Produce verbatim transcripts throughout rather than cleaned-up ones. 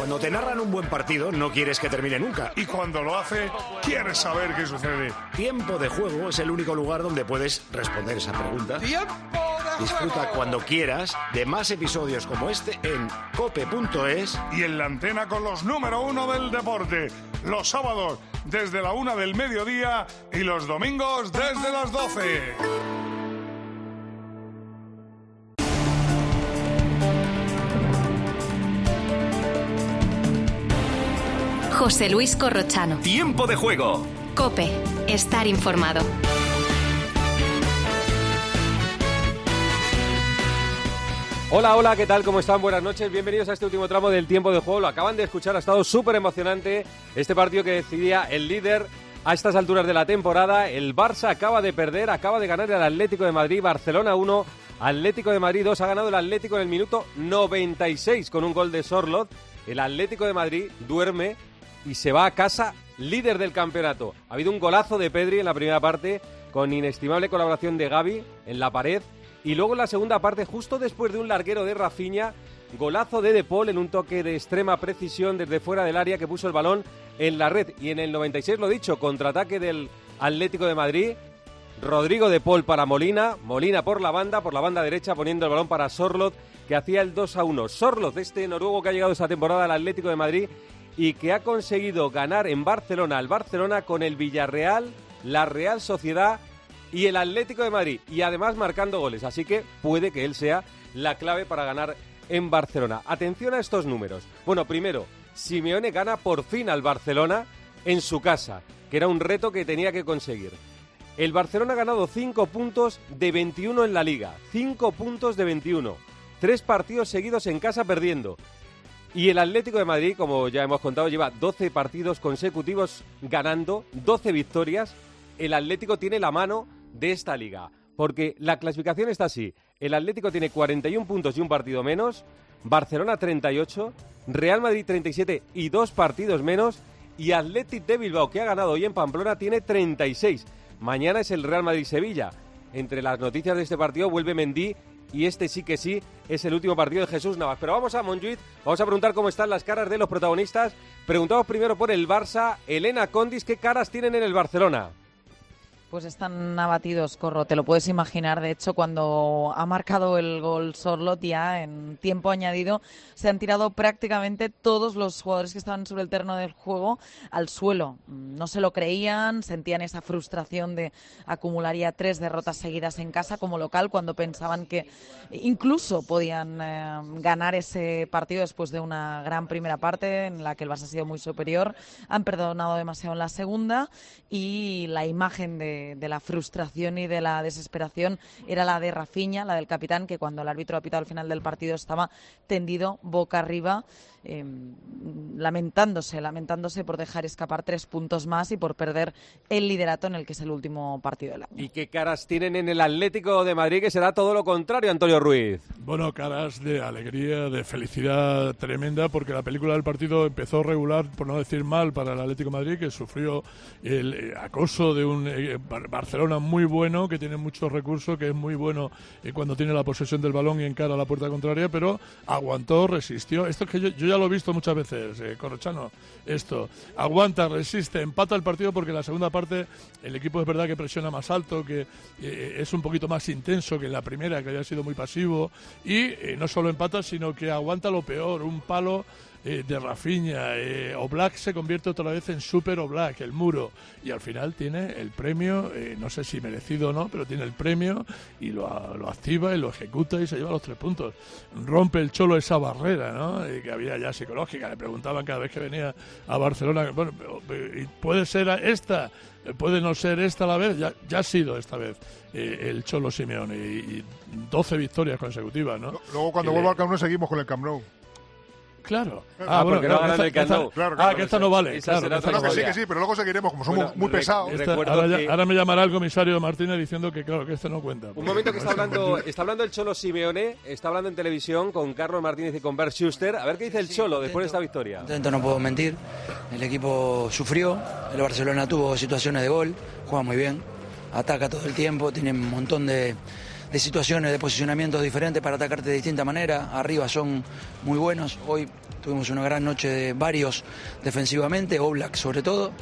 Cuando te narran un buen partido, no quieres que termine nunca. Y cuando lo hace, quieres saber qué sucede. Tiempo de Juego es el único lugar donde puedes responder esa pregunta. ¡Tiempo de Disfruta juego! cuando quieras de más episodios como este en cope punto es. Y en la antena con los número uno del deporte. Los sábados desde la una del mediodía y los domingos desde las doce. José Luis Corrochano. Tiempo de Juego. COPE. Estar informado. Hola, hola, ¿qué tal? ¿Cómo están? Buenas noches, bienvenidos a este último tramo del Tiempo de Juego. Lo acaban de escuchar, ha estado súper emocionante este partido que decidía el líder a estas alturas de la temporada. El Barça acaba de perder, acaba de ganar el Atlético de Madrid, Barcelona uno, Atlético de Madrid dos. Ha ganado el Atlético en el minuto noventa y seis con un gol de Sorloth. El Atlético de Madrid duerme y se va a casa líder del campeonato. Ha habido un golazo de Pedri en la primera parte con inestimable colaboración de Gavi en la pared. Y luego en la segunda parte, justo después de un larguero de Rafinha, golazo de De Paul en un toque de extrema precisión desde fuera del área que puso el balón en la red. Y en el noventa y seis, lo dicho, contraataque del Atlético de Madrid. Rodrigo De Paul para Molina, Molina por la banda, por la banda derecha, poniendo el balón para Sorloth, que hacía el dos a uno. Sorloth, este noruego que ha llegado esta temporada al Atlético de Madrid y que ha conseguido ganar en Barcelona al Barcelona con el Villarreal, la Real Sociedad y el Atlético de Madrid, y además marcando goles, así que puede que él sea la clave para ganar en Barcelona. Atención a estos números. Bueno, primero, Simeone gana por fin al Barcelona en su casa, que era un reto que tenía que conseguir. El Barcelona ha ganado cinco puntos de veintiuno en la Liga, cinco puntos de veintiuno, tres partidos seguidos en casa perdiendo. Y el Atlético de Madrid, como ya hemos contado, lleva doce partidos consecutivos ganando, doce victorias. El Atlético tiene la mano de esta liga, porque la clasificación está así. El Atlético tiene cuarenta y uno puntos y un partido menos, Barcelona treinta y ocho, Real Madrid treinta y siete y dos partidos menos, y Athletic de Bilbao, que ha ganado hoy en Pamplona, tiene treinta y seis. Mañana es el Real Madrid-Sevilla. Entre las noticias de este partido vuelve Mendy, y este sí que sí es el último partido de Jesús Navas. Pero vamos a Montjuïc, vamos a preguntar cómo están las caras de los protagonistas. Preguntamos primero por el Barça. Elena Condis, ¿qué caras tienen en el Barcelona? Pues están abatidos, Corro, te lo puedes imaginar. De hecho, cuando ha marcado el gol Sorloth, ya en tiempo añadido, se han tirado prácticamente todos los jugadores que estaban sobre el terreno del juego al suelo. No se lo creían, sentían esa frustración de acumular ya tres derrotas seguidas en casa como local, cuando pensaban que incluso podían eh, ganar ese partido después de una gran primera parte en la que el Barça ha sido muy superior. Han perdonado demasiado en la segunda y la imagen de de la frustración y de la desesperación era la de Rafinha, la del capitán, que cuando el árbitro ha pitado al final del partido estaba tendido boca arriba, eh, lamentándose, lamentándose por dejar escapar tres puntos más y por perder el liderato en el que es el último partido del año. ¿Y qué caras tienen en el Atlético de Madrid, que será todo lo contrario, Antonio Ruiz? Bueno, caras de alegría, de felicidad tremenda, porque la película del partido empezó regular, por no decir mal, para el Atlético de Madrid, que sufrió el acoso de un eh, Barcelona muy bueno, que tiene muchos recursos, que es muy bueno eh, cuando tiene la posesión del balón y encara a la puerta contraria, pero aguantó, resistió. Esto es que yo, yo ya lo he visto muchas veces, eh, Corrochano, esto. Aguanta, resiste, empata el partido, porque en la segunda parte el equipo es verdad que presiona más alto, que eh, es un poquito más intenso que en la primera, que había sido muy pasivo, y eh, no solo empata, sino que aguanta lo peor, un palo Eh, de Rafinha. eh, Oblak se convierte otra vez en Super Oblak, el muro, y al final tiene el premio, eh, no sé si merecido o no, pero tiene el premio y lo, lo activa y lo ejecuta y se lleva los tres puntos. Rompe el Cholo esa barrera, ¿no? Eh, que había ya psicológica, le preguntaban cada vez que venía a Barcelona, bueno, puede ser esta, puede no ser esta a la vez, ya, ya ha sido esta vez eh, el Cholo Simeone, y, y doce victorias consecutivas, ¿no? Luego cuando vuelva al Camp Nou seguimos con el Camp Nou. Claro. Ah, ah bueno, porque no ganan el Camp Nou. Claro, claro, ah, que esta no vale. Esa claro, será no, que sí, que sí, pero luego seguiremos, como somos bueno, muy pesados. Esta, ahora, que... ahora me llamará el comisario Martínez diciendo que claro, que esto no cuenta. Un momento que está hablando, está hablando el Cholo Simeone, está hablando en televisión con Carlos Martínez y con Bert Schuster. A ver qué dice el Cholo sí, después de esta victoria. Contento, no puedo mentir. El equipo sufrió, el Barcelona tuvo situaciones de gol, juega muy bien, ataca todo el tiempo, tiene un montón de... de situaciones, de posicionamientos diferentes para atacarte de distinta manera. Arriba son muy buenos. Hoy Tuvimos una gran noche de varios defensivamente, Oblak sobre todo,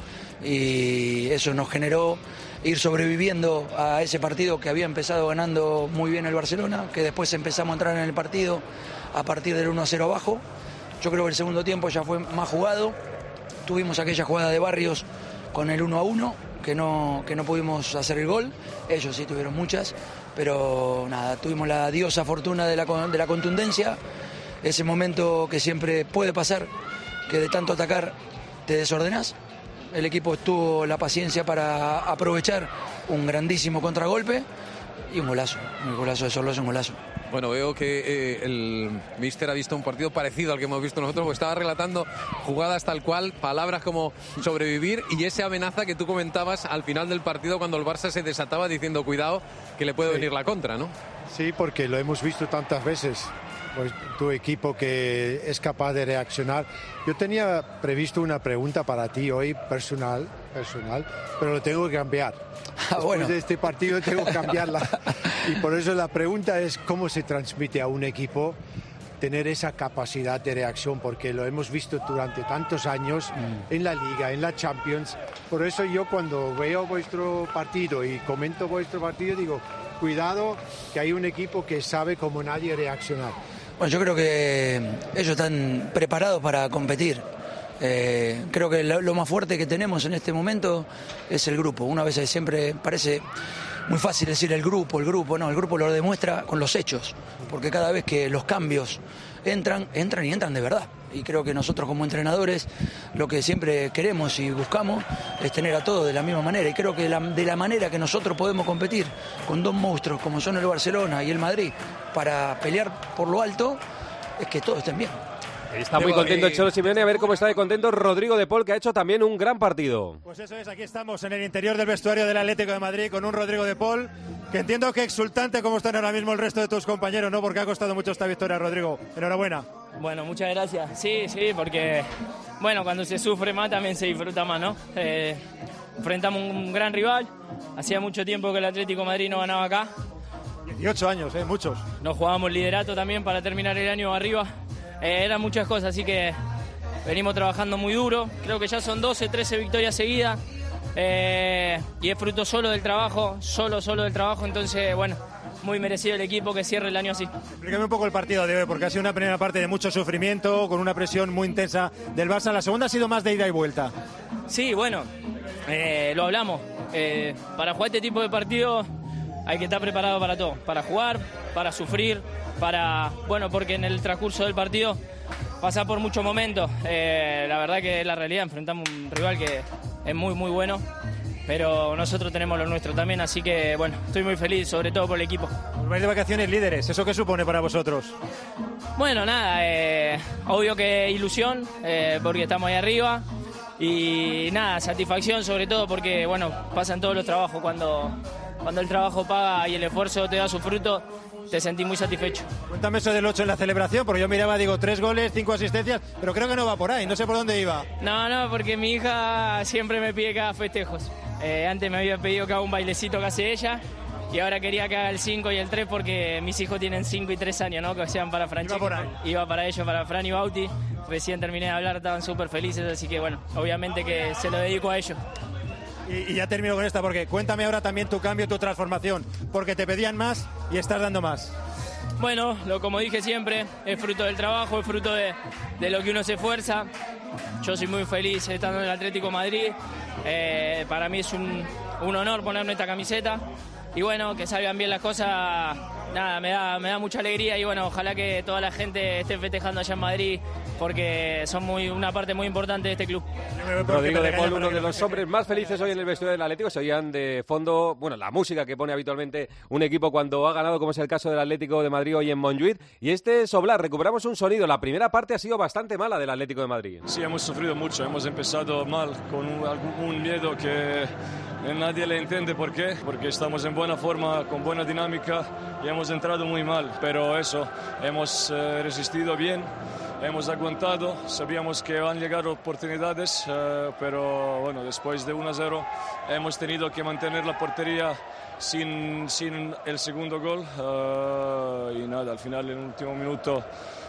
y eso nos generó ir sobreviviendo a ese partido que había empezado ganando muy bien el Barcelona, que después empezamos a entrar en el partido a partir del uno a cero abajo. Yo creo que el segundo tiempo ya fue más jugado. Tuvimos aquella jugada de Barrios con el uno a uno, que no, que no pudimos hacer el gol. Ellos sí tuvieron muchas, pero nada, tuvimos la diosa fortuna de la, de la contundencia. Ese momento que siempre puede pasar, que de tanto atacar te desordenás. El equipo tuvo la paciencia para aprovechar un grandísimo contragolpe y un golazo. Un golazo de Sorloth, un golazo. Bueno, veo que eh, el míster ha visto un partido parecido al que hemos visto nosotros, porque estaba relatando jugadas tal cual, palabras como sobrevivir y esa amenaza que tú comentabas al final del partido cuando el Barça se desataba diciendo cuidado que le puede sí. venir la contra, ¿no? Sí, porque lo hemos visto tantas veces. Pues tu equipo que es capaz de reaccionar. Yo tenía previsto una pregunta para ti hoy, personal, personal, pero lo tengo que cambiar. Ah, bueno. Después de este partido tengo que cambiarla. Y por eso la pregunta es cómo se transmite a un equipo tener esa capacidad de reacción, porque lo hemos visto durante tantos años mm. en la Liga, en la Champions. Por eso yo cuando veo vuestro partido y comento vuestro partido digo, cuidado que hay un equipo que sabe como nadie reaccionar. Bueno, yo creo que ellos están preparados para competir. Eh, creo que lo, lo más fuerte que tenemos en este momento es el grupo. Una vez siempre parece muy fácil decir el grupo, el grupo. No, el grupo lo demuestra con los hechos. Porque cada vez que los cambios entran, entran y entran de verdad. Y creo que nosotros como entrenadores lo que siempre queremos y buscamos es tener a todos de la misma manera. Y creo que la, de la manera que nosotros podemos competir con dos monstruos como son el Barcelona y el Madrid para pelear por lo alto, es que todos estén bien. Está muy contento el Cholo Simeone. A ver cómo está de contento Rodrigo de Paul, que ha hecho también un gran partido. Pues eso es, aquí estamos en el interior del vestuario del Atlético de Madrid con un Rodrigo de Paul, que entiendo que exultante como están ahora mismo el resto de tus compañeros, ¿no? Porque ha costado mucho esta victoria, Rodrigo. Enhorabuena. Bueno, muchas gracias. Sí, sí, porque bueno, cuando se sufre más también se disfruta más, ¿no? Eh, enfrentamos un gran rival. Hacía mucho tiempo que el Atlético de Madrid no ganaba acá. dieciocho años, ¿eh? Muchos. Nos jugábamos liderato también para terminar el año arriba. Eh, eran muchas cosas, así que venimos trabajando muy duro. Creo que ya son doce, trece victorias seguidas. Eh, y es fruto solo del trabajo, solo, solo del trabajo. Entonces, bueno, muy merecido el equipo que cierre el año así. Explícame un poco el partido de hoy, porque ha sido una primera parte de mucho sufrimiento, con una presión muy intensa del Barça. La segunda ha sido más de ida y vuelta. Sí, bueno, eh, lo hablamos. Eh, para jugar este tipo de partido hay que estar preparado para todo. Para jugar, para sufrir, para... Bueno, porque en el transcurso del partido pasa por muchos momentos. Eh, la verdad que la realidad, enfrentamos un rival que es muy, muy bueno. Pero nosotros tenemos lo nuestro también, así que bueno, estoy muy feliz, sobre todo por el equipo. Vais de vacaciones líderes, ¿eso qué supone para vosotros? Bueno, nada, eh, obvio que ilusión, eh, porque estamos ahí arriba. Y nada, satisfacción sobre todo porque, bueno, pasan todos los trabajos. Cuando, cuando el trabajo paga y el esfuerzo te da su fruto, te sentí muy satisfecho. Cuéntame eso del ocho en la celebración, porque yo miraba, digo, tres goles, cinco asistencias, pero creo que no va por ahí, no sé por dónde iba. No, no, porque mi hija siempre me pide que haga festejos. Eh, antes me había pedido que haga un bailecito que hace ella, y ahora quería que haga el cinco y el tres porque mis hijos tienen cinco y tres años, ¿no? Que sean para Francesco. Iba por ahí. Iba para ellos, para Fran y Bauti. Recién terminé de hablar, estaban súper felices, así que bueno, obviamente que se lo dedico a ellos. Y, y ya termino con esta, porque cuéntame ahora también tu cambio, tu transformación, porque te pedían más y estás dando más. Bueno, lo, como dije siempre, es fruto del trabajo, es fruto de, de lo que uno se esfuerza. Yo soy muy feliz estando en el Atlético de Madrid. Eh, para mí es un, un honor ponerme esta camiseta. Y bueno, que salgan bien las cosas, nada, me da, me da mucha alegría. Y bueno, ojalá que toda la gente esté festejando allá en Madrid, porque son muy, una parte muy importante de este club. Rodrigo de Paul, uno de los hombres más felices hoy en el vestuario del Atlético. Se oían de fondo, bueno, la música que pone habitualmente un equipo cuando ha ganado, como es el caso del Atlético de Madrid hoy en Montjuïc. Y este Soblar, recuperamos un sonido. La primera parte ha sido bastante mala del Atlético de Madrid. Sí, hemos sufrido mucho, hemos empezado mal, con un, un miedo que nadie le entiende por qué, porque estamos en buena forma, con buena dinámica y hemos entrado muy mal, pero eso, hemos eh, resistido bien, hemos aguantado, sabíamos que van a llegar oportunidades, eh, pero bueno, después de uno a cero hemos tenido que mantener la portería sin, sin el segundo gol uh, y nada, al final en el último minuto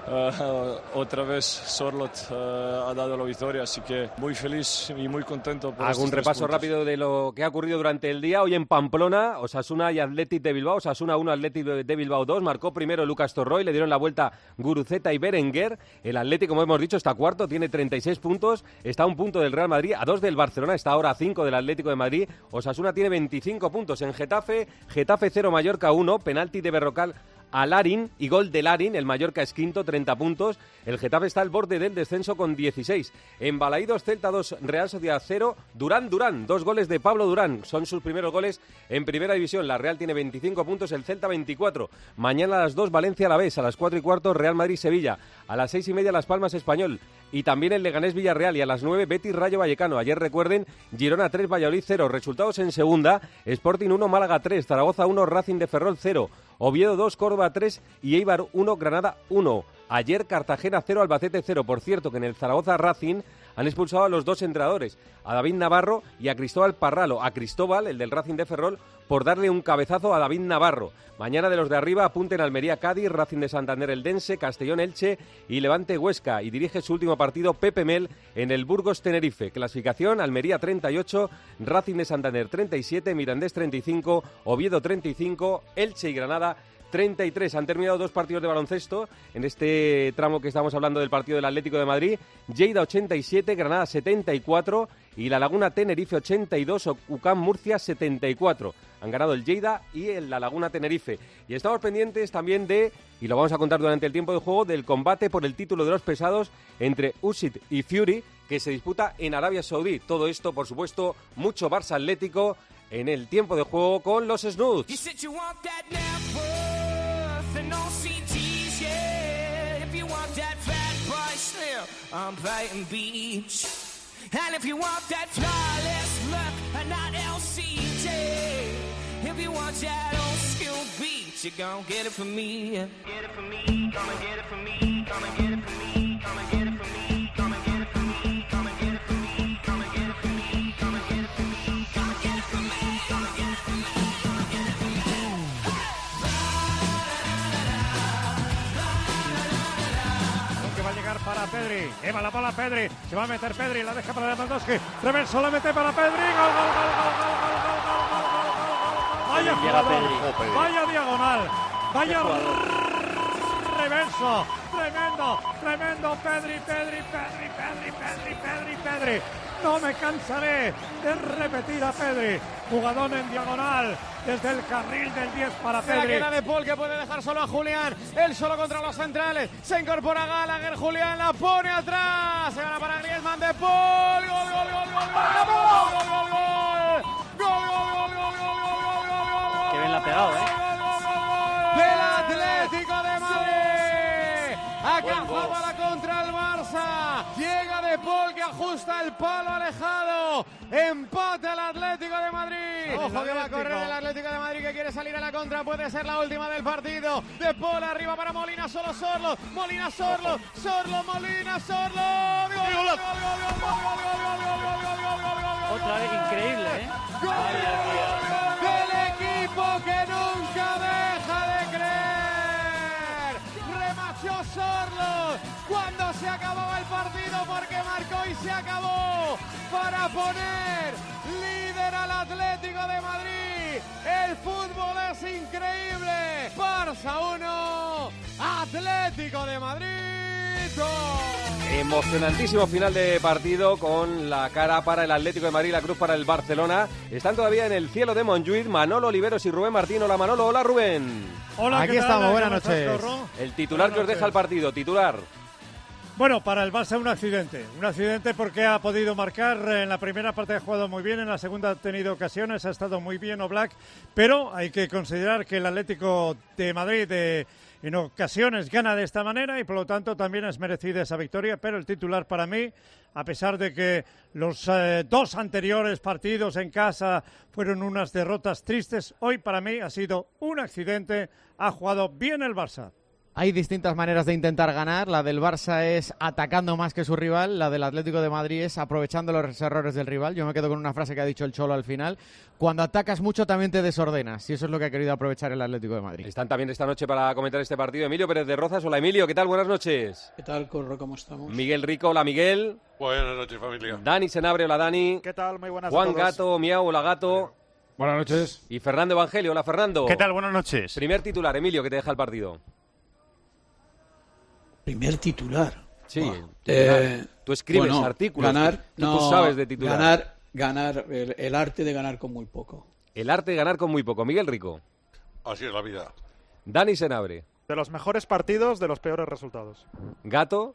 uh, otra vez Sorloth uh, ha dado la victoria, así que muy feliz y muy contento por Hago un repaso rápido de lo que ha ocurrido durante el día. Hoy en Pamplona, Osasuna y Athletic de Bilbao. Osasuna uno, Athletic de Bilbao dos. Marcó primero Lucas Torroy, le dieron la vuelta Guruceta y Berenguer. El Athletic, como hemos dicho, está cuarto, tiene treinta y seis puntos. Está a un punto del Real Madrid, a dos del Barcelona, está ahora a cinco del Atlético de Madrid. Osasuna tiene veinticinco puntos. En Getafe, Getafe cero, Mallorca uno. Penalti de Berrocal a Larin y gol de Larin. El Mallorca es quinto, treinta puntos. El Getafe está al borde del descenso con dieciséis. En Balaídos, Celta dos, Real Sociedad cero. Durán, Durán, dos goles de Pablo Durán. Son sus primeros goles en Primera División. La Real tiene veinticinco puntos, el Celta veinticuatro. Mañana a las dos, Valencia Alavés. A las cuatro y cuarto, Real Madrid-Sevilla. A las seis y media, Las Palmas Español. Y también el Leganés-Villarreal. Y a las nueve, Betis Rayo Vallecano. Ayer, recuerden, Girona tres, Valladolid cero. Resultados en segunda: Sporting uno, Málaga tres. Zaragoza uno, Racing de Ferrol cero. Oviedo dos, Córdoba tres y Eibar uno, Granada uno. Ayer Cartagena cero, Albacete cero. Por cierto, que en el Zaragoza Racing han expulsado a los dos entrenadores, a David Navarro y a Cristóbal Parralo. A Cristóbal, el del Racing de Ferrol, por darle un cabezazo a David Navarro. Mañana de los de arriba apunten Almería Cádiz, Racing de Santander Eldense, Castellón Elche y Levante Huesca. Y dirige su último partido Pepe Mel en el Burgos Tenerife. Clasificación: Almería treinta y ocho, Racing de Santander treinta y siete, Mirandés treinta y cinco, Oviedo treinta y cinco, Elche y Granada treinta y tres. Han terminado dos partidos de baloncesto en este tramo que estamos hablando del partido del Atlético de Madrid. Lleida ochenta y siete, Granada setenta y cuatro y La Laguna Tenerife ochenta y dos, UCAM Murcia setenta y cuatro. Han ganado el Lleida y el La Laguna Tenerife. Y estamos pendientes también de, y lo vamos a contar durante el tiempo de juego, del combate por el título de los pesados entre Usyk y Fury, que se disputa en Arabia Saudí. Todo esto, por supuesto, mucho Barça Atlético en el tiempo de juego con los Snoods. And no C Ts, yeah. If you want that fat boy slim, I'm Brighton Beach. And if you want that flawless look, and not L C J. If you want that old school beat, you gon' get it from me. Get it from me, come and get it from me, come and get it from me, come and get it from me, come and get it from me, come and get it from me, come and get it from me, come and get it from me, come and get it from me, come and get it from me, come and get it from me. Va a llegar para Pedri, lleva la bola Pedri, se va a meter Pedri, la deja para Lewandowski, reverso, la mete para Pedri, gol, gol, gol, gol, gol, gol, gol, gol, gol, vaya jugador, vaya diagonal, vaya reverso, tremendo, tremendo, Pedri, Pedri, Pedri, Pedri, Pedri, Pedri, Pedri, no me cansaré de repetir a Pedri, jugador en diagonal, desde el carril del diez para Pedri. Se la queda De Paul, que puede dejar solo a Julián, él solo contra los centrales, se incorpora Gallagher, Julián la pone atrás, se gana para Griezmann, De Paul, gol, gol, gol, gol, gol, gol, gol, gol, gol, gol, gol, gol, gol, gol, gol, que bien la ha pegado, ¿eh? Del Atlético de Madrid, acababa contra el Barça, llega De Paul que ajusta el palo alejado, empate al Atlético de Madrid. Ojo que va a correr el Atlético de Madrid, que quiere salir a la contra, puede ser la última del partido. De Paul arriba para Molina, solo Sorlo, Molina Sorlo, Sorlo Molina Sorlo. Gol, gol, gol, gol, gol, gol, gol, gol, gol, gol, gol, gol. Otra vez increíble, ¿eh? Gol del equipo que nunca deja de creer. Remachó Sorlo cuando se acababa el partido, porque marcó y se acabó para poner líder al Atlético de Madrid. El fútbol es increíble. Barça uno, Atlético de Madrid dos. Emocionantísimo final de partido, con la cara para el Atlético de Madrid y la cruz para el Barcelona. Están todavía en el cielo de Montjuïc Manolo Oliveros y Rubén Martín. Hola Manolo, hola Rubén. Hola, aquí estamos, buenas noches. El titular que os deja el partido, titular. Bueno, para el Barça un accidente, un accidente porque ha podido marcar, en la primera parte ha jugado muy bien, en la segunda ha tenido ocasiones, ha estado muy bien Oblak, pero hay que considerar que el Atlético de Madrid de, en ocasiones gana de esta manera y por lo tanto también es merecida esa victoria, pero el titular para mí, a pesar de que los eh, dos anteriores partidos en casa fueron unas derrotas tristes, hoy para mí ha sido un accidente, ha jugado bien el Barça. Hay distintas maneras de intentar ganar. La del Barça es atacando más que su rival. La del Atlético de Madrid es aprovechando los errores del rival. Yo me quedo con una frase que ha dicho el Cholo al final. Cuando atacas mucho también te desordenas. Y eso es lo que ha querido aprovechar el Atlético de Madrid. Están también esta noche para comentar este partido Emilio Pérez de Rozas. Hola Emilio, ¿qué tal? Buenas noches. ¿Qué tal, Corro? ¿Cómo estamos? Miguel Rico, hola Miguel. Buenas noches, familia. Dani Senabre, hola Dani. ¿Qué tal? Muy buenas Juan a todos. Gato, Miau, hola Gato. Buenas noches. Y Fernando Evangelio, hola Fernando. ¿Qué tal? Buenas noches. Primer titular, Emilio, que te deja el partido. Primer titular. Sí, Wow. titular. Eh, Tú escribes bueno, artículos. Ganar, tú, no, tú sabes de titular. Ganar, ganar el, el arte de ganar con muy poco. El arte de ganar con muy poco. Miguel Rico. Así es la vida. Dani Senabre. De los mejores partidos, de los peores resultados. Gato.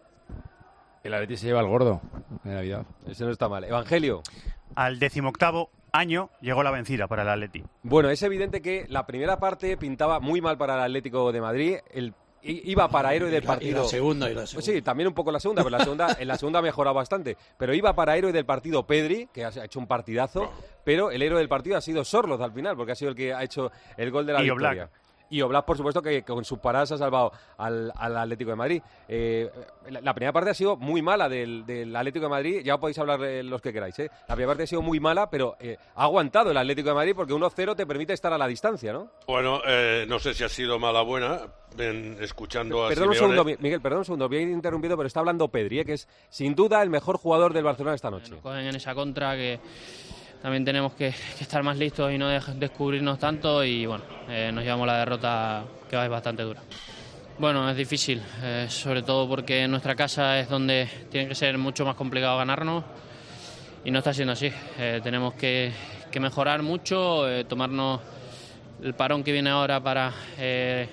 El Atleti se lleva el gordo en Navidad. Ese no está mal. Evangelio. Al decimoctavo año llegó la vencida para el Atleti. Bueno, es evidente que la primera parte pintaba muy mal para el Atlético de Madrid. El iba para héroe del Y la- partido. y la segunda, y la segunda. Sí, también un poco la segunda, pero la segunda, en la segunda ha mejorado bastante. Pero iba para héroe del partido Pedri, que ha hecho un partidazo, pero el héroe del partido ha sido Sorloz al final, porque ha sido el que ha hecho el gol de la Y victoria. Oblak. Y Oblak, por supuesto, que con sus paradas ha salvado al, al Atlético de Madrid. Eh, la, la primera parte ha sido muy mala del, del Atlético de Madrid. Ya podéis hablar de los que queráis, ¿eh? La primera parte ha sido muy mala, pero eh, ha aguantado el Atlético de Madrid porque uno cero te permite estar a la distancia, ¿no? Bueno, eh, no sé si ha sido mala o buena, ven, escuchando a Perdón un Simeone. segundo, Miguel, perdón un segundo, voy a ir interrumpiendo, pero está hablando Pedri, ¿eh? Que es sin duda el mejor jugador del Barcelona esta noche. Nos cogen en esa contra que también tenemos que, que estar más listos y no dej- descubrirnos tanto y bueno, eh, nos llevamos la derrota que va a ser bastante dura. Bueno, es difícil, eh, sobre todo porque en nuestra casa es donde tiene que ser mucho más complicado ganarnos y no está siendo así. Eh, tenemos que, que mejorar mucho, eh, tomarnos el parón que viene ahora para eh,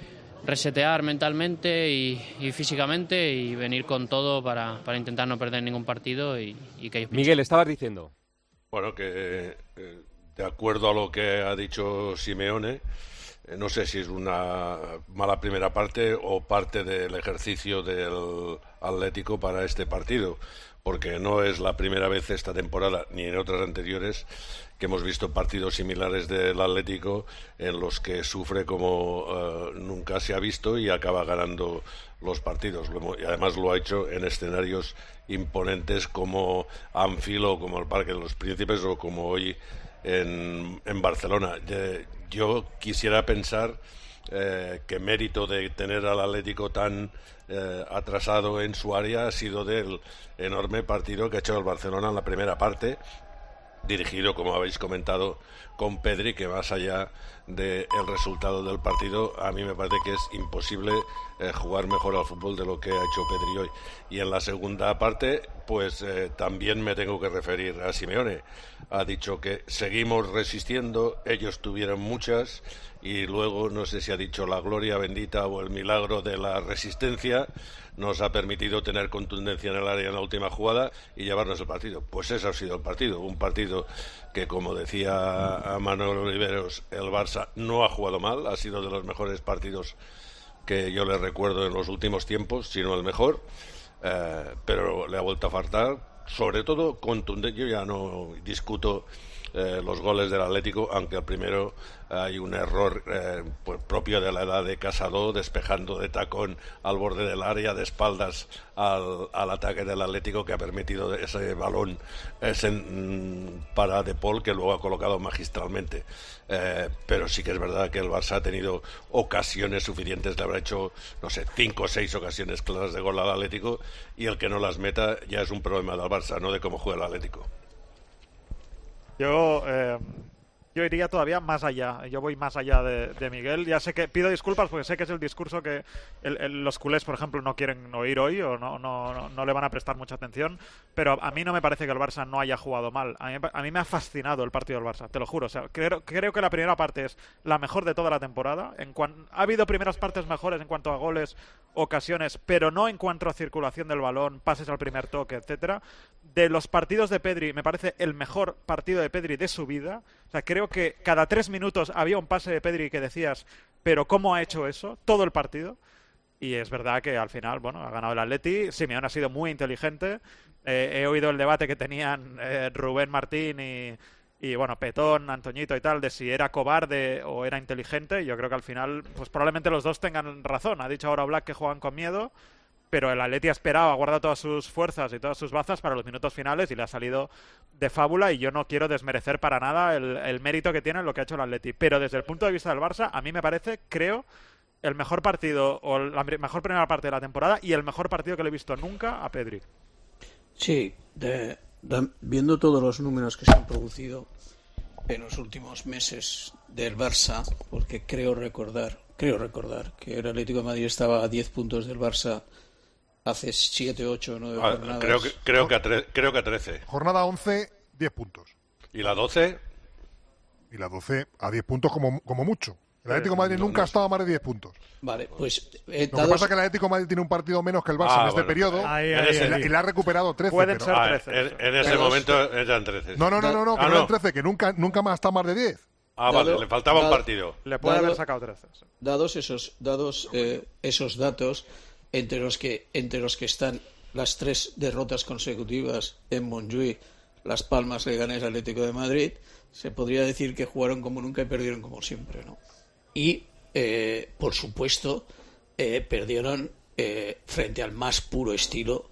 resetear mentalmente y, y físicamente y venir con todo para, para intentar no perder ningún partido y, y que ellos Miguel, estabas diciendo. Bueno, que eh, de acuerdo a lo que ha dicho Simeone, eh, no sé si es una mala primera parte o parte del ejercicio del Atlético para este partido, porque no es la primera vez esta temporada, ni en otras anteriores, que hemos visto partidos similares del Atlético en los que sufre como eh, nunca se ha visto y acaba ganando los partidos. Lo hemos- y además lo ha hecho en escenarios imponentes como Anfield o como el Parque de los Príncipes o como hoy en, en Barcelona. Eh, Yo quisiera pensar eh, que mérito de tener al Atlético tan eh, atrasado en su área ha sido del enorme partido que ha hecho el Barcelona en la primera parte, dirigido, como habéis comentado, con Pedri, que más allá del resultado del partido, a mí me parece que es imposible eh, jugar mejor al fútbol de lo que ha hecho Pedri hoy. Y en la segunda parte, pues eh, también me tengo que referir a Simeone. Ha dicho que seguimos resistiendo, ellos tuvieron muchas, y luego no sé si ha dicho la gloria bendita o el milagro de la resistencia nos ha permitido tener contundencia en el área en la última jugada y llevarnos el partido. Pues ese ha sido el partido, un partido que, como decía a Manuel Oliveros, el Barça no ha jugado mal, ha sido de los mejores partidos que yo le recuerdo en los últimos tiempos, sino el mejor, eh, pero le ha vuelto a faltar, sobre todo contundente. Yo ya no discuto eh, los goles del Atlético, aunque el primero hay un error eh, pues propio de la edad de Casado, despejando de tacón al borde del área, de espaldas al, al ataque del Atlético, que ha permitido ese balón ese, mm, para De Paul, que luego ha colocado magistralmente. Eh, pero sí que es verdad que el Barça ha tenido ocasiones suficientes, le habrá hecho, no sé, cinco o seis ocasiones claras de gol al Atlético, y el que no las meta ya es un problema del Barça, no de cómo juega el Atlético. Yo, eh, yo iría todavía más allá. Yo voy más allá de, de Miguel. Ya sé que pido disculpas porque sé que es el discurso que el, el- los culés, por ejemplo, no quieren oír hoy o no, no, no, no le van a prestar mucha atención. Pero a mí no me parece que el Barça no haya jugado mal. A mí, a mí me ha fascinado el partido del Barça, te lo juro. O sea, creo, creo que la primera parte es la mejor de toda la temporada. En cuan- ha habido primeras partes mejores en cuanto a goles, ocasiones, pero no en cuanto a circulación del balón, pases al primer toque, etcétera. De los partidos de Pedri, me parece el mejor partido de Pedri de su vida. O sea, creo que cada tres minutos había un pase de Pedri que decías, pero ¿cómo ha hecho eso? Todo el partido. Y es verdad que al final, bueno, ha ganado el Atleti. Simeone ha sido muy inteligente. Eh, he oído el debate que tenían eh, Rubén Martín y, y bueno, Petón, Antoñito y tal, de si era cobarde o era inteligente. Y yo creo que al final, pues probablemente los dos tengan razón. Ha dicho ahora Oblak que juegan con miedo, pero el Atleti ha esperado, ha guardado todas sus fuerzas y todas sus bazas para los minutos finales y le ha salido de fábula. Y yo no quiero desmerecer para nada el, el mérito que tiene en lo que ha hecho el Atleti, pero desde el punto de vista del Barça, a mí me parece, creo, el mejor partido o la mejor primera parte de la temporada y el mejor partido que le he visto nunca a Pedri. Sí, de, de, viendo todos los números que se han producido en los últimos meses del Barça, porque creo recordar, creo recordar que el Atlético de Madrid estaba a diez puntos del Barça hace siete, ocho, nueve ah, jornadas. Creo que, creo, que a tre- creo que a trece. Jornada once, diez puntos. ¿Y la doce? Y la doce a diez puntos como, como mucho. El Atlético de Madrid nunca ha estado a más de diez puntos. Vale, pues... Eh, Lo que pasa es que el Atlético de Madrid tiene un partido menos que el Barça Ah, en este bueno. periodo Ahí, ahí, y, ahí. la- y le ha recuperado trece. Pueden pero- ser Ah, trece. en, en ese Dados- momento eran trece. No, no, no, no, no, que Ah, no eran no. trece, que nunca, nunca más está más de diez. Ah, vale, Dado- le faltaba un dado- partido. Le puede Dado- haber sacado trece. sí. Dados esos, dados eh, esos datos, entre los que entre los que están las tres derrotas consecutivas en Montjuïc, Las Palmas, Leganés, Atlético de Madrid, se podría decir que jugaron como nunca y perdieron como siempre, ¿no? Y, eh, por supuesto, eh, perdieron eh, frente al más puro estilo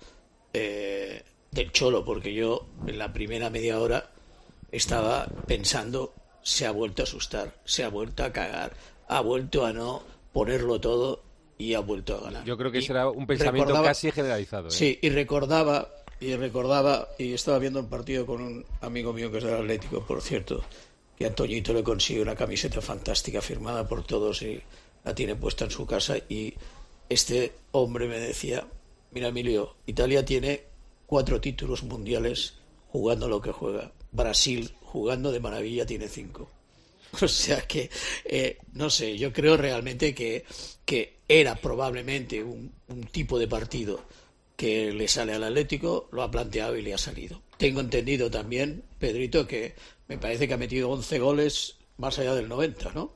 eh, del Cholo, porque yo en la primera media hora estaba pensando, se ha vuelto a asustar, se ha vuelto a cagar, ha vuelto a no ponerlo todo y ha vuelto a ganar. Yo creo que Y ese era un pensamiento recordaba- casi generalizado. ¿eh? Sí, y recordaba, y recordaba, y estaba viendo un partido con un amigo mío que es del Atlético, por cierto, que a Toñito le consigue una camiseta fantástica firmada por todos y la tiene puesta en su casa, y este hombre me decía, mira Emilio, Italia tiene cuatro títulos mundiales jugando lo que juega. Brasil, jugando de maravilla, tiene cinco. O sea que, eh, no sé, yo creo realmente que, que era probablemente un, un tipo de partido que le sale al Atlético, lo ha planteado y le ha salido. Tengo entendido también, Pedrito, que me parece que ha metido once goles más allá del noventa, ¿no?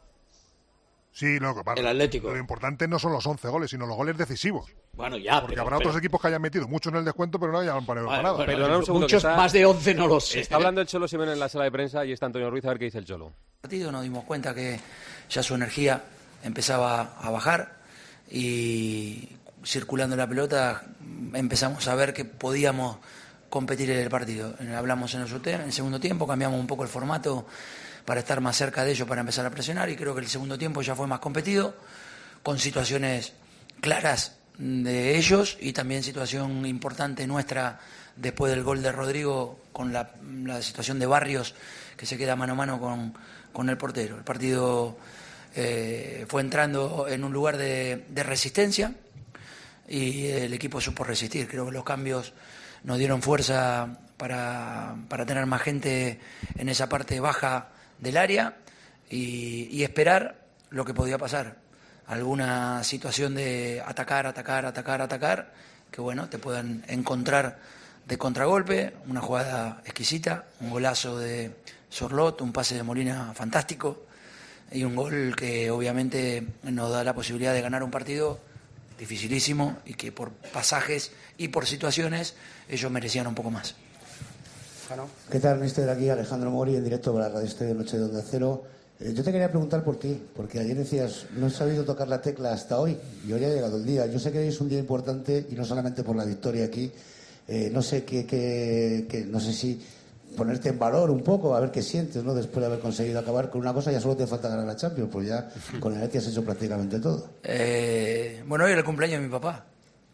Sí, lo que pasa. El Atlético. Lo importante no son los once goles, sino los goles decisivos. Bueno, ya, Porque pero- habrá pero- otros equipos que hayan metido muchos en el descuento, pero no hayan parado Vale, nada. bueno, Perdonad un segundo, muchos que está- más de once no lo sé. Está hablando el Cholo Simeone en la sala de prensa y está Antonio Ruiz, a ver qué dice el Cholo. partido nos dimos cuenta que ya su energía empezaba a bajar y circulando la pelota empezamos a ver que podíamos competir en el partido. Hablamos en el, sute- en el segundo tiempo, cambiamos un poco el formato para estar más cerca de ellos, para empezar a presionar, y creo que el segundo tiempo ya fue más competido, con situaciones claras de ellos y también situación importante nuestra después del gol de Rodrigo, con la, la situación de Barrios, que se queda mano a mano con, con el portero. El partido eh, fue entrando en un lugar de, de resistencia y el equipo supo resistir. Creo que los cambios nos dieron fuerza para, para tener más gente en esa parte baja del área y, y esperar lo que podía pasar. Alguna situación de atacar, atacar, atacar, atacar, que bueno, te puedan encontrar de contragolpe, una jugada exquisita, un golazo de Sorlot, un pase de Molina fantástico y un gol que obviamente nos da la posibilidad de ganar un partido dificilísimo y que por pasajes y por situaciones ellos merecían un poco más. ¿Qué tal, mister? Aquí Alejandro Mori, en directo para la Radio Este de Noche de Onda Cero. Eh, yo te quería preguntar por ti, porque ayer decías, no he sabido tocar la tecla hasta hoy, y hoy ha llegado el día. Yo sé que hoy es un día importante, y no solamente por la victoria aquí, eh, no sé qué, qué, qué- no sé si ponerte en valor un poco, a ver qué sientes, ¿no? Después de haber conseguido acabar con una cosa, ya solo te falta ganar la Champions, pues ya con el Atleti has hecho prácticamente todo. Eh, bueno, hoy era el cumpleaños de mi papá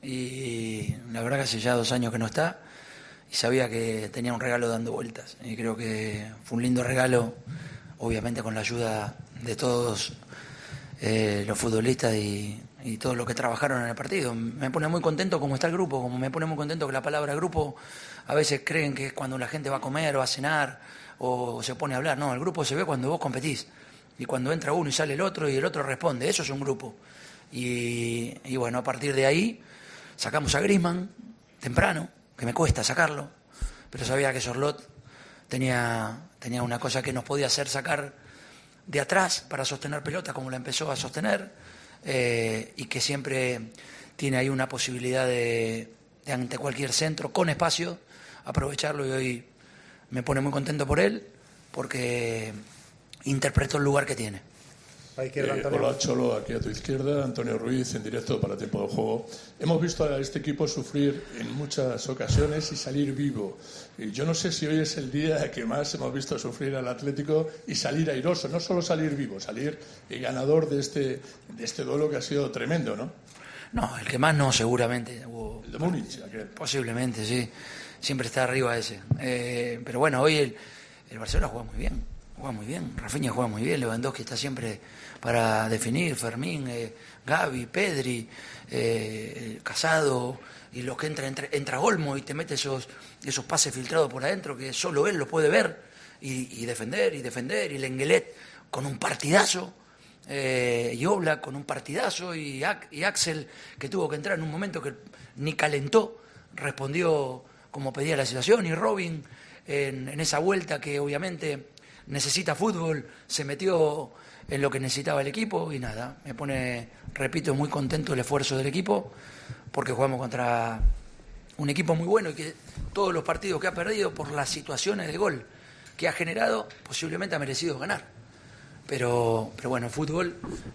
y la verdad que hace ya dos años que no está y sabía que tenía un regalo dando vueltas y creo que fue un lindo regalo, obviamente con la ayuda de todos eh, los futbolistas y, y todos los que trabajaron en el partido. Me pone muy contento como está el grupo, como me pone muy contento que la palabra grupo a veces creen que es cuando la gente va a comer o a cenar o se pone a hablar. No, el grupo se ve cuando vos competís y cuando entra uno y sale el otro y el otro responde. Eso es un grupo. Y, y bueno, a partir de ahí sacamos a Griezmann temprano, que me cuesta sacarlo, pero sabía que Sorlot tenía, tenía una cosa que nos podía hacer sacar de atrás para sostener pelota como la empezó a sostener, eh, y que siempre tiene ahí una posibilidad de, de ante cualquier centro con espacio aprovecharlo, y hoy me pone muy contento por él porque interpretó el lugar que tiene. Eh, hola Cholo, aquí a tu izquierda, Antonio Ruiz en directo para Tiempo de Juego. Hemos visto a este equipo sufrir en muchas ocasiones y salir vivo. Y yo no sé si hoy es el día que más hemos visto sufrir al Atlético y salir airoso, no solo salir vivo, salir ganador de este, de este duelo que ha sido tremendo, ¿no? No, el que más no, seguramente. Hubo, el de Múnich, aquel. Posiblemente, sí. Siempre está arriba ese. Eh, pero bueno, hoy el, el Barcelona juega muy bien. Juega muy bien. Rafinha juega muy bien. Lewandowski está siempre para definir. Fermín, eh, Gavi, Pedri, eh, Casado. Y lo que entra, entra, entra Olmo y te mete esos, esos pases filtrados por adentro que solo él lo puede ver. Y, y defender, y defender. Y Lenglet con un partidazo. Eh, y Oblak con un partidazo. Y, y Axel, que tuvo que entrar en un momento que ni calentó. Respondió como pedía la situación. Y Robin en, en esa vuelta que obviamente necesita fútbol, se metió en lo que necesitaba el equipo y nada, me pone, repito, muy contento el esfuerzo del equipo porque jugamos contra un equipo muy bueno y que todos los partidos que ha perdido por las situaciones de gol que ha generado, posiblemente ha merecido ganar. Pero, pero bueno, fútbol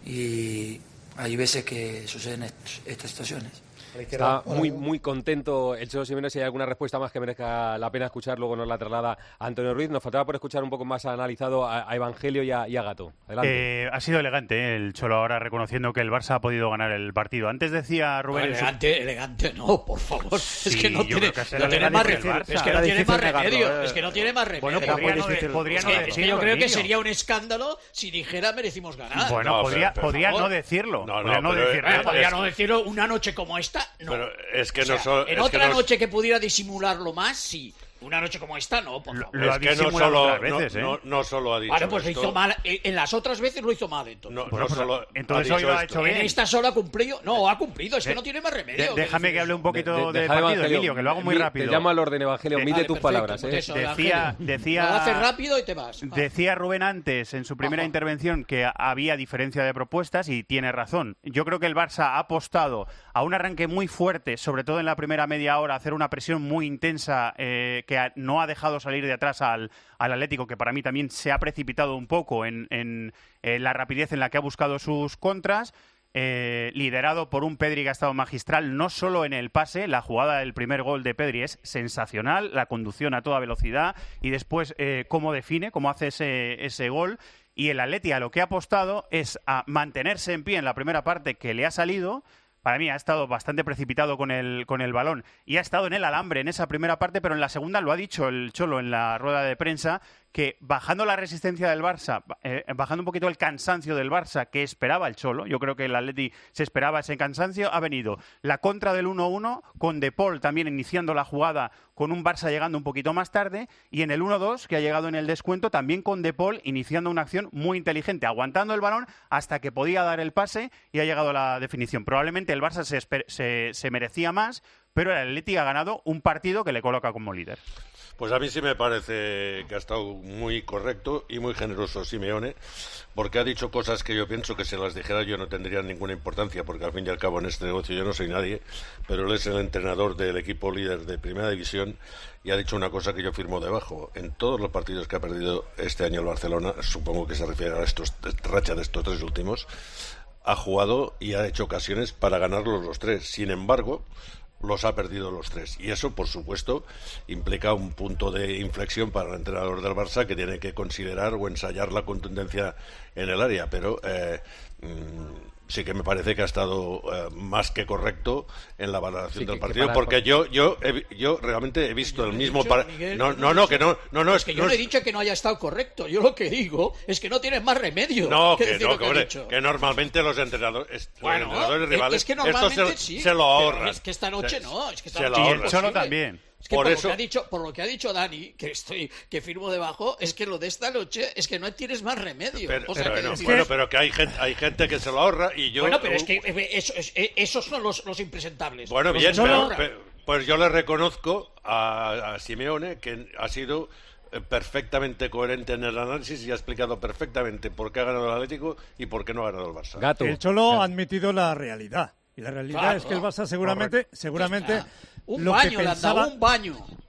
y hay veces que suceden est estas situaciones. Está muy, muy contento el Cholo Simeone. Si hay alguna respuesta más que merezca la pena escuchar, luego nos la traslada Antonio Ruiz. Nos faltaba por escuchar un poco más analizado a, a Evangelio y a, y a Gato. Adelante. Eh, ha sido elegante ¿eh? el Cholo ahora reconociendo que el Barça ha podido ganar el partido. Antes decía Rubén... No, elegante, elegante no, por favor. Sí, es que no tiene, que no tiene más remedio. Es que no tiene más remedio. Eh. Es que no tiene más remedio. Bueno, podría no, de, podría es no que, decirlo. Es que yo creo que sería un escándalo si dijera merecimos ganar. Bueno, no, podría, pero, podría no decirlo. No, no, podría no pero, decirlo. Eh, podría no decirlo una noche como esta, no. Pero es que o sea, no solo, en es otra que no, noche que pudiera disimularlo más, sí. Una noche como esta, no, por favor. Lo es que no solo, veces, no, ¿eh? no, no solo ha dicho Vale, pues esto. lo hizo mal. En las otras veces lo hizo mal, entonces. No, bueno, no solo entonces hoy lo ha hecho bien. En esta sola ha cumplido. No, ha cumplido. Es que no tiene más remedio. De, déjame que hable un poquito de, de, del partido, Emilio, que lo hago muy mi, rápido. Te llamo al orden, Evangelio. Mide tus palabras. ¿eh? Pues eso, decía, decía, lo haces rápido y te vas. Ah. Decía Rubén antes, en su primera Ajá. intervención, que había diferencia de propuestas y tiene razón. Yo creo que el Barça ha apostado a un arranque muy fuerte, sobre todo en la primera media hora, hacer una presión muy intensa eh, que no ha dejado salir de atrás al, al Atlético, que para mí también se ha precipitado un poco en, en, en la rapidez en la que ha buscado sus contras. Eh, liderado por un Pedri que ha estado magistral, no solo en el pase, la jugada del primer gol de Pedri es sensacional, la conducción a toda velocidad y después eh, cómo define, cómo hace ese, ese gol. Y el Atleti a lo que ha apostado es a mantenerse en pie en la primera parte que le ha salido. Para mí ha estado bastante precipitado con el, con el balón y ha estado en el alambre en esa primera parte, pero en la segunda lo ha dicho el Cholo en la rueda de prensa, que bajando la resistencia del Barça, eh, bajando un poquito el cansancio del Barça que esperaba el Cholo, yo creo que el Atleti se esperaba ese cansancio, ha venido la contra del uno uno, con De Paul también iniciando la jugada, con un Barça llegando un poquito más tarde, y en el uno dos, que ha llegado en el descuento, también con De Paul iniciando una acción muy inteligente, aguantando el balón hasta que podía dar el pase y ha llegado a la definición. Probablemente el Barça se, se, se merecía más, pero el Atleti ha ganado un partido que le coloca como líder. Pues a mí sí me parece que ha estado muy correcto y muy generoso Simeone, porque ha dicho cosas que yo pienso que si las dijera yo no tendrían ninguna importancia, porque al fin y al cabo en este negocio yo no soy nadie, pero él es el entrenador del equipo líder de Primera División y ha dicho una cosa que yo firmo debajo. En todos los partidos que ha perdido este año el Barcelona, supongo que se refiere a estos racha de estos tres últimos, ha jugado y ha hecho ocasiones para ganarlos los tres. Sin embargo, los ha perdido los tres. Y eso, por supuesto, implica un punto de inflexión para el entrenador del Barça que tiene que considerar o ensayar la contundencia en el área. Pero eh, mmm, sí que me parece que ha estado eh, más que correcto en la valoración sí, del que, partido, que para, porque yo yo he, yo realmente he visto el mismo dicho, par... Miguel, no, no, no, que no, no, no es que yo no, no he dicho que no haya estado correcto. Yo lo que digo es que no tienes más remedio. No, que no, que, hombre, que normalmente los entrenadores, bueno, los entrenadores rivales, es que normalmente esto se, sí, se lo ahorran. Es que esta noche se, no, es que esta se noche lo y el Cholo también. Es que por, por, eso... lo que ha dicho, por lo que ha dicho Dani, que estoy que firmo debajo, es que lo de esta noche es que no tienes más remedio. Pero, o sea, pero, que no, decir... bueno, pero que hay gente, hay gente que se lo ahorra y yo... Bueno, pero es que eso, es, esos son los, los impresentables. Bueno, los bien, pero, pero, pues yo le reconozco a, a Simeone que ha sido perfectamente coherente en el análisis y ha explicado perfectamente por qué ha ganado el Atlético y por qué no ha ganado el Barça. Gato. El Cholo ha admitido la realidad. Y la realidad claro, es que el Barça seguramente, seguramente un lo baño, que pensaba, un baño.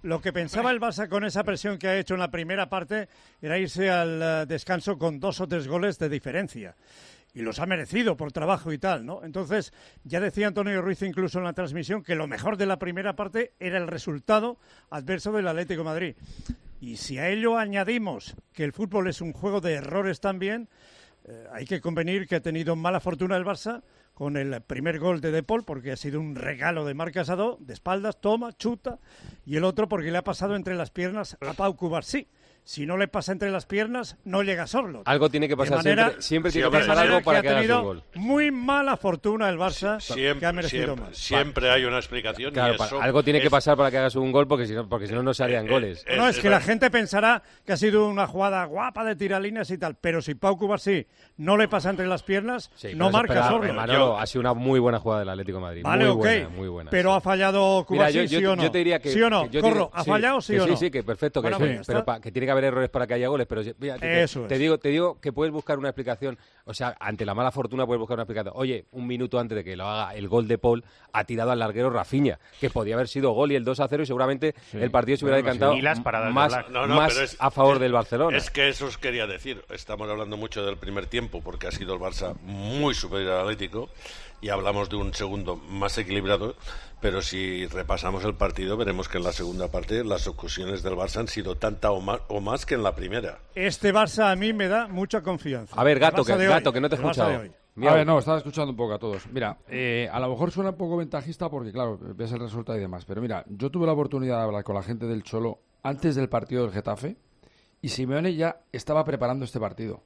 lo que pensaba el Barça con esa presión que ha hecho en la primera parte era irse al uh, descanso con dos o tres goles de diferencia. Y los ha merecido por trabajo y tal, ¿no? Entonces, ya decía Antonio Ruiz incluso en la transmisión que lo mejor de la primera parte era el resultado adverso del Atlético de Madrid. Y si a ello añadimos que el fútbol es un juego de errores también, eh, hay que convenir que ha tenido mala fortuna el Barça con el primer gol de De Paul, porque ha sido un regalo de Marc Casado, de espaldas, toma, chuta, y el otro porque le ha pasado entre las piernas a Pau Cubarsí. Si no le pasa entre las piernas, no llega a Sorlo. Algo tiene que pasar manera, siempre. Siempre sí, tiene que pasar algo para que, que hagas un gol. Muy mala fortuna el Barça, siempre, que ha merecido siempre, más. Siempre hay una explicación. Claro, y eso algo tiene es... que pasar para que hagas un gol, porque si no, porque si no, no se harían eh, goles. Eh, no, es, es que verdad. la gente pensará que ha sido una jugada guapa de tiralíneas y tal, pero si Pau Cubarsí no le pasa entre las piernas, sí, no marca Sorlo. Manolo, ha sido una muy buena jugada del Atlético de Madrid. Vale, muy ok, buena, muy buena. pero sí. ha fallado Cubarsí, Mira, yo, yo, ¿sí o no? Yo te diría que... ¿Sí o no? Que Corro, te, ¿ha sí, fallado, sí que o sí, no? Sí, que perfecto, que, bueno, sí, pues pero pa, que tiene que haber errores para que haya goles, pero mira, te, Eso te, es. digo, te digo que puedes buscar una explicación, o sea, ante la mala fortuna puedes buscar una explicación. Oye, un minuto antes de que lo haga el gol de Paul, ha tirado al larguero Rafinha, que podía haber sido gol y el dos a cero y seguramente sí. el partido se hubiera bueno, decantado sí. más, no, no, más es, a favor es, del Barcelona. Es que eso os quería decir. Estamos hablando mucho del primer tiempo porque ha sido el Barça muy superior al Atlético y hablamos de un segundo más equilibrado, pero si repasamos el partido veremos que en la segunda parte las ocasiones del Barça han sido tanta o más, o más que en la primera. Este Barça a mí me da mucha confianza. A ver, Gato, que, gato que no te he escuchado. A ver, no, estaba escuchando un poco a todos. Mira, eh, a lo mejor suena un poco ventajista porque, claro, ves el resultado y demás, pero mira, yo tuve la oportunidad de hablar con la gente del Cholo antes del partido del Getafe y Simeone ya estaba preparando este partido.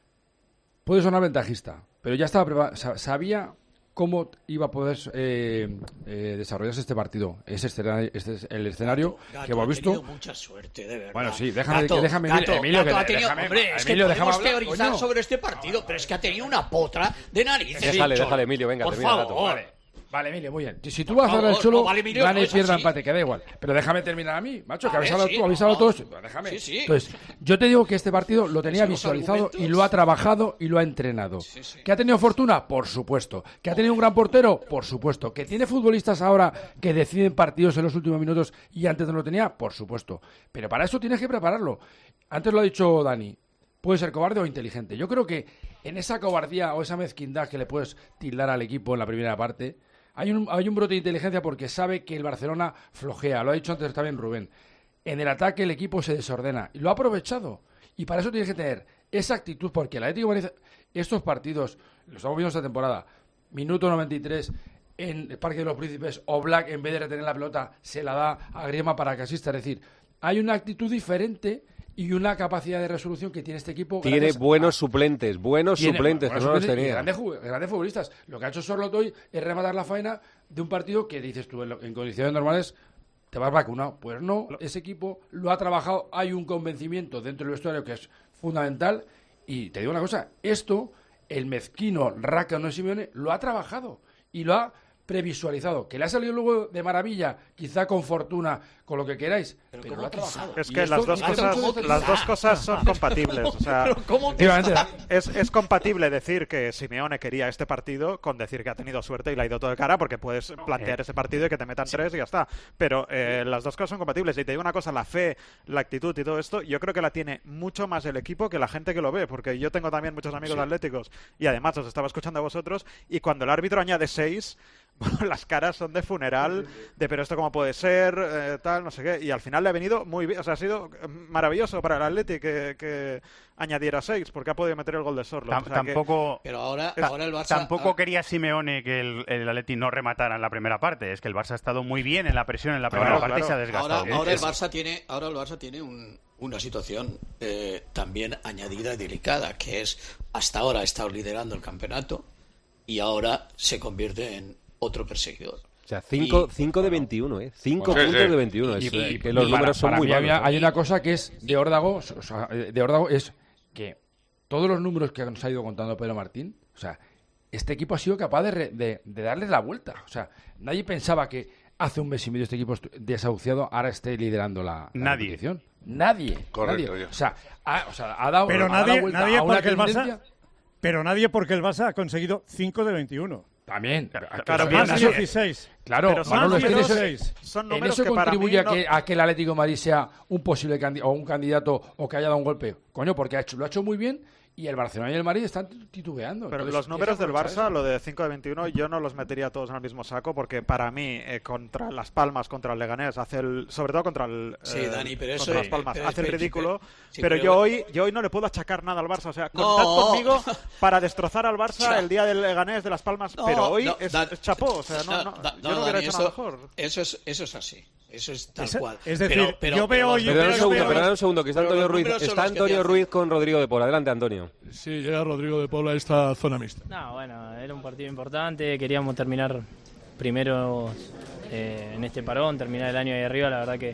Puede sonar ventajista, pero ya estaba preparado, sabía cómo iba a poder eh, eh, desarrollarse este partido. Ese escenario, este es el escenario Gato, que hemos visto. Ha tenido mucha suerte, de verdad. Bueno, sí, déjame, Gato, que, déjame Gato, Emilio, Gato que ha tenido, déjame, hombre, es Emilio, que déjame podemos hablar, teorizar coño. sobre este partido, pero es que ha tenido una potra de narices. Déjale, déjale, Emilio, venga, por termina, favor. Gato. Vale. Vale, Emilio, muy bien. Si tú vas a hablar del Cholo, no, vale, Emilio, gana y no pierda empate, que da igual. Pero déjame terminar a mí, macho, que habéis hablado tú, habéis hablado todos. Déjame. Sí, sí. Entonces, yo te digo que este partido lo tenía visualizado y lo ha trabajado y lo ha entrenado. Sí, sí. ¿Que ha tenido fortuna? Por supuesto. ¿Que ha tenido un gran portero? Por supuesto. ¿Que tiene futbolistas ahora que deciden partidos en los últimos minutos y antes no lo tenía? Por supuesto. Pero para eso tienes que prepararlo. Antes lo ha dicho Dani. Puede ser cobarde o inteligente. Yo creo que en esa cobardía o esa mezquindad que le puedes tildar al equipo en la primera parte, Hay un, hay un brote de inteligencia porque sabe que el Barcelona flojea. Lo ha dicho antes también Rubén. En el ataque el equipo se desordena. Y lo ha aprovechado. Y para eso tienes que tener esa actitud. Porque el Atlético de Madrid, estos partidos, los estamos viendo esta temporada, minuto noventa y tres, en el Parque de los Príncipes, Oblak, en vez de retener la pelota, se la da a Griezmann para que asista. Es decir, hay una actitud diferente y una capacidad de resolución que tiene este equipo. Tiene buenos a... suplentes, buenos tiene suplentes, buenos que no los suplentes tenía. Grandes, grandes futbolistas. Lo que ha hecho Sorloth hoy es rematar la faena de un partido que dices tú, en, lo, en condiciones normales, te vas vacunado. Pues no, ese equipo lo ha trabajado, hay un convencimiento dentro del vestuario que es fundamental. Y te digo una cosa, esto, el mezquino Rácano Simeone lo ha trabajado y lo ha previsualizado, que le ha salido luego de maravilla, quizá con fortuna, con lo que queráis, pero, pero lo ha trabajado. Es que las dos, cosas, las dos cosas son compatibles. O sea, es, es compatible decir que Simeone quería este partido con decir que ha tenido suerte y le ha ido todo de cara, porque puedes plantear ese partido y que te metan tres y ya está. Pero eh, las dos cosas son compatibles. Y te digo una cosa, la fe, la actitud y todo esto, yo creo que la tiene mucho más el equipo que la gente que lo ve, porque yo tengo también muchos amigos sí. atléticos y además os estaba escuchando a vosotros, y cuando el árbitro añade seis, bueno, las caras son de funeral, de pero esto cómo puede ser, eh, tal, no sé qué, y al final le ha venido muy bien, o sea, ha sido maravilloso para el Atleti que, que añadiera seis, porque ha podido meter el gol de Sorloth. Tam, o sea tampoco, que... pero ahora, es, ahora el Barça... Tampoco quería Simeone que el, el Atleti no rematara en la primera parte, es que el Barça ha estado muy bien en la presión en la primera claro, parte claro. y se ha desgastado. Ahora, ahora el Barça tiene, ahora el Barça tiene un, una situación eh, también añadida y delicada, que es, hasta ahora ha estado liderando el campeonato y ahora se convierte en otro perseguidor. O sea, cinco de veintiuno, ¿eh? cinco bueno, puntos sí, sí. de veintiuno. Es, y, y, que los números para, son para muy buenos. Había, hay una cosa que es de Órdago, o sea, de Órdago es que todos los números que nos ha ido contando Pedro Martín, o sea, este equipo ha sido capaz de, re, de, de darle la vuelta. O sea, nadie pensaba que hace un mes y medio este equipo desahuciado ahora esté liderando la, la nadie. competición. Nadie. Correcto. Nadie. O, sea, ha, o sea, ha dado, Pero ha nadie, dado la vuelta nadie a una porque el tendencia... Barça... Pero nadie porque el Barça ha conseguido cinco de veintiuno. También. Claro, más de dieciséis. Claro, pero son Manolo, es que en eso, dieciséis. Son en eso que para contribuye mí no- a, que, a que el Atlético de Madrid sea un posible candi- o un candidato o que haya dado un golpe. Coño, porque ha hecho, lo ha hecho muy bien y el Barcelona y el Madrid están titubeando. Pero Entonces, los números hay que del Barça, aprovechar lo de cinco de veintiuno, yo no los metería todos en el mismo saco porque para mí, eh, contra Las Palmas, contra el Leganés, hace el, sobre todo contra el Sí, eh, Dani, pero eso contra es- Las Palmas, pero hace el es- ridículo. sí, pero pero- yo hoy yo hoy no le puedo achacar nada al Barça. O sea, No. contad conmigo para destrozar al Barça Ya. el día del Leganés de Las Palmas, No, pero hoy no, es, da- es chapó. O sea, no, No, no, da- yo no, no hubiera Dani, hecho eso, nada mejor. Eso es, eso es así. Eso es tal Es- cual. es decir, Pero- pero- yo pero veo los yo Perdón un números- segundo, pero- perdón un segundo, que está pero Antonio los Ruiz. números son Está los que Antonio te Ruiz con Rodrigo de Paul. Adelante, Antonio. Sí, llega Rodrigo de Paul a esta zona mixta. No, bueno, era un partido importante, queríamos terminar primero eh, en este parón, terminar el año ahí arriba, la verdad que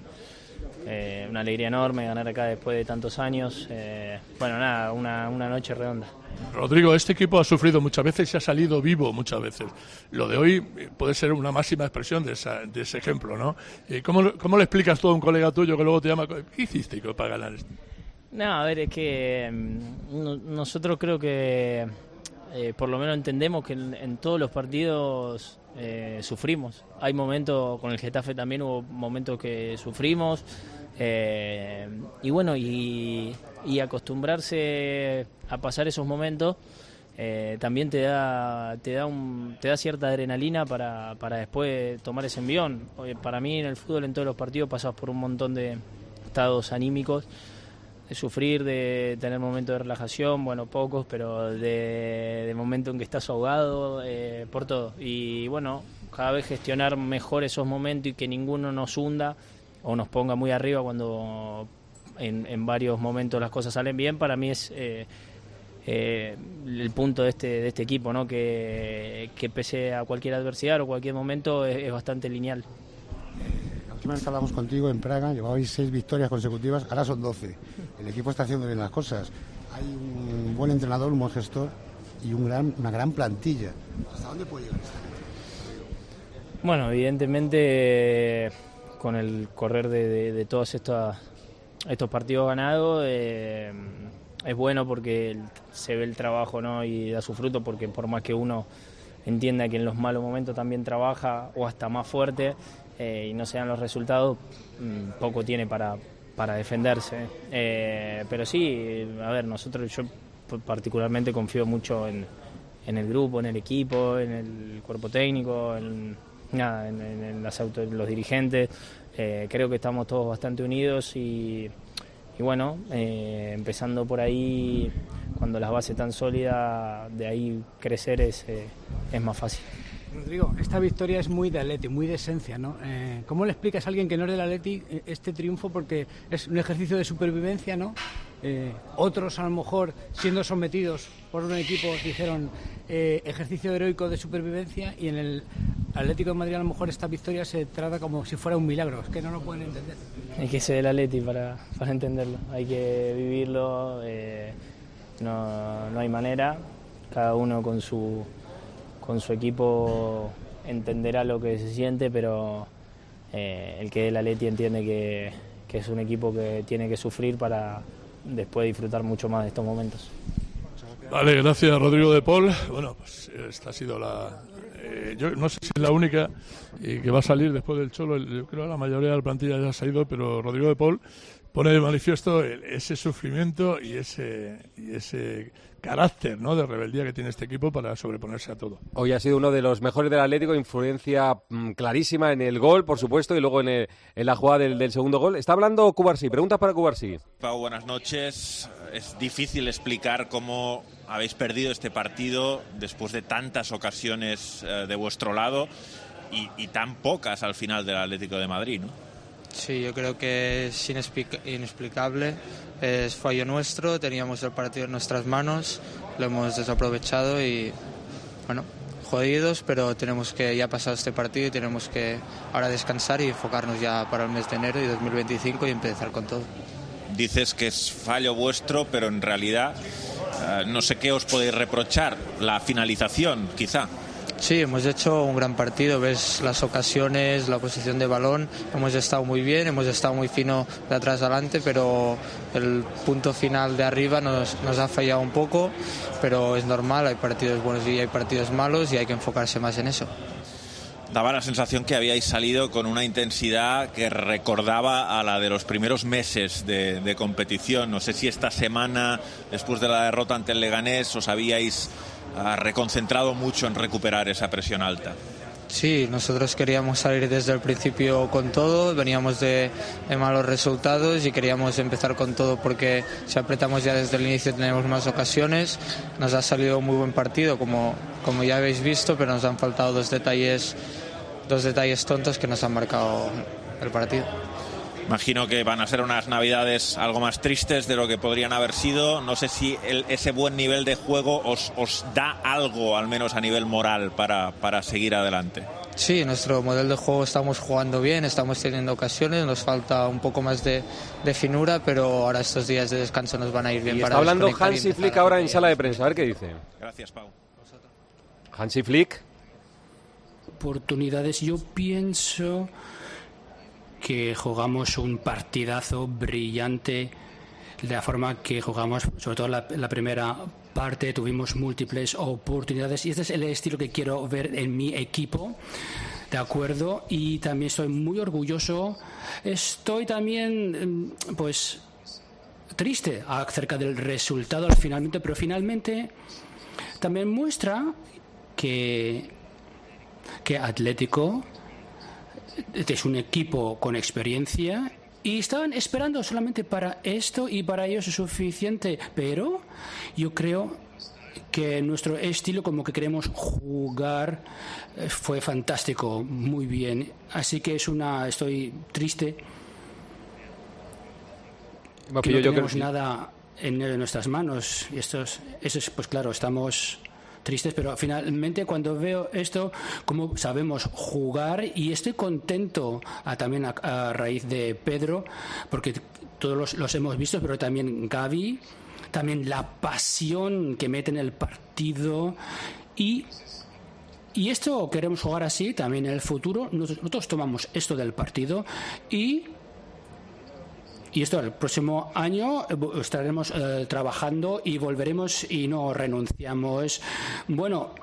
eh, una alegría enorme ganar acá después de tantos años. Eh, bueno, nada, una, una noche redonda. Rodrigo, este equipo ha sufrido muchas veces y ha salido vivo muchas veces. Lo de hoy eh, puede ser una máxima expresión de, esa, de ese ejemplo, ¿no? Eh, ¿cómo, lo- ¿Cómo le explicas tú a un colega tuyo que luego te llama? ¿Qué hiciste para ganar esto? No, a ver, es que mm, no- nosotros creo que eh, por lo menos entendemos que en, en todos los partidos eh, sufrimos. Hay momentos, con el Getafe también hubo momentos que sufrimos. eh, y bueno, y, y acostumbrarse a pasar esos momentos eh, también te da te da un, te da cierta adrenalina para, para después tomar ese envión. Oye, para mí en el fútbol, en todos los partidos, pasas por un montón de estados anímicos, de sufrir, de tener momentos de relajación, bueno, pocos, pero de, de momento en que estás ahogado, eh, por todo. Y bueno, cada vez gestionar mejor esos momentos y que ninguno nos hunda o nos ponga muy arriba cuando en, en varios momentos las cosas salen bien, para mí es eh, eh, el punto de este, de este equipo, ¿no? Que, que pese a cualquier adversidad o cualquier momento es, es bastante lineal. La última vez que hablamos contigo en Praga, llevabais seis victorias consecutivas, ahora son doce. El equipo está haciendo bien las cosas. Hay un buen entrenador, un buen gestor y un gran, una gran plantilla. ¿Hasta dónde puede llegar esta gente? Bueno, evidentemente, con el correr de, de, de todos estos, estos partidos ganados, eh, es bueno porque se ve el trabajo, ¿no? Y da su fruto, porque por más que uno entienda que en los malos momentos también trabaja o hasta más fuerte eh, y no se dan los resultados, mmm, poco tiene para, para defenderse. Eh, pero sí, a ver, nosotros, yo particularmente confío mucho en, en el grupo, en el equipo, en el cuerpo técnico, en, nada, en, en, en las auto, los dirigentes. Eh, creo que estamos todos bastante unidos y, y bueno, eh, empezando por ahí, cuando las bases están sólidas, de ahí crecer es, eh, es más fácil. Rodrigo, esta victoria es muy de Atleti, muy de esencia, ¿no? Eh, ¿Cómo le explicas a alguien que no es del Atleti este triunfo? Porque es un ejercicio de supervivencia, ¿no? Eh, otros, a lo mejor, siendo sometidos por un equipo, dijeron eh, ejercicio heroico de supervivencia, y en el Atlético de Madrid a lo mejor esta victoria se trata como si fuera un milagro. Es que no lo pueden entender. Hay que ser el Atleti para, para entenderlo, hay que vivirlo, eh, no, no hay manera, cada uno con su... con su equipo entenderá lo que se siente, pero eh, el que es el Atleti entiende que, que es un equipo que tiene que sufrir para después disfrutar mucho más de estos momentos. Vale, gracias Rodrigo de Paul. Bueno, pues esta ha sido la... Eh, yo no sé si es la única eh, que va a salir después del Cholo. Yo creo que la mayoría de la plantilla ya se ha ido, pero Rodrigo de Paul pone de manifiesto el, ese sufrimiento y ese, y ese carácter, ¿no?, de rebeldía que tiene este equipo para sobreponerse a todo. Hoy ha sido uno de los mejores del Atlético, influencia mmm, clarísima en el gol, por supuesto, y luego en, el, en la jugada del, del segundo gol. Está hablando Cubarsí, preguntas para Cubarsí. Pau, buenas noches. Es difícil explicar cómo habéis perdido este partido después de tantas ocasiones eh, de vuestro lado y, y tan pocas al final del Atlético de Madrid, ¿no? Sí, yo creo que es inexplicable, es fallo nuestro, teníamos el partido en nuestras manos, lo hemos desaprovechado y, bueno, jodidos, pero tenemos que ya pasar este partido y tenemos que ahora descansar y enfocarnos ya para el mes de enero y dos mil veinticinco y empezar con todo. Dices que es fallo vuestro, pero en realidad eh, no sé qué os podéis reprochar, la finalización, quizá. Sí, hemos hecho un gran partido, ves las ocasiones, la posición de balón, hemos estado muy bien, hemos estado muy fino de atrás adelante, pero el punto final de arriba nos, nos ha fallado un poco, pero es normal, hay partidos buenos y hay partidos malos y hay que enfocarse más en eso. Daba la sensación que habíais salido con una intensidad que recordaba a la de los primeros meses de, de competición. No sé si esta semana, después de la derrota ante el Leganés, os habíais uh, reconcentrado mucho en recuperar esa presión alta. Sí, nosotros queríamos salir desde el principio con todo, veníamos de, de malos resultados y queríamos empezar con todo porque si apretamos ya desde el inicio tenemos más ocasiones. Nos ha salido un muy buen partido, como, como ya habéis visto, pero nos han faltado dos detalles, dos detalles tontos que nos han marcado el partido. Imagino que van a ser unas navidades algo más tristes de lo que podrían haber sido. No sé si el, ese buen nivel de juego os, os da algo, al menos a nivel moral, para, para seguir adelante. Sí, nuestro modelo de juego estamos jugando bien, estamos teniendo ocasiones, nos falta un poco más de, de finura, pero ahora estos días de descanso nos van a ir bien. Y para está hablando desconectar y Hansi empezar Flick ahora en sala de prensa, a ver qué dice. Gracias, Pau. Hansi Flick. Oportunidades, yo pienso que jugamos un partidazo brillante de la forma que jugamos, sobre todo la, la primera parte, tuvimos múltiples oportunidades y este es el estilo que quiero ver en mi equipo, de acuerdo, y también estoy muy orgulloso, estoy también pues triste acerca del resultado finalmente, pero finalmente también muestra que que Atlético es un equipo con experiencia y estaban esperando solamente para esto y para ellos es suficiente, pero yo creo que nuestro estilo, como que queremos jugar, fue fantástico, muy bien, así que es una, estoy triste que no tenemos nada en nuestras manos y esto es, eso es, pues claro, estamos tristes, pero finalmente cuando veo esto, como sabemos jugar, y estoy contento a, también a, a raíz de Pedro, porque todos los, los hemos visto, pero también Gavi, también la pasión que mete en el partido, y y esto queremos jugar así también en el futuro. Nosotros, nosotros tomamos esto del partido y Y esto el próximo año estaremos eh, trabajando y volveremos y no renunciamos. Bueno,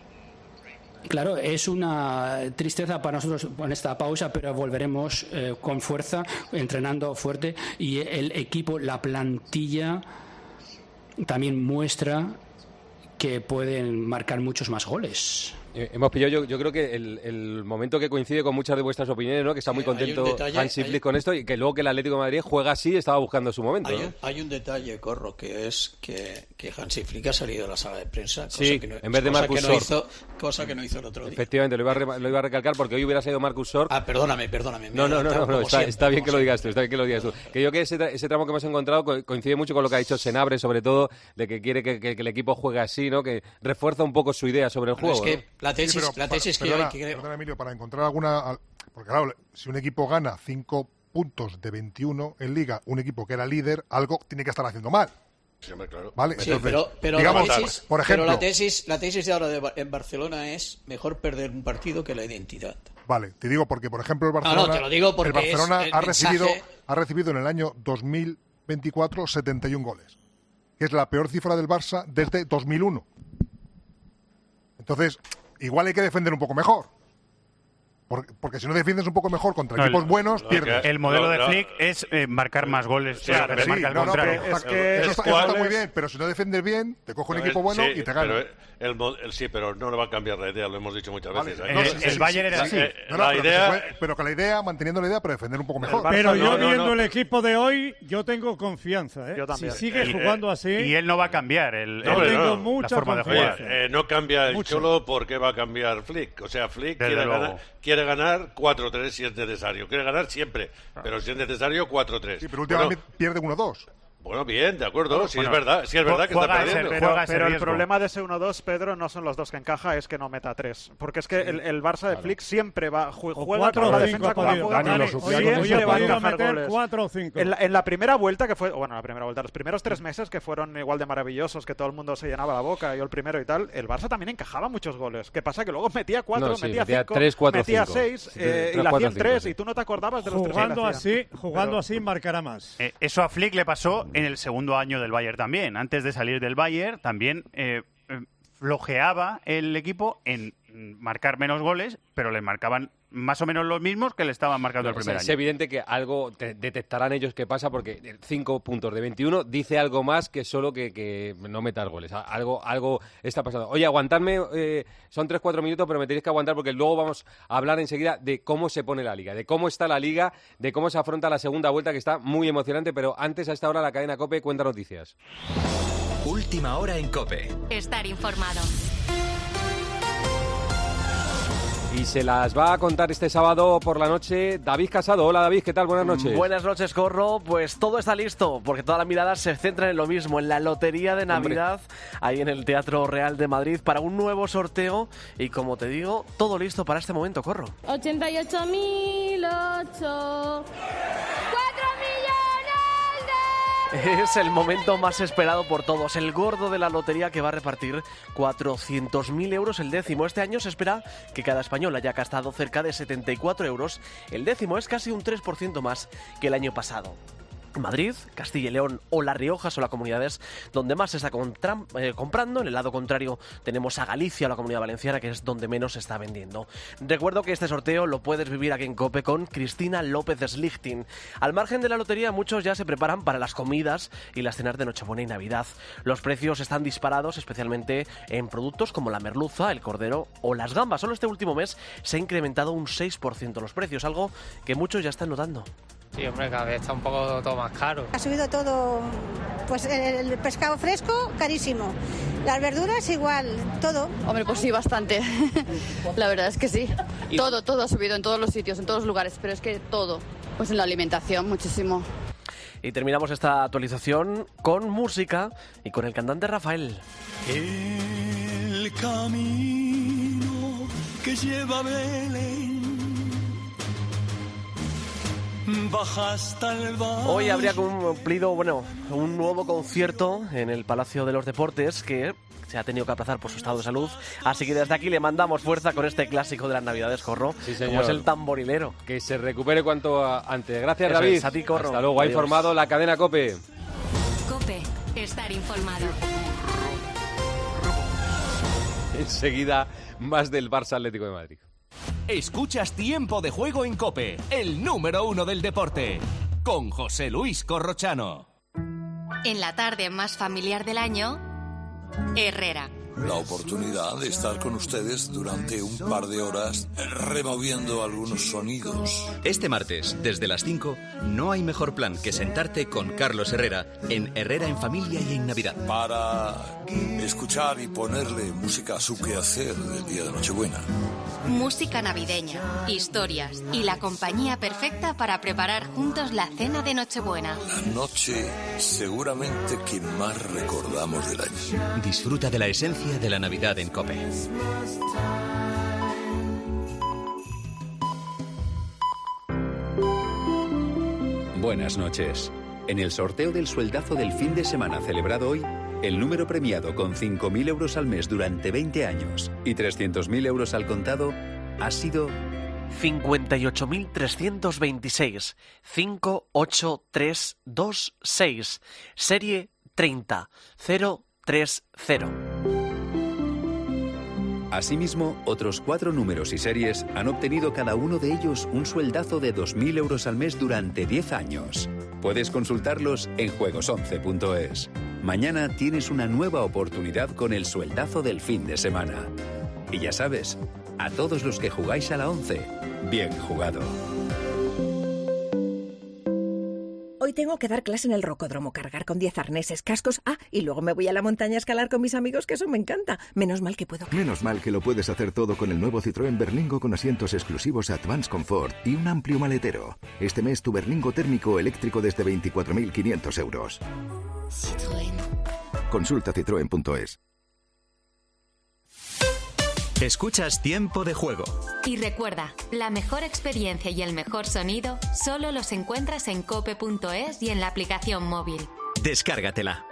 claro, es una tristeza para nosotros en esta pausa, pero volveremos eh, con fuerza, entrenando fuerte y el equipo, la plantilla también muestra que pueden marcar muchos más goles. Eh, hemos pillado, yo, yo creo que el, el momento que coincide con muchas de vuestras opiniones, ¿no? Que está muy contento detalle, Hansi Flick con esto y que luego que el Atlético de Madrid juega así, estaba buscando su momento. Hay, ¿no? un, hay un detalle, Corro, que es que, que Hansi Flick ha salido de la sala de prensa. Cosa Sí, que no, en vez de cosa Marcus que no Sorg. hizo, cosa que no hizo el otro día. Efectivamente, lo iba, a re, lo iba a recalcar porque hoy hubiera sido Marcus Sorg. Ah, perdóname, perdóname. No, no, no, no, no está, siempre, está bien que lo siempre. digas tú, está bien que lo digas tú. Que yo que ese, ese tramo que hemos encontrado co- coincide mucho con lo que ha dicho Senabre, sobre todo, de que quiere que, que, que el equipo juegue así, ¿no? Que refuerza un poco su idea sobre el Pero juego. es que ¿no? la tesis, Sí, pero la tesis para- que yo perdona, hay que creo. perdona, Emilio, para encontrar alguna... Porque claro, si un equipo gana cinco puntos de veintiuno en Liga, un equipo que era líder, algo tiene que estar haciendo mal. Sí, hombre, claro. ¿Vale? Sí, Entonces, pero, pero digamos, la tesis, por ejemplo... pero la tesis, la tesis de ahora de, Bar- en Barcelona es mejor perder un partido que la identidad. Vale, te digo porque, por ejemplo, el no, Barcelona, te lo digo porque el Barcelona es el ha, mensaje- recibido, ha recibido en el año dos mil veinticuatro setenta y uno goles, que es la peor cifra del Barça desde dos mil uno. Entonces, igual hay que defender un poco mejor. Porque, porque si no defiendes un poco mejor contra No, equipos el- buenos, no, pierdes. El modelo No, de no. Flick es eh, marcar más goles, Sí, o sea, pero que sí, marca al no, no, contrario. pero es que eso, está, eso está muy bien, pero si no defiendes bien, te coge un Pero equipo el- bueno sí, y te gana. pero el mo- el- sí, pero no le va a cambiar la idea, lo hemos dicho muchas Vale, veces. ¿eh? no, El- sí, el sí, Bayern sí, era sí. así. No, no, La pero, que idea- se puede- pero que la idea, manteniendo la idea, pero defender un poco mejor. Pero yo no, no, viendo no. el equipo de hoy, yo tengo confianza. ¿eh? Yo también. Si sigue Y- jugando así, Y él no va a cambiar el, No, el- hombre, tengo no. mucha la forma de confianza. jugar. Eh, no cambia el Mucho. Cholo, ¿por qué va a cambiar Flick? O sea, Flick Desde quiere luego. ganar, quiere ganar cuatro tres si es necesario. Quiere ganar siempre, pero si es necesario cuatro tres. Sí, pero últimamente pierde uno dos. Bueno, bien, de acuerdo, Bueno, sí bueno, es verdad, sí es verdad que está perdiendo. Pero, pero el problema de ese uno dos, Pedro, no son los dos que encaja, es que no meta tres. Porque es que el, el Barça de Flick siempre va, juega cuatro con la o cinco defensa con la juega, Dani, siempre va a encajar meter goles. cuatro o cinco. En la, en la primera vuelta, que fue, bueno, la primera vuelta, los primeros tres meses que fueron igual de maravillosos, que todo el mundo se llenaba la boca, yo el primero y tal, el Barça también encajaba muchos goles. ¿Qué pasa? Que luego metía cuatro, no, sí, metía, metía cinco, tres, cuatro, metía cinco. seis, Sí, eh, tres, y la cuatro, hacían cinco, tres, sí. y tú no te acordabas de los tres. Jugando así, jugando Pero, así marcará más. Eh, eso a Flick le pasó en el segundo año del Bayern también. Antes de salir del Bayern, también eh, eh, flojeaba el equipo en marcar menos goles, pero le marcaban más o menos los mismos que le estaban marcando el O sea, primer es año. evidente que algo te- detectarán ellos que pasa, porque cinco puntos de veintiuno dice algo más que solo que, que no metas goles. A- Algo, algo está pasando. Oye, aguantadme, eh, son tres cuatro minutos, pero me tenéis que aguantar porque luego vamos a hablar enseguida de cómo se pone la Liga, de cómo está la Liga, de cómo se afronta la segunda vuelta, que está muy emocionante, pero antes, a esta hora, la cadena COPE cuenta noticias. Última hora en COPE. Estar informado. Y se las va a contar este sábado por la noche David Casado. Hola David, ¿qué tal? Buenas noches. Buenas noches, Corro. Pues todo está listo, porque todas las miradas se centran en lo mismo, en la lotería de Navidad, Hombre. ahí en el Teatro Real de Madrid, para un nuevo sorteo. Y como te digo, todo listo para este momento, Corro. ochenta y ocho mil ocho. ¡cuatro millones! Es el momento más esperado por todos, el gordo de la lotería que va a repartir cuatrocientos mil euros el décimo. Este año se espera que cada español haya gastado cerca de setenta y cuatro euros. El décimo es casi un tres por ciento más que el año pasado. Madrid, Castilla y León o La Rioja son las comunidades donde más se está contra, eh, comprando. En el lado contrario tenemos a Galicia o la Comunidad Valenciana, que es donde menos se está vendiendo. Recuerdo que este sorteo lo puedes vivir aquí en COPE con Cristina López Slichting. Al margen de la lotería, muchos ya se preparan para las comidas y las cenas de Nochebuena y Navidad. Los precios están disparados, especialmente en productos como la merluza, el cordero o las gambas. Solo este último mes se ha incrementado un seis por ciento los precios, algo que muchos ya están notando. Sí, hombre, cada vez está un poco todo más caro. Ha subido todo, pues el, el pescado fresco, carísimo. Las verduras igual, todo. Hombre, pues sí, bastante. La verdad es que sí. Todo, todo ha subido en todos los sitios, en todos los lugares, pero es que todo. Pues en la alimentación, muchísimo. Y terminamos esta actualización con música y con el cantante Rafael. El camino que lleva a Belén baja hasta el valle. Hoy habría cumplido, bueno, un nuevo concierto en el Palacio de los Deportes que se ha tenido que aplazar por su estado de salud. Así que desde aquí le mandamos fuerza con este clásico de las Navidades, Corro. Sí, señor. Como es el tamborilero. Que se recupere cuanto a- antes. Gracias, Eso David. es, a ti, Corro. Hasta luego. Ha Adiós. informado la cadena COPE. COPE. Estar informado. Enseguida, más del Barça Atlético de Madrid. Escuchas Tiempo de Juego en COPE, el número uno del deporte, con José Luis Corrochano. En la tarde más familiar del año, Herrera. La oportunidad de estar con ustedes durante un par de horas removiendo algunos sonidos. Este martes, desde las cinco, no hay mejor plan que sentarte con Carlos Herrera en Herrera en Familia y en Navidad. Para escuchar y ponerle música a su quehacer del día de Nochebuena. Música navideña, historias y la compañía perfecta para preparar juntos la cena de Nochebuena. La noche seguramente que más recordamos del año. Disfruta de la esencia de la Navidad en COPE. Buenas noches. En el sorteo del sueldazo del fin de semana celebrado hoy, el número premiado con cinco mil euros al mes durante veinte años y trescientos mil euros al contado ha sido cincuenta y ocho mil trescientos veintiséis, cinco ocho tres dos seis, serie treinta cero tres cero. Asimismo, otros cuatro números y series han obtenido cada uno de ellos un sueldazo de dos mil euros al mes durante diez años. Puedes consultarlos en juegos once punto es. Mañana tienes una nueva oportunidad con el sueldazo del fin de semana. Y ya sabes, a todos los que jugáis a la once, bien jugado. Hoy tengo que dar clase en el rocódromo, cargar con diez arneses, cascos. Ah, y luego me voy a la montaña a escalar con mis amigos, que eso me encanta. Menos mal que puedo... Menos mal que lo puedes hacer todo con el nuevo Citroën Berlingo con asientos exclusivos Advance Comfort y un amplio maletero. Este mes tu Berlingo térmico eléctrico desde veinticuatro mil quinientos euros. Citroën. Consulta citroen punto es. Escuchas Tiempo de Juego. Y recuerda, la mejor experiencia y el mejor sonido solo los encuentras en cope punto es y en la aplicación móvil. Descárgatela.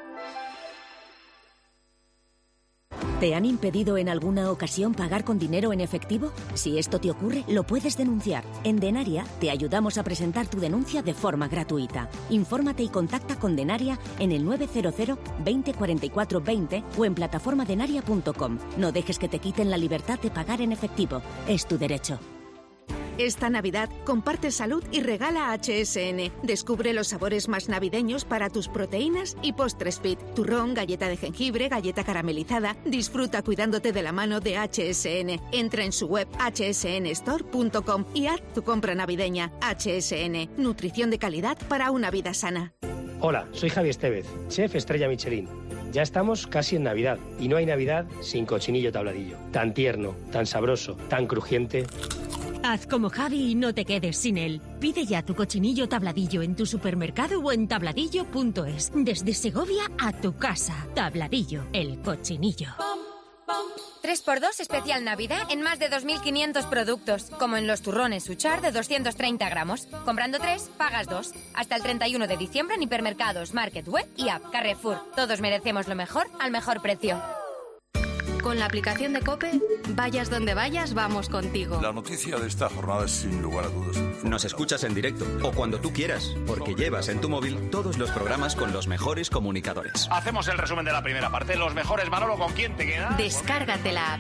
¿Te han impedido en alguna ocasión pagar con dinero en efectivo? Si esto te ocurre, lo puedes denunciar. En Denaria te ayudamos a presentar tu denuncia de forma gratuita. Infórmate y contacta con Denaria en el nueve cero cero, veinte cuarenta y cuatro veinte o en plataforma denaria punto com. No dejes que te quiten la libertad de pagar en efectivo. Es tu derecho. Esta Navidad comparte salud y regala H S N. Descubre los sabores más navideños para tus proteínas y postres fit. Turrón, galleta de jengibre, galleta caramelizada. Disfruta cuidándote de la mano de H S N. Entra en su web h s n store punto com y haz tu compra navideña. H S N. Nutrición de calidad para una vida sana. Hola, soy Javi Estevez, chef estrella Michelin. Ya estamos casi en Navidad y no hay Navidad sin cochinillo tabladillo. Tan tierno, tan sabroso, tan crujiente. Haz como Javi y no te quedes sin él. Pide ya tu cochinillo tabladillo en tu supermercado o en tabladillo punto es. Desde Segovia a tu casa. Tabladillo, el cochinillo. tres por dos especial Navidad en más de dos mil quinientos productos, como en los turrones Suchar de doscientos treinta gramos. Comprando tres, pagas dos. Hasta el treinta y uno de diciembre en hipermercados, Market, Web y App. Carrefour. Todos merecemos lo mejor al mejor precio. Con la aplicación de COPE, vayas donde vayas, vamos contigo. La noticia de esta jornada es sin lugar a dudas. Nos escuchas en directo o cuando tú quieras, porque llevas en tu móvil todos los programas con los mejores comunicadores. Hacemos el resumen de la primera parte. Los mejores, Manolo, ¿con quién te quedas? Descárgate la app.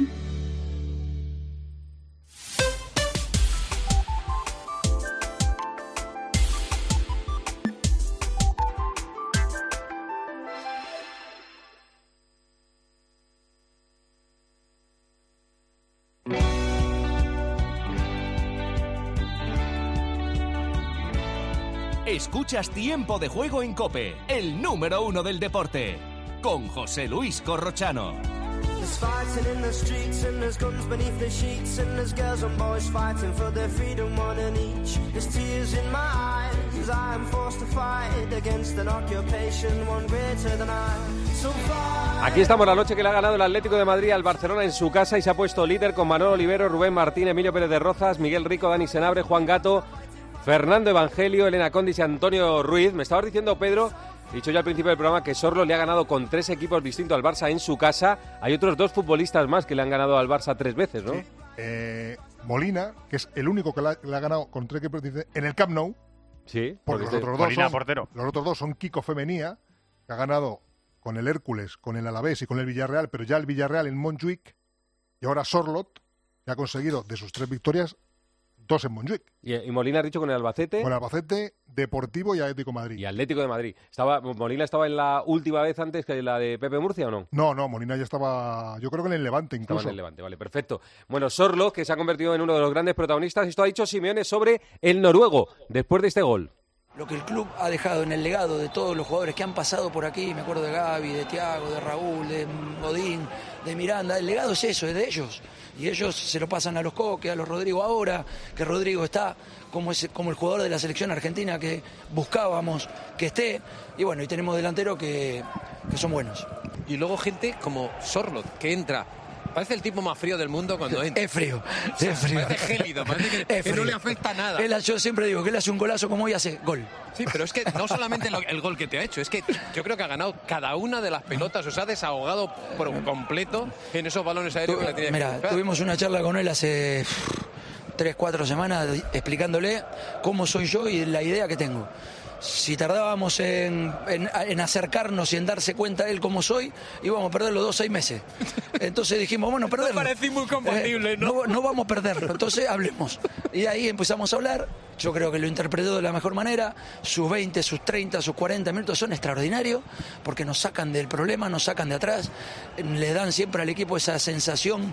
Escuchas Tiempo de Juego en COPE, el número uno del deporte, con José Luis Corrochano. There's fighting in the streets and there's guns beneath the sheets and there's girls and boys fighting for their freedom, one in each. There's tears in my eyes, I am forced to fight against an occupation, one greater than I. So far. Aquí estamos la noche que le ha ganado el Atlético de Madrid al Barcelona en su casa y se ha puesto líder con Manolo Olivero, Rubén Martín, Emilio Pérez de Rozas, Miguel Rico, Dani Senabre, Juan Gato, Fernando Evangelio, Elena Condis y Antonio Ruiz. Me estabas diciendo, Pedro, he dicho ya al principio del programa, que Sorlo le ha ganado con tres equipos distintos al Barça en su casa. Hay otros dos futbolistas más que le han ganado al Barça tres veces, ¿no? Sí. Eh, Molina, que es el único que le ha, le ha ganado con tres equipos distintos en el Camp Nou. Sí. Porque los otros, dos son, portero. los otros dos son Kiko Femenía, que ha ganado con el Hércules, con el Alavés y con el Villarreal, pero ya el Villarreal en Montjuic, y ahora Sorlot, que ha conseguido de sus tres victorias dos en Montjuic. Y, y Molina ha dicho con el Albacete. Con el Albacete, Deportivo y Atlético de Madrid. Y Atlético de Madrid. Estaba, ¿Molina estaba en la última vez antes que la de Pepe Murcia o no? No, no, Molina ya estaba, yo creo que en el Levante incluso. Estaba en el Levante, vale, perfecto. Bueno, Sorlo, que se ha convertido en uno de los grandes protagonistas. Esto ha dicho Simeone sobre el noruego, después de este gol. Lo que el club ha dejado en el legado de todos los jugadores que han pasado por aquí, me acuerdo de Gavi, de Thiago, de Raúl, de Godín, de Miranda, el legado es eso, es de ellos. Y ellos se lo pasan a los Coque, a los Rodrigo ahora, que Rodrigo está como, ese, como el jugador de la selección argentina que buscábamos que esté. Y bueno, y tenemos delanteros que, que son buenos. Y luego gente como Sorlot, que entra. Parece el tipo más frío del mundo cuando entra. Es frío, es frío. Parece gélido, parece que, que no le afecta nada. Él, yo siempre digo que él hace un golazo como hoy hace gol. Sí, pero es que no solamente lo, el gol que te ha hecho, es que yo creo que ha ganado cada una de las pelotas, o sea, ha desahogado por completo en esos balones aéreos que le tenía que Mira, buscar. Tuvimos una charla con él hace tres, cuatro semanas explicándole cómo soy yo y la idea que tengo. Si tardábamos en, en, en acercarnos y en darse cuenta de él como soy, íbamos a perder los dos seis meses. Entonces dijimos, bueno, perderlo. No parecía muy compatible, eh, ¿no? ¿no? No vamos a perderlo, entonces hablemos. Y ahí empezamos a hablar. Yo creo que lo interpretó de la mejor manera. Sus veinte, sus treinta, sus cuarenta minutos son extraordinarios porque nos sacan del problema, nos sacan de atrás. Le dan siempre al equipo esa sensación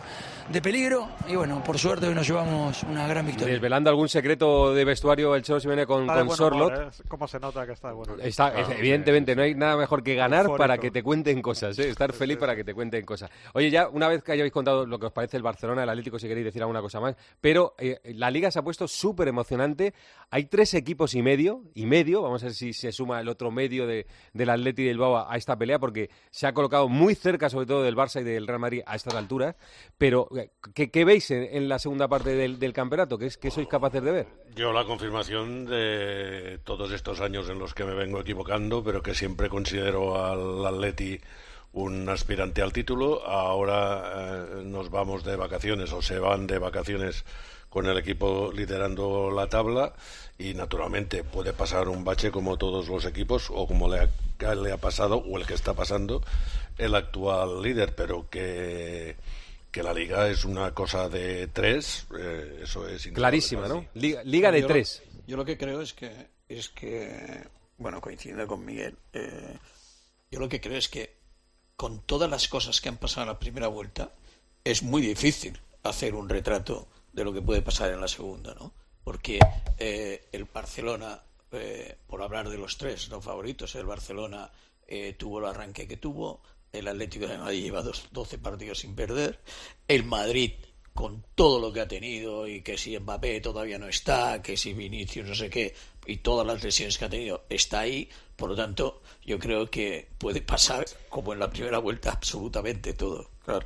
de peligro y bueno, por suerte hoy nos llevamos una gran victoria. Desvelando algún secreto de vestuario el Cholo Simeone con, con Sorloth. Humor, ¿eh? ¿Cómo se nota que está de buen humor? Está, claro, evidentemente, sí, sí, no hay nada mejor que ganar eufórico. Para que te cuenten cosas, ¿eh? Estar feliz para que te cuenten cosas. Oye, ya una vez que hayáis contado lo que os parece el Barcelona, el Atlético, si queréis decir alguna cosa más, pero eh, la Liga se ha puesto súper emocionante. Hay tres equipos y medio, y medio, vamos a ver si se suma el otro medio de, del Atleti y del Bilbao a esta pelea, porque se ha colocado muy cerca, sobre todo del Barça y del Real Madrid a estas alturas. Pero, ¿qué, qué veis en, en la segunda parte del, del campeonato? ¿Qué, es, ¿Qué sois capaces de ver? Yo la confirmación de todos estos años en los que me vengo equivocando, pero que siempre considero al Atleti un aspirante al título. Ahora eh, nos vamos de vacaciones, o se van de vacaciones con el equipo liderando la tabla, y naturalmente puede pasar un bache como todos los equipos, o como le ha, le ha pasado, o el que está pasando el actual líder, pero que... que la Liga es una cosa de tres, eh, eso es clarísima, ¿no? Liga, Liga de yo tres. Lo, yo lo que creo es que, es que bueno, coincidiendo con Miguel, eh, yo lo que creo es que con todas las cosas que han pasado en la primera vuelta, es muy difícil hacer un retrato de lo que puede pasar en la segunda, ¿no? Porque eh, el Barcelona, eh, por hablar de los tres no favoritos, el Barcelona eh, tuvo el arranque que tuvo. El Atlético de Madrid lleva doce partidos sin perder. El Madrid, con todo lo que ha tenido, y que si Mbappé todavía no está, que si Vinicius no sé qué, y todas las lesiones que ha tenido, está ahí. Por lo tanto, yo creo que puede pasar, como en la primera vuelta, absolutamente todo. Claro.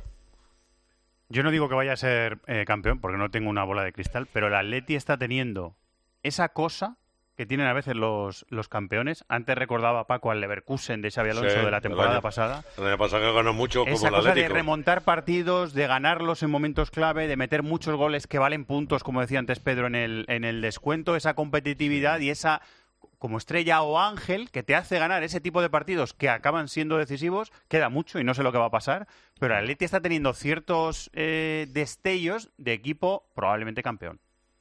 Yo no digo que vaya a ser eh, campeón, porque no tengo una bola de cristal, pero el Atleti está teniendo esa cosa que tienen a veces los, los campeones. Antes recordaba Paco al Leverkusen de Xabi Alonso, sí, de la temporada el año, pasada. El año pasado ganó mucho como esa el cosa Atlético. De remontar partidos, de ganarlos en momentos clave, de meter muchos goles que valen puntos, como decía antes Pedro, en el, en el descuento, esa competitividad y esa como estrella o ángel que te hace ganar ese tipo de partidos que acaban siendo decisivos. Queda mucho y no sé lo que va a pasar, pero el Atleti está teniendo ciertos eh, destellos de equipo probablemente campeón.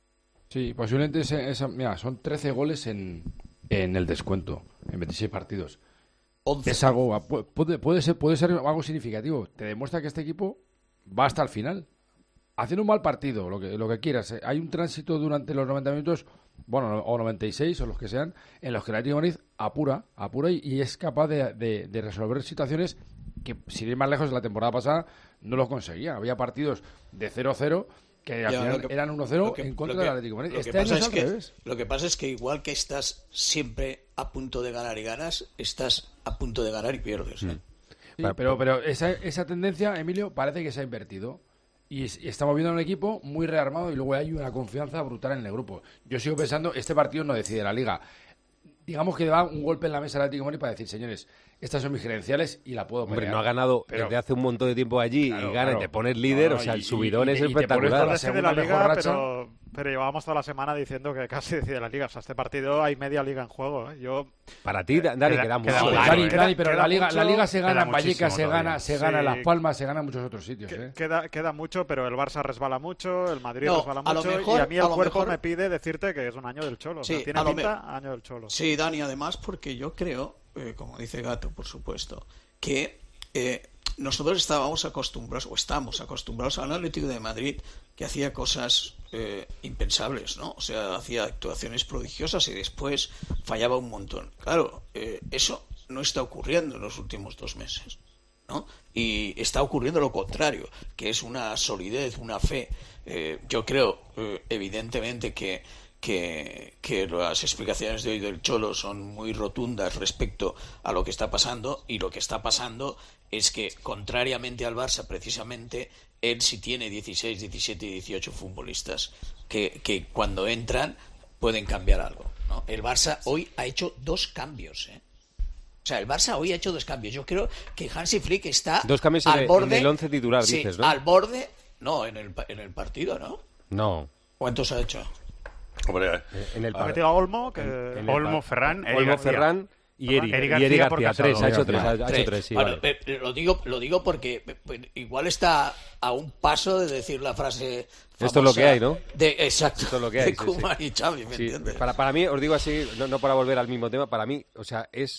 Sí, posiblemente ese, esa, mira, son trece goles en, en el descuento, en veintiséis partidos. once. Es algo, puede, puede, ser, puede ser algo significativo. Te demuestra que este equipo va hasta el final. Haciendo un mal partido, lo que, lo que quieras. Hay un tránsito durante los noventa minutos, bueno, o noventa y seis, o los que sean, en los que el Atlético de Madrid apura, apura y, y es capaz de, de, de resolver situaciones que, sin ir más lejos, la temporada pasada no lo conseguía. Había partidos de cero cero que al ya, final que, eran uno cero en contra del Atlético de Madrid. Este año es al revés. Lo que pasa es que igual que estás siempre a punto de ganar y ganas, estás a punto de ganar y pierdes, ¿no? Sí, pero, pero esa, esa tendencia, Emilio, parece que se ha invertido. Y, y estamos viendo un equipo muy rearmado y luego hay una confianza brutal en el grupo. Yo sigo pensando, este partido no decide la Liga. Digamos que da un golpe en la mesa al Atlético de Madrid para decir, señores, estas son mis credenciales y la puedo pelear. Hombre, no ha ganado pero, desde hace un montón de tiempo allí, claro, y gana claro. y te pones líder, no, no, o sea, el subidón y, y, es y espectacular. Te de la Liga, pero, pero llevábamos toda la semana diciendo que casi decide la Liga. O sea, este partido hay media Liga en juego, ¿eh? Yo Para ti, Dani, queda mucho. Queda, Dani, Dani, Dani, pero queda la Liga, mucho, la Liga se gana en Vallecas, se todavía. gana, se sí. gana en Las Palmas, se gana en muchos otros sitios, ¿eh? Queda, queda mucho, pero el Barça resbala mucho, el Madrid no, resbala a mucho, mejor, y a mí el a cuerpo mejor... me pide decirte que es un año del Cholo. Sí, o sea, tiene pinta me... año del Cholo. Sí, Dani, además, porque yo creo, eh, como dice Gato, por supuesto, que eh, nosotros estábamos acostumbrados, o estamos acostumbrados al Atlético de Madrid, que hacía cosas eh, impensables, ¿no? O sea, hacía actuaciones prodigiosas y después fallaba un montón. Claro, eh, eso no está ocurriendo en los últimos dos meses, ¿no? Y está ocurriendo lo contrario, que es una solidez, una fe. Eh, yo creo, eh, evidentemente, que Que, que las explicaciones de hoy del Cholo son muy rotundas respecto a lo que está pasando, y lo que está pasando es que, contrariamente al Barça, precisamente, él sí tiene dieciséis, diecisiete y dieciocho futbolistas que, que cuando entran pueden cambiar algo, ¿no? El Barça hoy ha hecho dos cambios, ¿eh? O sea, el Barça hoy ha hecho dos cambios. Yo creo que Hansi Flick está dos cambios al en, borde, en el once titular, sí, dices, ¿no? al borde, no, en el, en el partido, ¿no? No. ¿Cuántos ha hecho? Hombre, en el ha metido a Olmo, que... en, en Olmo, Ferran, Olmo, García. Ferran y Eri, Eri García, y Eri García, tres, ha hecho tres, ha tres. hecho tres, sí, bueno, vale. lo digo, lo digo porque igual está a un paso de decir la frase famosa. Esto es lo que hay, ¿no? De, exacto. Esto es lo que hay. De Koeman sí, sí. y Xavi, ¿me sí, entiendes? Para, para mí, os digo así, no, no para volver al mismo tema, para mí, o sea, es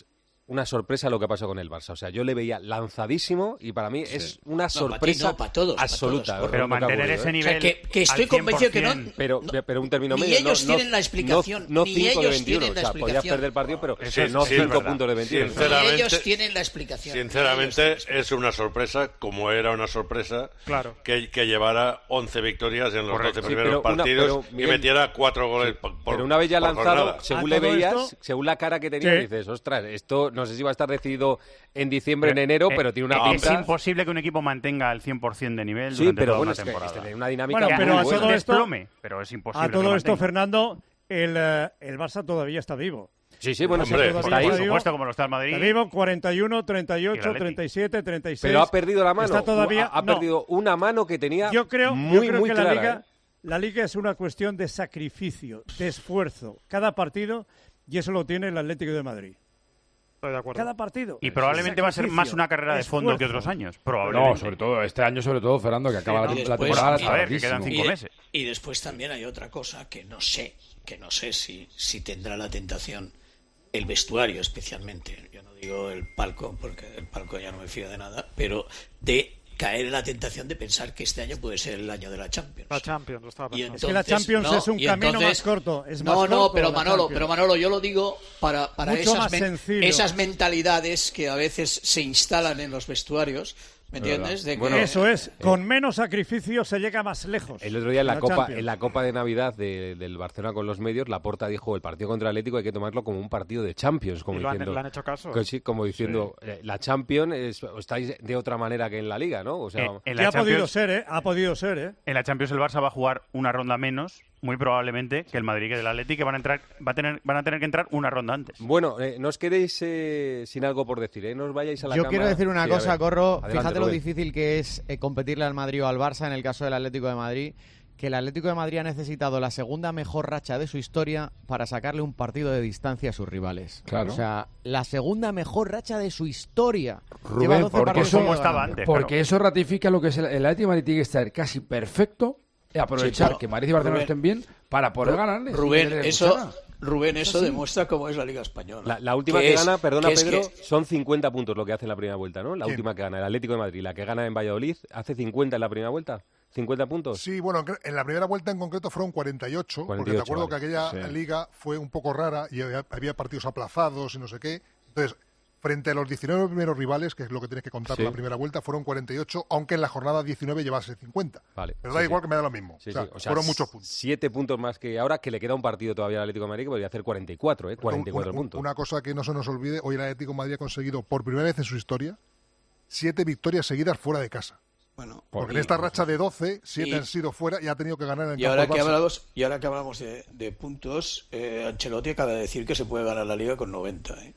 una sorpresa lo que pasó con el Barça. O sea, yo le veía lanzadísimo y para mí sí. es una no, sorpresa para ti no, para todos, absoluta. para todos, pero mantener ese nivel. O sea, que, que estoy convencido que no. Pero, pero un término ni medio. ellos no, tienen no, la explicación. No, no ni cinco ellos de veintiuno. tienen la o sea, explicación. podías perder el partido, pero Eso no sí, cinco puntos de veintiuno. Sinceramente, ni ellos tienen la explicación. Sinceramente, es una sorpresa, como era una sorpresa, claro. que, que llevara once victorias en los Correcto. doce Sí, primeros una, partidos pero, y metiera cuatro goles sí, por, Pero una vez ya lanzado, jornada. según le veías, esto? según la cara que tenía, sí. dices, ostras, esto no sé si va a estar decidido en diciembre, en enero, eh, pero tiene una eh, pinta... Es imposible que un equipo mantenga el cien por ciento de nivel sí, durante pero toda bueno, una es que temporada. tiene una dinámica bueno, pero muy a buena. todo esto, desplome, pero es imposible a todo que esto, mantenga. Fernando, el, uh, el Barça todavía está vivo. Sí, sí, bueno, hombre, está ahí. Por supuesto, como lo está el Madrid. Está vivo, cuarenta y uno, treinta y ocho, treinta y siete, treinta y seis. Pero ha perdido la mano. Está todavía, ha, ha no. perdido una mano que tenía yo creo, muy, yo creo muy que clara. la Liga, ¿eh? la Liga es una cuestión de sacrificio, de esfuerzo. Cada partido, y eso lo tiene el Atlético de Madrid. Estoy de acuerdo. Cada partido. Y probablemente va a ser más una carrera de fondo esfuerzo. que otros años. Probablemente. No, sobre todo, este año sobre todo, Fernando, que acaba Sí, la, no, la después, temporada a ver, que quedan cinco y, de, meses. y después también hay otra cosa que no sé, que no sé si, si tendrá la tentación el vestuario especialmente, yo no digo el palco, porque el palco ya no me fío de nada, pero de caer en la tentación de pensar que este año puede ser el año de la Champions. La Champions, lo estaba pensando. Es que la Champions no, es un y camino entonces- más corto. Es no, más no, corto pero la Manolo, Champions. pero Manolo, yo lo digo para, para Mucho esas, más men- sencillo. esas mentalidades que a veces se instalan en los vestuarios, ¿me entiendes? De que- Bueno, Eso es, con menos sacrificio se llega más lejos. El otro día en la, La Copa Champions. en la Copa de Navidad de- del Barcelona con los medios, Laporta dijo el partido contra el Atlético hay que tomarlo como un partido de Champions, como Y lo han- diciendo, le han hecho caso. que sí, como diciendo eh, la Champions es, estáis de otra manera que en la Liga, ¿no? O sea, Eh, en Que la ha podido Champions, ser, ¿eh? Ha podido ser, ¿eh? en la Champions el Barça va a jugar una ronda menos, muy probablemente, que el Madrid que el Atleti, que van a entrar, va a tener, van a tener que entrar una ronda antes. bueno, eh, no os quedéis eh, sin algo por decir, ¿eh? No os vayáis a la Yo cama. quiero decir una Sí, a cosa, ver. Corro. Adelante, Fíjate lo Rubén. difícil que es eh, competirle al Madrid o al Barça en el caso del Atlético de Madrid, que el Atlético de Madrid ha necesitado la segunda mejor racha de su historia para sacarle un partido de distancia a sus rivales. Claro. O sea, la segunda mejor racha de su historia. Rubén, Lleva doce porque partidos eso- seguidos como estaba ganando. antes. Porque claro. eso ratifica lo que es el, el Atlético de Madrid tiene que estar casi perfecto y aprovechar Sí, pero, que Madrid y Barcelona Rubén, estén bien para poder Ru- ganarles. Rubén, sin tener eso, cuchara. Rubén, eso sí. demuestra cómo es la Liga Española. La, la última Que que, es- gana, perdona que es Pedro, que- son cincuenta puntos lo que hace en la primera vuelta, ¿no? La ¿Quién? última que gana, el Atlético de Madrid, la que gana en Valladolid, hace cincuenta en la primera vuelta. ¿cincuenta puntos? Sí, bueno, en- en la primera vuelta en concreto fueron cuarenta y ocho, porque te cuarenta y ocho, acuerdo vale. que aquella Sí. liga fue un poco rara y había, había partidos aplazados y no sé qué. Entonces, frente a los diecinueve primeros rivales, que es lo que tienes que contar Sí. la primera vuelta, fueron cuarenta y ocho, aunque en la jornada diecinueve llevase cincuenta. Vale. Pero sí, da sí. igual que me da lo mismo. Sí, o sea, sí. O sea, fueron muchos puntos. Siete puntos más que ahora, que le queda un partido todavía al Atlético de Madrid, que podría hacer cuarenta y cuatro, ¿eh? cuarenta y cuatro Una- puntos. Una cosa que no se nos olvide, hoy el Atlético de Madrid ha conseguido por primera vez en su historia siete victorias seguidas fuera de casa. Bueno, Porque y- en esta racha de doce, siete y- han sido fuera y ha tenido que ganar en el Y campo ahora del que Barça. hablamos, y ahora que hablamos de, de puntos, eh, Ancelotti acaba de decir que se puede ganar la Liga con noventa. ¿eh?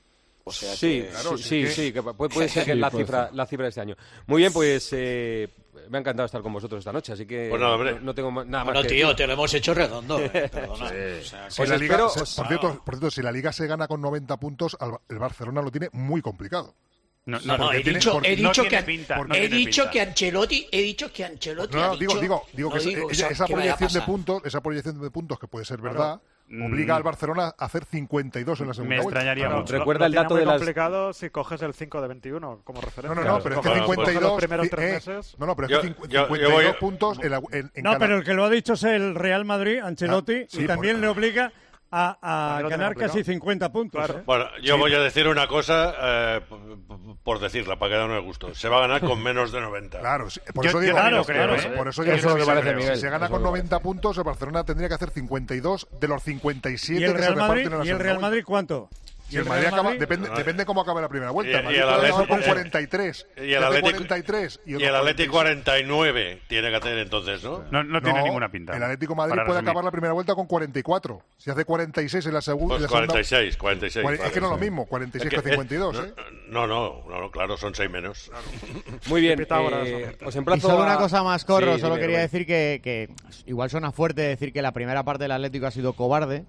O sea Sí, que, Claro, sí, sí sí, que- sí, que puede, puede ser que Sí, es la puede cifra, ser. la cifra de este año. Muy bien, pues eh, me ha encantado estar con vosotros esta noche, así que Pues nada, hombre. no, no tengo ma- nada Bueno, más que tío, decir. te lo hemos hecho redondo. eh, perdona. Sí. O sea, Si Pues la Liga- espero- se- os- por, cierto, por cierto, si la Liga se gana con noventa puntos, al- el Barcelona lo tiene muy complicado. No, No, no, porque he tiene- dicho, porque he no dicho tiene que, pinta, no he tiene dicho pinta. que Ancelotti, he dicho que Ancelotti No, ha no, digo, dicho- digo, digo no que digo esa, eso, esa que vaya a proyección de pasar. puntos, esa proyección de puntos que puede ser Claro. verdad, Mm. obliga al Barcelona a hacer cincuenta y dos en la segunda Me vuelta. extrañaría Claro, mucho. lo- Recuerda lo el tiene dato muy de las- complicado si coges el cinco de veintiuno como referencia. No, no, no, pero es que Si coges cincuenta y dos, los primeros tres eh, meses. no, no, pero es Yo- que cincu- yo- yo cincuenta y dos voy- puntos en, la, en, en No, cada- pero el que lo ha dicho es el Real Madrid, Ancelotti, Ah, sí, y también por- le obliga a, a También lo tiene ganar complicado. casi cincuenta puntos. Claro. ¿eh? Bueno, yo voy a decir una cosa eh, p- p- por decirla, para que no el gusto. Se va a ganar con menos de noventa. Claro, sí, por Yo- eso yo digo, también lo por creo, eso- ¿eh? por eso Eso digo es lo que si parece se- Miguel, si se gana eso con es lo que noventa puntos, el Barcelona tendría que hacer cincuenta y dos de los cincuenta y ¿Y siete el que se Real Madrid, reparten en la ¿y el segunda Real vuelta. Madrid cuánto? Si el Madrid Real acaba, Madrid? depende, No, depende cómo acabe la primera Y- vuelta. El y Madrid el puede acabar Atlético- con cuarenta y tres. Y el si hace Atlético, cuarenta y tres y y otro el Atlético cuarenta y seis. cuarenta y nueve tiene que hacer entonces, ¿no? No, no tiene ninguna pinta. El Atlético de Madrid para puede resumir. acabar la primera vuelta con cuarenta y cuatro. Si hace cuarenta y seis en la, segu- Pues en la segunda. cuarenta y seis, cuarenta y seis. Cuare- es vale, que no es lo sí. mismo, cuarenta y seis Es que cincuenta y dos, no, ¿eh? No, no, no, no, claro, son seis menos. Muy bien, Pitágoras, eh, hombre. os Y emplazo solo a- una cosa más, Corro, Sí, solo dime, quería Rubén. decir que, que igual suena fuerte decir que la primera parte del Atlético ha sido cobarde,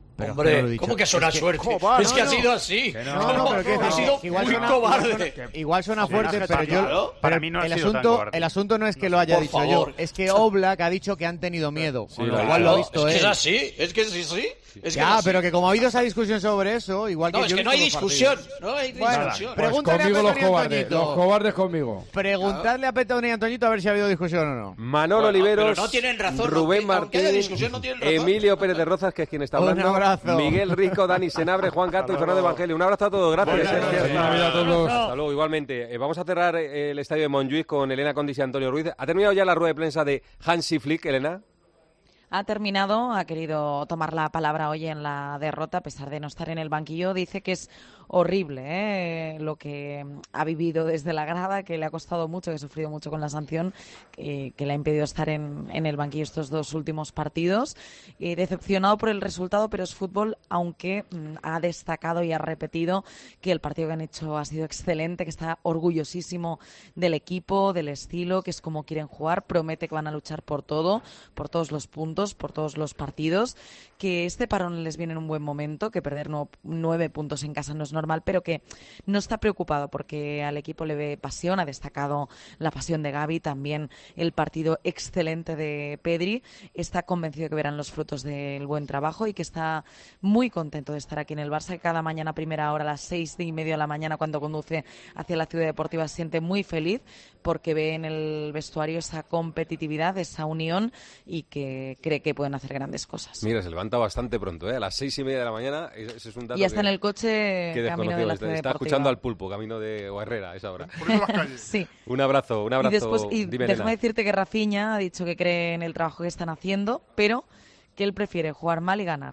Pero Hombre, que no lo he dicho. ¿cómo que suena Es que- suerte? Joder, es no, que ha no. sido así. Que no, no, pero que- ha sido igual muy suena- cobarde. igual suena- Igual suena Hombre, fuerte, no, pero está yo claro. Para mí no ha el sido tan asunto, cobarde. el asunto no es que lo haya Por dicho favor. yo, es que Oblak ha dicho que han tenido miedo, con lo Claro, cual lo ha visto es que él. es así, es que es así. Es que ya, es así. pero que como ha habido esa discusión sobre eso, igual que No, yo es he que no visto hay los discusión. partidos. No hay Bueno, discusión. Pues pregúntale conmigo a los Petón y cobardes, Antoñito. los cobardes conmigo. Preguntadle a Petón y Antoñito a ver si ha habido discusión o no. Manolo Bueno, Oliveros, pero no tienen razón, Rubén aunque- aunque haya Martín, discusión, no tienen razón. Emilio Pérez de Rozas, que es quien está Un hablando, abrazo. Miguel Rico, Dani Senabre, Juan Gato y Fernando Evangelio. Un abrazo a todos, gracias. Buenas eh. noches. Feliz Navidad a todos. Hasta luego, igualmente. Eh, vamos a cerrar eh, el estadio de Montjuic con Elena Condis y Antonio Ruiz. ¿Ha terminado ya la rueda de prensa de Hansi Flick, Elena? Ha terminado, ha querido tomar la palabra hoy en la derrota, a pesar de no estar en el banquillo. Dice que es horrible ¿eh? lo que ha vivido desde la grada, que le ha costado mucho, que ha sufrido mucho con la sanción, que, que le ha impedido estar en, en el banquillo estos dos últimos partidos. Eh, decepcionado por el resultado, pero es fútbol, aunque mm, ha destacado y ha repetido que el partido que han hecho ha sido excelente, que está orgullosísimo del equipo, del estilo, que es como quieren jugar. Promete que van a luchar por todo, por todos los puntos, por todos los partidos, que este parón les viene en un buen momento, que perder no, nueve puntos en casa no es normal, pero que no está preocupado porque al equipo le ve pasión. Ha destacado la pasión de Gavi, también el partido excelente de Pedri. Está convencido de que verán los frutos del buen trabajo y que está muy contento de estar aquí en el Barça, que cada mañana a primera hora, a las seis y media de la mañana, cuando conduce hacia la ciudad deportiva, se siente muy feliz porque ve en el vestuario esa competitividad, esa unión, y que cree que pueden hacer grandes cosas. Mira, se levanta bastante pronto, ¿eh? A las seis y media de la mañana. Ese es un dato Y está que, en el coche que camino de la ciudad Está deportiva. escuchando al Pulpo, camino de o Herrera a esa hora. Sí. Un abrazo, un abrazo. Y después, y Dime, déjame Elena. decirte que Rafinha ha dicho que cree en el trabajo que están haciendo, pero que él prefiere jugar mal y ganar.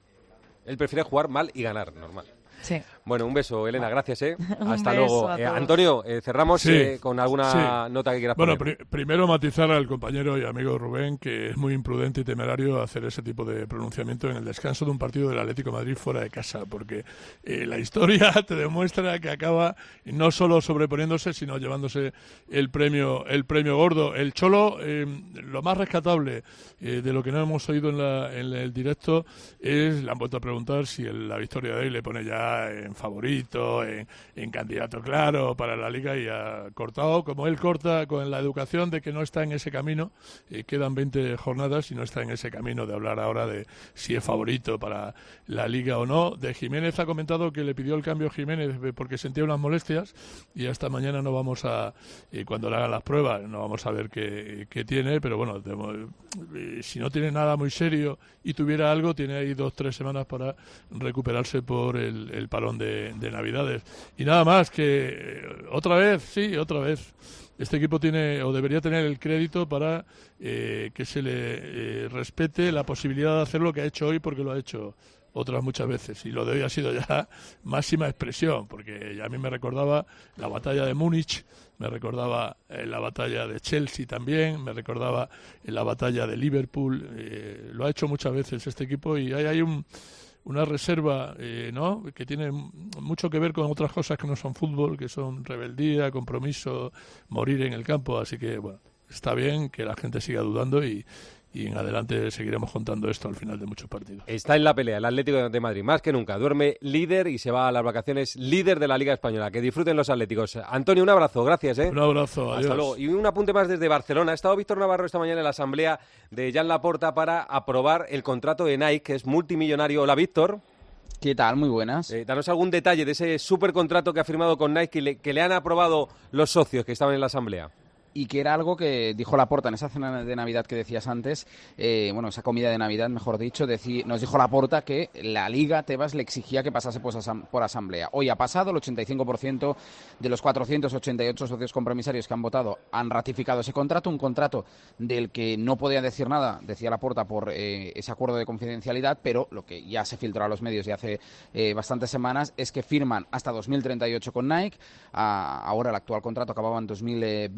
Él prefiere jugar mal y ganar, normal. Sí. Bueno, un beso, Elena, gracias, ¿eh? Un Hasta beso luego. a Eh, todos. Antonio, eh, cerramos Sí, eh, con alguna sí. nota que quieras Bueno, poner. pri- primero matizar al compañero y amigo Rubén que es muy imprudente y temerario hacer ese tipo de pronunciamiento en el descanso de un partido del Atlético de Madrid fuera de casa, porque eh, la historia te demuestra que acaba no solo sobreponiéndose, sino llevándose el premio el premio gordo. El Cholo, eh, lo más rescatable eh, de lo que no hemos oído en, la, en el directo es, le han vuelto a preguntar si el- la victoria de hoy le pone ya en favorito, en, en candidato claro para la Liga, y ha cortado, como él corta, con la educación de que no está en ese camino. Eh, quedan veinte jornadas y no está en ese camino de hablar ahora de si es favorito para la Liga o no. De Jiménez ha comentado que le pidió el cambio Jiménez eh, porque sentía unas molestias, y hasta mañana no vamos a, eh, cuando le hagan las pruebas, no vamos a ver qué, qué tiene, pero bueno, de- eh, si no tiene nada muy serio y tuviera algo, tiene ahí dos, tres semanas para recuperarse por el, el parón de, de Navidades. Y nada más, que eh, otra vez, sí, otra vez, este equipo tiene o debería tener el crédito para eh, que se le eh, respete la posibilidad de hacer lo que ha hecho hoy, porque lo ha hecho otras muchas veces, y lo de hoy ha sido ya máxima expresión, porque ya a mí me recordaba la batalla de Múnich, me recordaba eh, la batalla de Chelsea también, me recordaba eh, la batalla de Liverpool. Eh, lo ha hecho muchas veces este equipo, y hay, hay un una reserva eh, ¿no? que tiene mucho que ver con otras cosas que no son fútbol, que son rebeldía, compromiso, morir en el campo. Así que, bueno, está bien que la gente siga dudando, y, y en adelante seguiremos contando esto al final de muchos partidos. Está en la pelea el Atlético de Madrid, más que nunca. Duerme líder y se va a las vacaciones líder de la Liga Española. Que disfruten los atléticos. Antonio, un abrazo, gracias. ¿eh? Un abrazo, Hasta adiós. luego. Y un apunte más desde Barcelona. Ha estado Víctor Navarro esta mañana en la asamblea de Jan Laporta para aprobar el contrato de Nike, que es multimillonario. Hola, Víctor. ¿Qué tal? Muy buenas. Eh, danos algún detalle de ese supercontrato que ha firmado con Nike, que le, que le han aprobado los socios que estaban en la asamblea. Y que era algo que dijo Laporta en esa cena de Navidad que decías antes, eh, bueno, esa comida de Navidad, mejor dicho, decí, nos dijo Laporta que la Liga Tebas le exigía que pasase por, asam- por asamblea. Hoy ha pasado, el ochenta y cinco por ciento de los cuatrocientos ochenta y ocho socios compromisarios que han votado han ratificado ese contrato, un contrato del que no podía decir nada, decía Laporta, por eh, ese acuerdo de confidencialidad, pero lo que ya se filtró a los medios y hace eh, bastantes semanas es que firman hasta dos mil treinta y ocho con Nike. A, ahora el actual contrato acababa en dos mil veintiocho,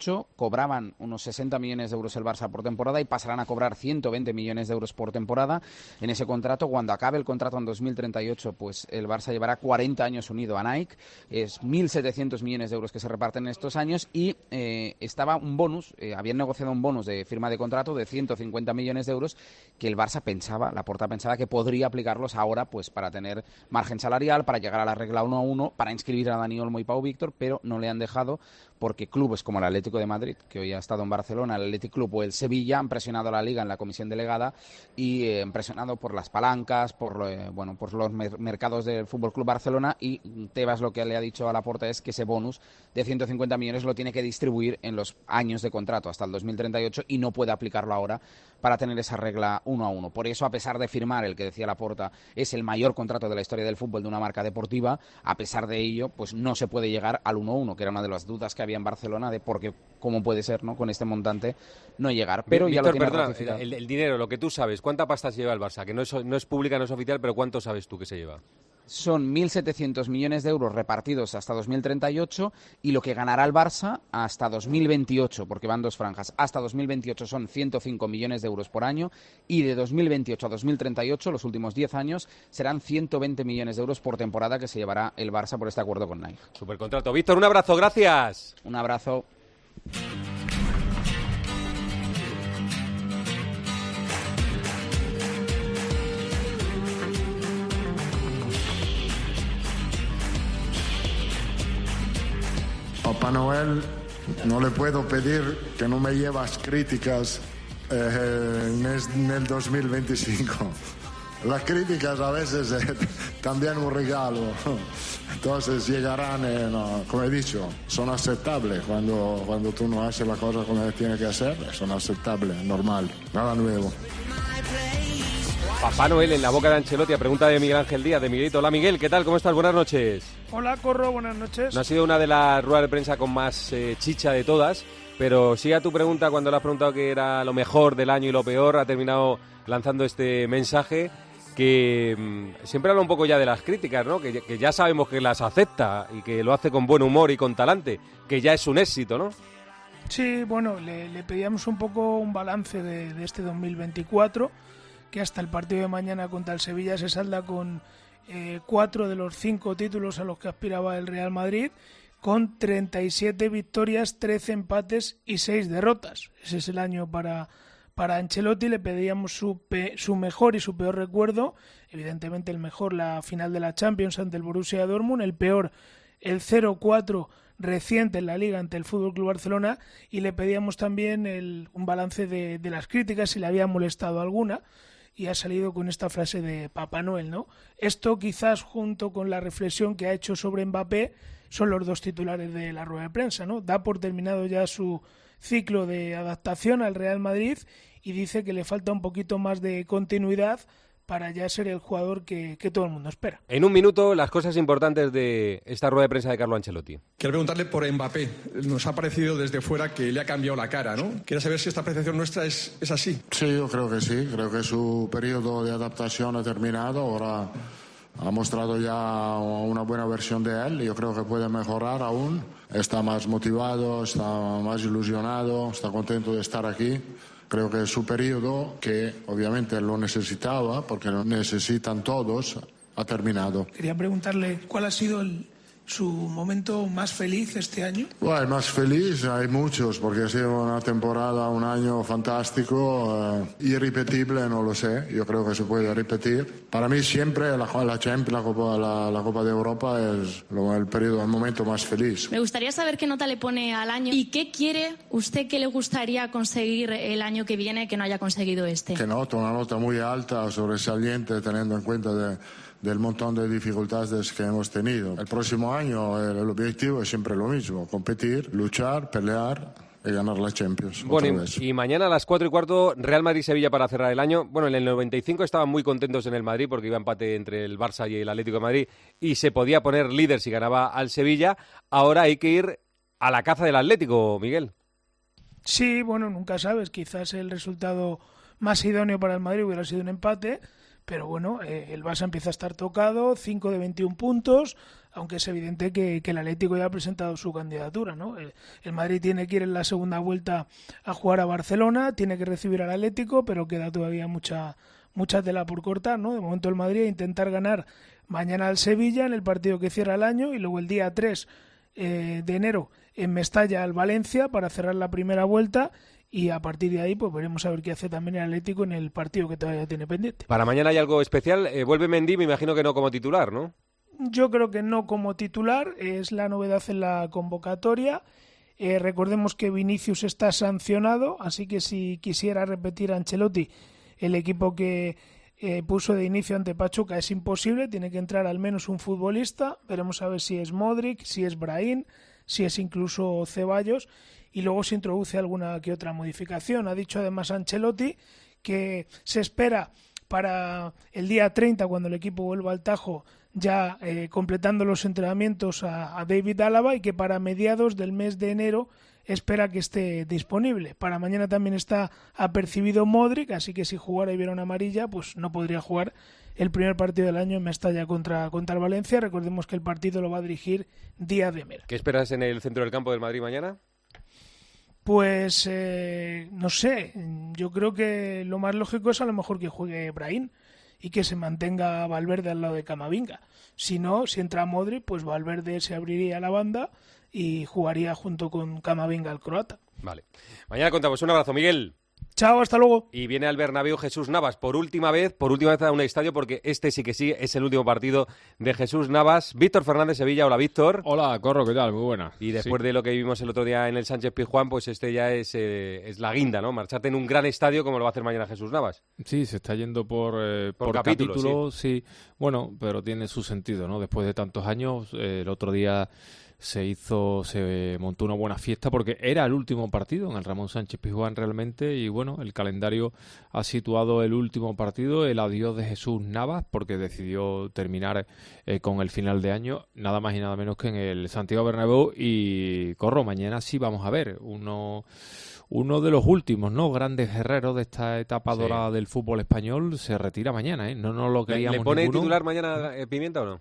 ocho cobraban unos sesenta millones de euros el Barça por temporada y pasarán a cobrar ciento veinte millones de euros por temporada en ese contrato. Cuando acabe el contrato en dos mil treinta y ocho, pues el Barça llevará cuarenta años unido a Nike. Es mil setecientos millones de euros que se reparten en estos años y eh, estaba un bonus, eh, habían negociado un bonus de firma de contrato de ciento cincuenta millones de euros que el Barça pensaba, Laporta pensaba que podría aplicarlos ahora pues para tener margen salarial, para llegar a la regla uno a uno, para inscribir a Dani Olmo y Pau Víctor, pero no le han dejado porque clubes como el Atlético de Madrid, que hoy ha estado en Barcelona, el Athletic Club o el Sevilla han presionado a la Liga en la comisión delegada y eh, han presionado por las palancas, por eh, bueno, por los mer mercados del F C Barcelona, y Tebas lo que le ha dicho a Laporta es que ese bonus de ciento cincuenta millones lo tiene que distribuir en los años de contrato hasta el dos mil treinta y ocho y no puede aplicarlo ahora para tener esa regla uno a uno. Por eso, a pesar de firmar el que decía Laporta es el mayor contrato de la historia del fútbol de una marca deportiva, a pesar de ello, pues no se puede llegar al uno a uno, que era una de las dudas que había en Barcelona de por qué, cómo puede ser, ¿no?, con este montante no llegar. Pero Víctor, ya lo tiene perdona, ratificado. el, el dinero, lo que tú sabes, ¿cuánta pasta se lleva el Barça? Que no es, no es pública, no es oficial, pero ¿cuánto sabes tú que se lleva? Son mil setecientos millones de euros repartidos hasta dos mil treinta y ocho y lo que ganará el Barça hasta dos mil veintiocho, porque van dos franjas, hasta dos mil veintiocho son ciento cinco millones de euros por año y de dos mil veintiocho a dos mil treinta y ocho, los últimos diez años, serán ciento veinte millones de euros por temporada que se llevará el Barça por este acuerdo con Nike. Supercontrato. Víctor, un abrazo, gracias. Un abrazo. Papá Noel, no le puedo pedir que no me llevas críticas eh, en, es, en el dos mil veinticinco. Las críticas a veces eh, también un regalo. Entonces llegarán, eh, no, como he dicho, son aceptables. Cuando, cuando tú no haces la cosa como tiene que hacer, son aceptables, normal, nada nuevo. Papá Noel en la boca de Ancelotti, a pregunta de Miguel Ángel Díaz, de Miguelito. Hola Miguel, ¿qué tal? ¿Cómo estás? Buenas noches. Hola Corro, buenas noches. No ha sido una de las ruedas de prensa con más eh, chicha de todas, pero sí a tu pregunta, cuando le has preguntado qué era lo mejor del año y lo peor, ha terminado lanzando este mensaje que mmm, siempre habla un poco ya de las críticas, ¿no? Que, que ya sabemos que las acepta y que lo hace con buen humor y con talante, que ya es un éxito, ¿no? Sí, bueno, le, le pedíamos un poco un balance de, de este dos mil veinticuatro, que hasta el partido de mañana contra el Sevilla se salda con eh, cuatro de los cinco títulos a los que aspiraba el Real Madrid, con treinta y siete victorias, trece empates y seis derrotas. Ese es el año para, para Ancelotti. Le pedíamos su, pe, su mejor y su peor recuerdo. Evidentemente el mejor, la final de la Champions ante el Borussia Dortmund. El peor, el cero cuatro reciente en la Liga ante el F C Barcelona. Y le pedíamos también el, un balance de, de las críticas, si le había molestado alguna. Y ha salido con esta frase de Papá Noel, ¿no? Esto quizás junto con la reflexión que ha hecho sobre Mbappé son los dos titulares de la rueda de prensa, ¿no? Da por terminado ya su ciclo de adaptación al Real Madrid y dice que le falta un poquito más de continuidad para ya ser el jugador que, que todo el mundo espera. En un minuto, las cosas importantes de esta rueda de prensa de Carlo Ancelotti. Quiero preguntarle por Mbappé. Nos ha parecido desde fuera que le ha cambiado la cara, ¿no? Quiero saber si esta apreciación nuestra es, es así. Sí, yo creo que sí. Creo que su periodo de adaptación ha terminado. Ahora ha mostrado ya una buena versión de él. Yo creo que puede mejorar aún. Está más motivado, está más ilusionado, está contento de estar aquí. Creo que su periodo, que obviamente lo necesitaba, porque lo necesitan todos, ha terminado. Quería preguntarle cuál ha sido el, su momento más feliz este año. Bueno, más feliz hay muchos, porque ha sido una temporada, un año fantástico, eh, irrepetible, no lo sé, yo creo que se puede repetir. Para mí siempre la, la Champions, la Copa, la, la Copa de Europa es lo, el periodo, el momento más feliz. Me gustaría saber qué nota le pone al año y qué quiere usted que le gustaría conseguir el año que viene que no haya conseguido este. Que nota, una nota muy alta, sobresaliente, teniendo en cuenta de, del montón de dificultades que hemos tenido. El próximo año el, el objetivo es siempre lo mismo, competir, luchar, pelear y ganar la Champions. Bueno, y, y mañana a las cuatro y cuarto, Real Madrid-Sevilla para cerrar el año. Bueno, en el noventa y cinco estaban muy contentos en el Madrid porque iba empate entre el Barça y el Atlético de Madrid y se podía poner líder si ganaba al Sevilla. Ahora hay que ir a la caza del Atlético, Miguel. Sí, bueno, nunca sabes. Quizás el resultado más idóneo para el Madrid hubiera sido un empate, pero bueno, eh, el Barça empieza a estar tocado, cinco de veintiún puntos, aunque es evidente que, que el Atlético ya ha presentado su candidatura, ¿no? El, el Madrid tiene que ir en la segunda vuelta a jugar a Barcelona, tiene que recibir al Atlético, pero queda todavía mucha mucha tela por cortar, ¿no? De momento el Madrid a intentar ganar mañana al Sevilla en el partido que cierra el año, y luego el día tres eh, de enero en Mestalla al Valencia para cerrar la primera vuelta, y a partir de ahí pues veremos a ver qué hace también el Atlético en el partido que todavía tiene pendiente. Para mañana hay algo especial. Eh, vuelve Mendy, me imagino que no como titular, ¿no? Yo creo que no como titular, es la novedad en la convocatoria. Eh, recordemos que Vinicius está sancionado, así que si quisiera repetir Ancelotti el equipo que eh, puso de inicio ante Pachuca es imposible, tiene que entrar al menos un futbolista. Veremos a ver si es Modric, si es Brahim, si es incluso Ceballos, y luego se introduce alguna que otra modificación. Ha dicho además Ancelotti que se espera para el día treinta, cuando el equipo vuelva al Tajo, ya eh, completando los entrenamientos a, a David Álava, y que para mediados del mes de enero espera que esté disponible. Para mañana también está apercibido Modric, así que si jugara y viera una amarilla, pues no podría jugar el primer partido del año en Mestalla contra, contra el Valencia. Recordemos que el partido lo va a dirigir Díaz de Mera. ¿Qué esperas en el centro del campo del Madrid mañana? Pues eh, no sé, yo creo que lo más lógico es a lo mejor que juegue Brahim y que se mantenga Valverde al lado de Camavinga. Si no, si entra Modric, pues Valverde se abriría la banda y jugaría junto con Camavinga el croata. Vale. Mañana contamos. Un abrazo, Miguel. Chao, hasta luego. Y viene al Bernabéu Jesús Navas por última vez, por última vez a un estadio, porque este sí que sí es el último partido de Jesús Navas. Víctor Fernández, Sevilla. Hola, Víctor. Hola, Corro, ¿qué tal? Muy buena. Y después sí. de lo que vivimos el otro día en el Sánchez Pizjuán, pues este ya es, eh, es la guinda, ¿no? Marcharte en un gran estadio como lo va a hacer mañana Jesús Navas. Sí, se está yendo por, eh, por, por capítulo, capítulo sí. sí. Bueno, pero tiene su sentido, ¿no? Después de tantos años, eh, el otro día se hizo, se montó una buena fiesta porque era el último partido en el Ramón Sánchez Pizjuán realmente, y bueno, el calendario ha situado el último partido, el adiós de Jesús Navas, porque decidió terminar eh, con el final de año, nada más y nada menos que en el Santiago Bernabéu. Y Corro, mañana sí vamos a ver uno uno de los últimos, ¿no? Grandes guerreros de esta etapa sí. dorada del fútbol español se retira mañana, ¿eh? No nos lo creíamos. ¿Le pone ninguno. titular mañana eh, Pimienta o no?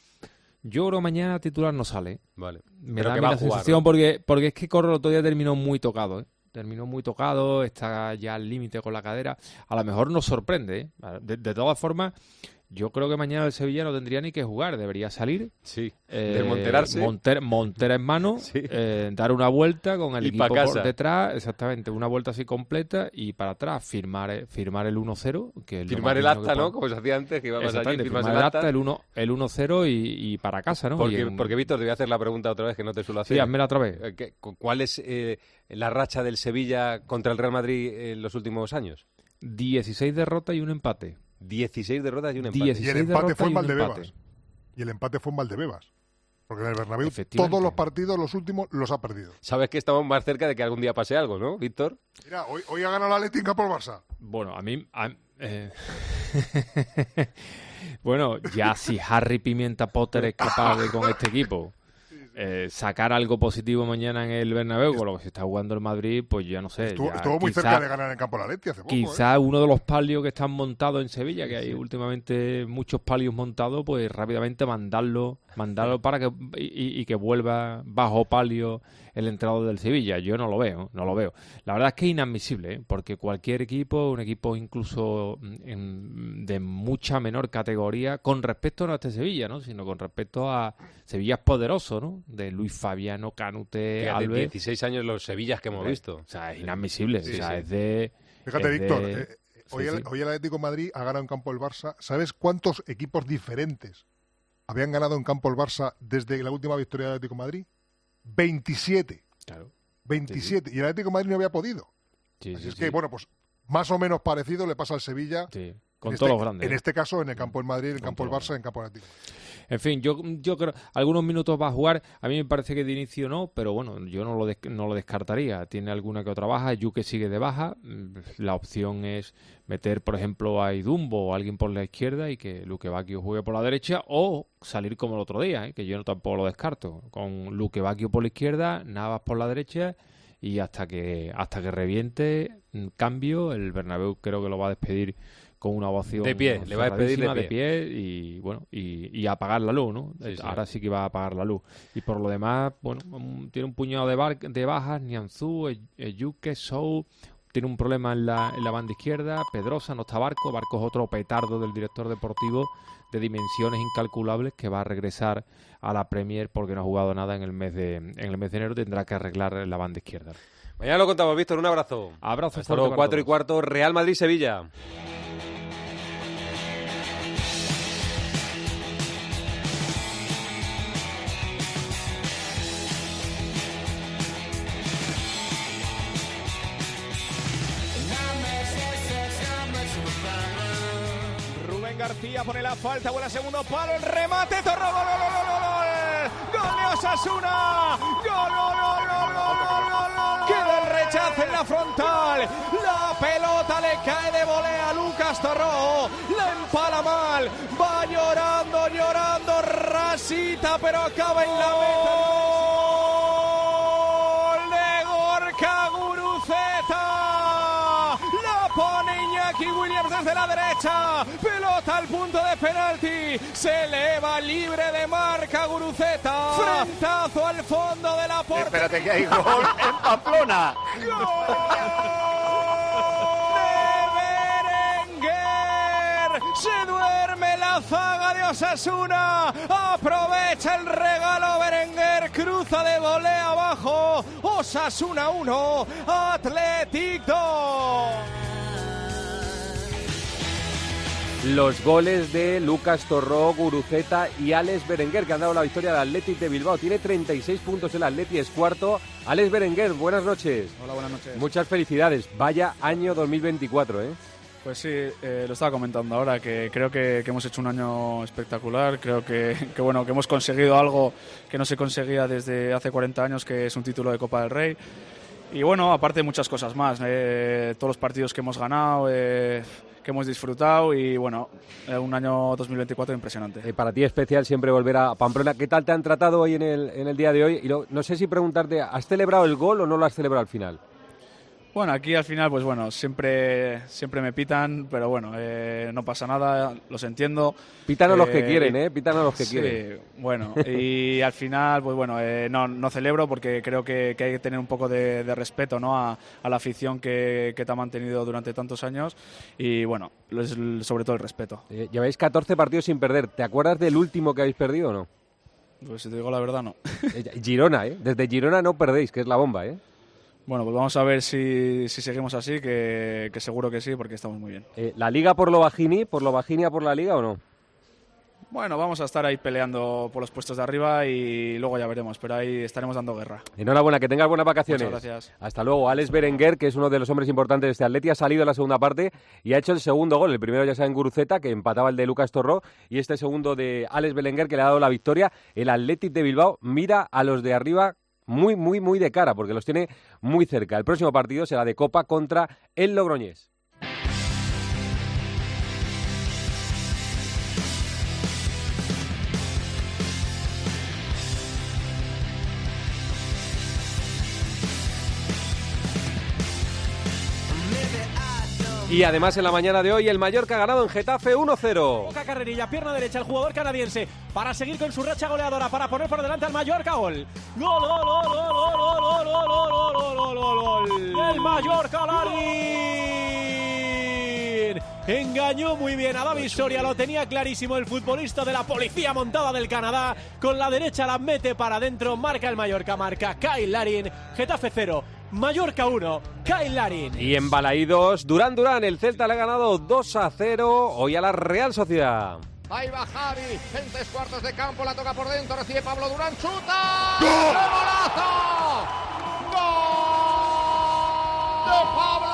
Yo creo que mañana titular no sale. Vale. Me da la sensación, ¿no? porque, porque es que Corro el otro día terminó muy tocado, ¿eh? Terminó muy tocado, está ya al límite con la cadera. A lo mejor nos sorprende, ¿eh? De, de todas formas, yo creo que mañana el Sevilla no tendría ni que jugar, debería salir. Sí, eh, desmonterarse. Monter, Montera en mano, sí. eh, dar una vuelta con el y equipo por detrás, exactamente, una vuelta así completa, y para atrás firmar firmar el uno cero. Que es firmar el acta, ¿no? Como se hacía antes, que íbamos allí, firmar el acta, el uno cero y, y para casa, ¿no? Porque, en... porque Víctor, te voy a hacer la pregunta otra vez que no te suelo hacer. Sí, házmela otra vez. ¿Cuál es eh, la racha del Sevilla contra el Real Madrid en los últimos años? dieciséis derrotas y un empate. dieciséis derrotas y un empate. Y el empate fue en Valdebebas. Y el empate fue en Valdebebas. Porque en el Bernabéu todos los partidos, los últimos, los ha perdido. Sabes que estamos más cerca de que algún día pase algo, ¿no, Víctor? Mira, hoy, hoy ha ganado la Atlético por Barça. Bueno, a mí... A, eh... bueno, ya si Harry Pimienta Potter es capaz de con este equipo... Eh, sacar algo positivo mañana en el Bernabéu con lo que se está jugando el Madrid, pues ya no sé. Estuvo, ya, estuvo muy quizá, cerca de ganar en campo la Leti hace poco. Quizá ¿eh? uno de los palios que están montados en Sevilla, que hay sí. últimamente muchos palios montados, pues rápidamente mandarlo, mandarlo para que y, y que vuelva bajo palio el entrenador del Sevilla. Yo no lo veo, no lo veo. La verdad es que es inadmisible, ¿eh? Porque cualquier equipo, un equipo incluso en, de mucha menor categoría, con respecto no a este Sevilla, ¿no? Sino con respecto a Sevilla es poderoso, ¿no? De Luis Fabiano, Canute, que Alves. De dieciséis años los Sevillas que hemos sí. visto. O sea, es inadmisible. Sí, o sea, sí. es de... Fíjate, es Víctor, de... eh, hoy, sí, el, sí. hoy el Atlético de Madrid ha ganado en campo el Barça. ¿Sabes cuántos equipos diferentes habían ganado en campo el Barça desde la última victoria del Atlético de Madrid? veintisiete. Claro. veintisiete. Sí, sí. Y el Atlético de Madrid no había podido. Sí, Así sí, es sí. que, bueno, pues más o menos parecido le pasa al Sevilla. Sí. Con en todos este, los grandes. En este caso, en el campo del Madrid, en el Con campo del Barça, en el campo del Atlético. En fin, yo yo creo algunos minutos va a jugar. A mí me parece que de inicio no, pero bueno, yo no lo des, no lo descartaría. Tiene alguna que otra baja. Yuke sigue de baja. La opción es meter, por ejemplo, a Idumbo o a alguien por la izquierda y que Luque Bacchio juegue por la derecha, o salir como el otro día, ¿eh? Que yo no tampoco lo descarto. Con Luque Bacchio por la izquierda, Navas por la derecha, y hasta que hasta que reviente cambio. El Bernabéu creo que lo va a despedir con una ovación de pie, le va a pedir de pie. de pie y bueno y, y apagar la luz, ¿no? Sí, sí. Ahora sí que va a apagar la luz. Y por lo demás, bueno, tiene un puñado de, bar de bajas, Nianzú, Eyuke, Sou, tiene un problema en la, en la banda izquierda, Pedrosa, no está Barco, Barco es otro petardo del director deportivo de dimensiones incalculables que va a regresar a la Premier porque no ha jugado nada en el mes de en el mes de enero, tendrá que arreglar la banda izquierda. Mañana lo contamos, Víctor, un abrazo. Abrazo. Hasta luego, cuatro y cuarto, Real Madrid-Sevilla. García pone la falta, buena segundo palo, el remate, Torro, gol, gol, gol, gol, gol, gol de Osasuna, gol, gol, gol, gol, gol, gol, gol, gol, queda el rechazo en la frontal, la pelota le cae de volea a Lucas Torró, la empala mal, va llorando, llorando, rasita, pero acaba en la meta. Gol de Gorka Guruceta, la pone Iñaki Williams desde la derecha, pelota al punto de penalti, se eleva libre de marca Guruceta, frentazo al fondo de la portería. Espérate que hay gol en Pamplona. Se duerme la zaga de Osasuna, aprovecha el regalo Berenguer, cruza de volea abajo, Osasuna uno, Athletic dos. Los goles de Lucas Torró, Guruceta y Alex Berenguer, que han dado la victoria al Athletic de Bilbao. Tiene treinta y seis puntos el Athletic, es cuarto. Alex Berenguer, buenas noches. Hola, buenas noches. Muchas felicidades. Vaya año dos mil veinticuatro, ¿eh? Pues sí, eh, lo estaba comentando ahora, que creo que, que hemos hecho un año espectacular. Creo que, que, bueno, que hemos conseguido algo que no se conseguía desde hace cuarenta años, que es un título de Copa del Rey. Y bueno, aparte muchas cosas más, eh, todos los partidos que hemos ganado, eh, que hemos disfrutado y bueno, eh, un año dos mil veinticuatro impresionante. Eh, para ti especial siempre volver a Pamplona. ¿Qué tal te han tratado hoy en el, en el día de hoy? Y lo, no sé si preguntarte, ¿has celebrado el gol o no lo has celebrado al final? Bueno, aquí al final, pues bueno, siempre, siempre me pitan, pero bueno, eh, no pasa nada, los entiendo. Pitan a eh, los que quieren, ¿eh? Pitan a los que sí, quieren. Bueno, y al final, pues bueno, eh, no, no celebro porque creo que, que hay que tener un poco de, de respeto, ¿no? a, a la afición que, que te ha mantenido durante tantos años y bueno, sobre todo el respeto. Eh, lleváis catorce partidos sin perder. ¿Te acuerdas del último que habéis perdido o no? Pues si te digo la verdad, no. Girona, ¿eh? Desde Girona no perdéis, que es la bomba, ¿eh? Bueno, pues vamos a ver si, si seguimos así, que, que seguro que sí, porque estamos muy bien. Eh, ¿La Liga por lo Bajini? ¿Por lo Bajini a por la Liga o no? Bueno, vamos a estar ahí peleando por los puestos de arriba y luego ya veremos, pero ahí estaremos dando guerra. Enhorabuena, que tengas buenas vacaciones. Muchas gracias. Hasta luego. Alex Berenguer, que es uno de los hombres importantes de este Atleti, ha salido en la segunda parte y ha hecho el segundo gol. El primero ya sea en Guruceta, que empataba el de Lucas Torró, y este segundo de Alex Berenguer, que le ha dado la victoria. El Athletic de Bilbao mira a los de arriba muy, muy, muy de cara, porque los tiene muy cerca. El próximo partido será de Copa contra el Logroñés. Y además en la mañana de hoy el Mallorca ha ganado en Getafe uno cero. Poca carrerilla, pierna derecha el jugador canadiense para seguir con su racha goleadora, para poner por delante al Mallorca. Gol. Gol, gol, gol, gol, gol, gol, gol, gol, gol, gol, gol, gol, gol. El Mallorca, Larín. Engañó muy bien a David Soria, lo tenía clarísimo el futbolista de la Policía Montada del Canadá. Con la derecha la mete para adentro, marca el Mallorca, marca Kyle Larín. Getafe cero. Mallorca uno, Kyle Larín. Y en Balaídos, Durán Durán, el Celta le ha ganado dos a cero hoy a la Real Sociedad. Ahí va Javi, en tres cuartos de campo, la toca por dentro, recibe Pablo Durán, chuta. ¡Gol! ¡Qué golazo! ¡Gol de Pablo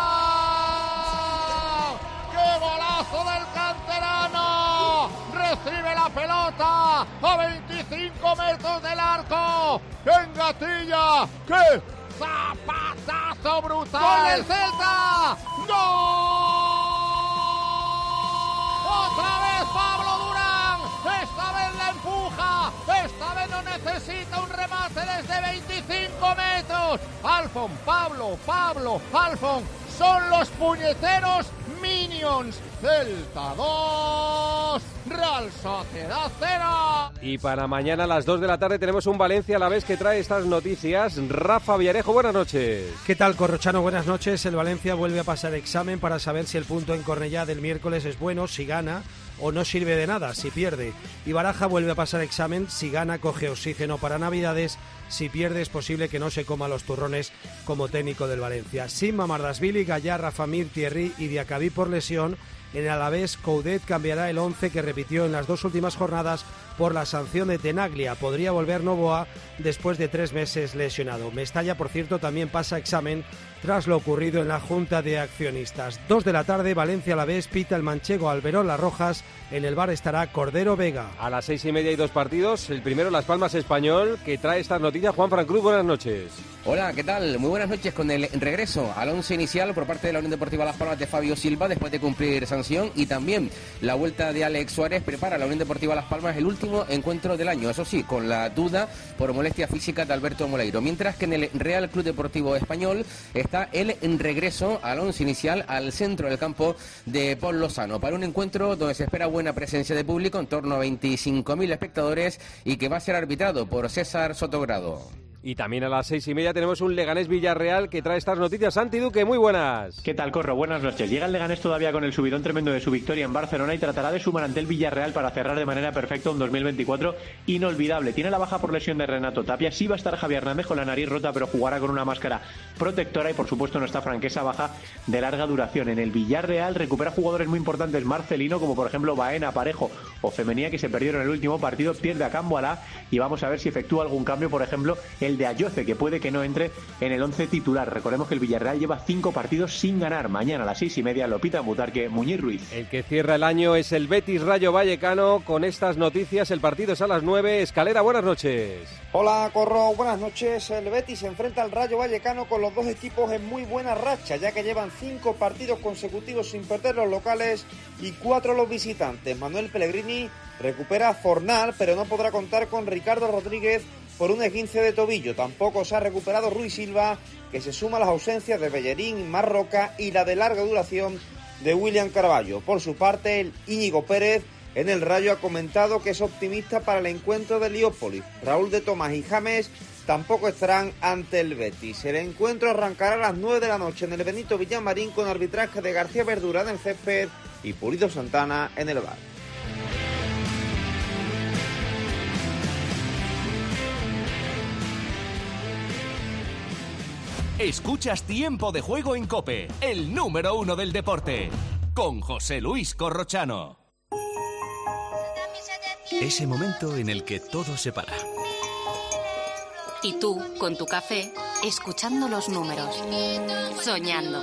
Durán! ¡Qué golazo del canterano! Recibe la pelota a veinticinco metros del arco. ¡En gatilla! ¡Qué zapatazo brutal! ¡Gol del Celta! ¡Gol! ¡Otra vez Pablo Durán! ¡Esta vez la empuja! ¡Esta vez no necesita un remate desde veinticinco metros! Alfon, Pablo, Pablo, Alfon son los puñeteros mini Lions, Celta dos, Real Sociedad cero. Y para mañana a las dos de la tarde tenemos un Valencia a la vez que trae estas noticias. Rafa Villarejo, buenas noches. ¿Qué tal, Corrochano? Buenas noches. El Valencia vuelve a pasar examen para saber si el punto en Cornellá del miércoles es bueno, si gana, o no sirve de nada, si pierde. Y Baraja vuelve a pasar examen, si gana coge oxígeno para Navidades, si pierde es posible que no se coma los turrones como técnico del Valencia. Sin Mamardashvili, Gallá, Rafa Mir, Thierry y Diacabí por lesión. En el Alavés, Coudet cambiará el once que repitió en las dos últimas jornadas por la sanción de Tenaglia. Podría volver Novoa después de tres meses lesionado. Mestalla, por cierto, también pasa examen tras lo ocurrido en la Junta de Accionistas. Dos de la tarde, Valencia Alavés, pita el manchego Alberón Las Rojas. En el bar estará Cordero Vega. A las seis y media hay dos partidos. El primero, Las Palmas Español, que trae estas noticias. Juan Fran Cruz, buenas noches. Hola, ¿qué tal? Muy buenas noches. Con el regreso al once inicial por parte de la Unión Deportiva Las Palmas de Fabio Silva después de cumplir sanción, y también la vuelta de Alex Suárez, prepara la Unión Deportiva Las Palmas el último encuentro del año, eso sí, con la duda por molestia física de Alberto Moleiro, mientras que en el Real Club Deportivo Español está el regreso al once inicial al centro del campo de Paul Lozano, para un encuentro donde se espera buena presencia de público, en torno a veinticinco mil espectadores, y que va a ser arbitrado por César Sotogrado. Y también a las seis y media tenemos un Leganés Villarreal que trae estas noticias. Santi Duque, muy buenas. ¿Qué tal, Corro? Buenas noches. Llega el Leganés todavía con el subidón tremendo de su victoria en Barcelona y tratará de sumar ante el Villarreal para cerrar de manera perfecta un dos mil veinticuatro inolvidable. Tiene la baja por lesión de Renato Tapia. Sí va a estar Javier Hernández con la nariz rota, pero jugará con una máscara protectora, y por supuesto no está Franquesa, baja de larga duración. En el Villarreal recupera jugadores muy importantes, Marcelino, como por ejemplo Baena, Parejo o Femenía, que se perdieron en el último partido. Pierde a Camboalá y vamos a ver si efectúa algún cambio, por ejemplo el de Ayoce, que puede que no entre en el once titular. Recordemos que el Villarreal lleva cinco partidos sin ganar. Mañana a las seis y media lo pita Butarque, Muñiz Ruiz. El que cierra el año es el Betis Rayo Vallecano. Con estas noticias, el partido es a las nueve. Escalera, buenas noches. Hola, Corro, buenas noches. El Betis se enfrenta al Rayo Vallecano con los dos equipos en muy buena racha, ya que llevan cinco partidos consecutivos sin perder los locales y cuatro los visitantes. Manuel Pellegrini recupera a Fornal, pero no podrá contar con Ricardo Rodríguez por un esguince de tobillo. Tampoco se ha recuperado Rui Silva, que se suma a las ausencias de Bellerín, Marroca y la de larga duración de William Carballo. Por su parte, el Íñigo Pérez en el Rayo ha comentado que es optimista para el encuentro de Heliópolis. Raúl de Tomás y James tampoco estarán ante el Betis. El encuentro arrancará a las nueve de la noche en el Benito Villamarín, con arbitraje de García Verdura en el césped y Pulido Santana en el bar. Escuchas Tiempo de Juego en COPE, el número uno del deporte, con José Luis Corrochano. Ese momento en el que todo se para. Y tú, con tu café, escuchando los números, soñando.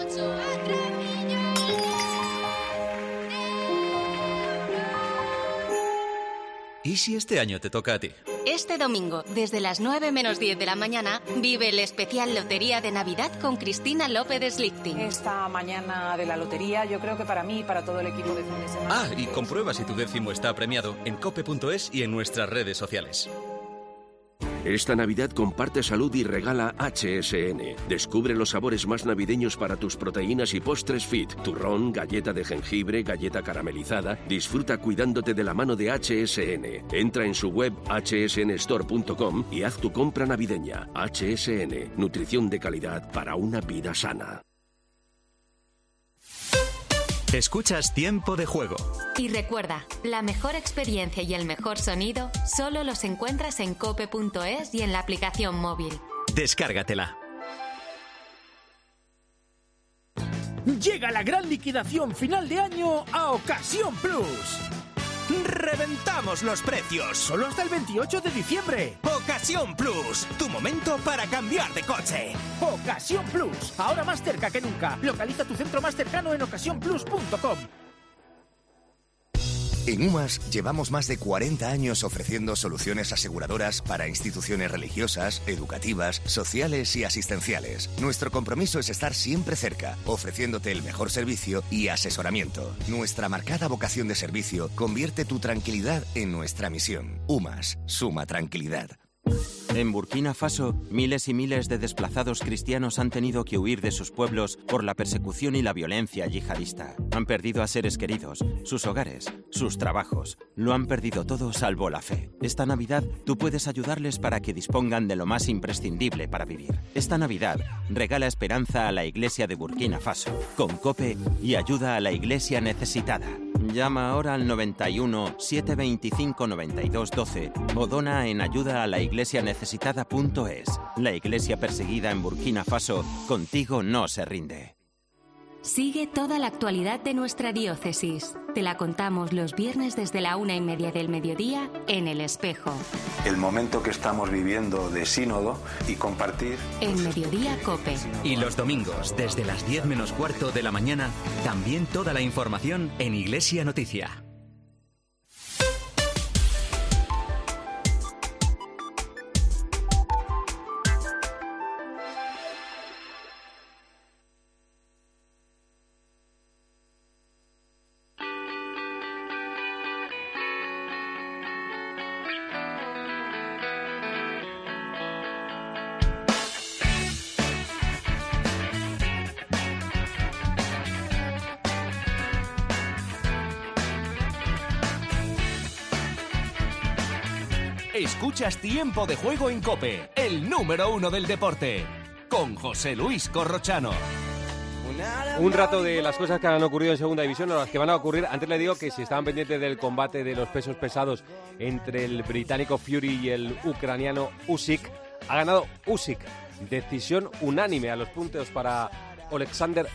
¿Y si este año te toca a ti? Este domingo, desde las nueve menos diez de la mañana, vive el especial Lotería de Navidad con Cristina López Slichting. Esta mañana de la lotería, yo creo que para mí y para todo el equipo de fin de semana. Ah, y comprueba si tu décimo está premiado en cope punto es y en nuestras redes sociales. Esta Navidad comparte salud y regala H S N. Descubre los sabores más navideños para tus proteínas y postres fit. Turrón, galleta de jengibre, galleta caramelizada. Disfruta cuidándote de la mano de H S N. Entra en su web hache ese ene store punto com y haz tu compra navideña. H S N. Nutrición de calidad para una vida sana. Escuchas Tiempo de Juego. Y recuerda, la mejor experiencia y el mejor sonido solo los encuentras en cope punto es y en la aplicación móvil. Descárgatela. Llega la gran liquidación final de año a Ocasión Plus. ¡Reventamos los precios! Solo hasta el veintiocho de diciembre. Ocasión Plus, tu momento para cambiar de coche. Ocasión Plus, ahora más cerca que nunca. Localiza tu centro más cercano en ocasión plus punto com. En UMAS llevamos más de cuarenta años ofreciendo soluciones aseguradoras para instituciones religiosas, educativas, sociales y asistenciales. Nuestro compromiso es estar siempre cerca, ofreciéndote el mejor servicio y asesoramiento. Nuestra marcada vocación de servicio convierte tu tranquilidad en nuestra misión. UMAS, suma tranquilidad. En Burkina Faso, miles y miles de desplazados cristianos han tenido que huir de sus pueblos por la persecución y la violencia yihadista. Han perdido a seres queridos, sus hogares, sus trabajos. Lo han perdido todo salvo la fe. Esta Navidad, tú puedes ayudarles para que dispongan de lo más imprescindible para vivir. Esta Navidad, regala esperanza a la Iglesia de Burkina Faso, con COPE y ayuda a la Iglesia necesitada. Llama ahora al noventa y uno, setecientos veinticinco, noventa y dos, doce o dona en ayuda a la iglesia necesitada punto es. La iglesia perseguida en Burkina Faso, contigo no se rinde. Sigue toda la actualidad de nuestra diócesis. Te la contamos los viernes desde la una y media del mediodía en El Espejo. El momento que estamos viviendo de sínodo y compartir... En Mediodía COPE. Y los domingos, desde las diez menos cuarto de la mañana, también toda la información en Iglesia Noticia. Escuchas Tiempo de Juego en COPE, el número uno del deporte, con José Luis Corrochano. Un rato de las cosas que han ocurrido en Segunda División o las que van a ocurrir. Antes le digo que si estaban pendientes del combate de los pesos pesados entre el británico Fury y el ucraniano Usyk, ha ganado Usyk. Decisión unánime a los puntos para Alexander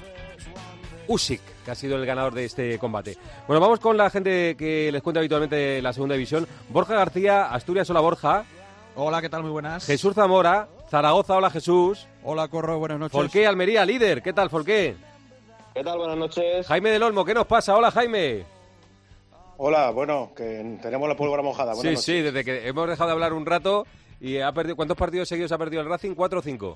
Usyk, que ha sido el ganador de este combate. Bueno, vamos con la gente que les cuenta habitualmente la Segunda División. Borja García, Asturias. Hola, Borja. Hola, ¿qué tal? Muy buenas. Jesús Zamora, Zaragoza. Hola, Jesús. Hola, Corro. Buenas noches. Folqué, Almería, líder. ¿Qué tal, Folqué? ¿Qué tal? Buenas noches. Jaime del Olmo, ¿qué nos pasa? Hola, Jaime. Hola, bueno, que tenemos la pólvora mojada. Buenas sí, noches. sí, desde que hemos dejado de hablar un rato y ha perdido. ¿Cuántos partidos seguidos ha perdido el Racing? ¿Cuatro o cinco?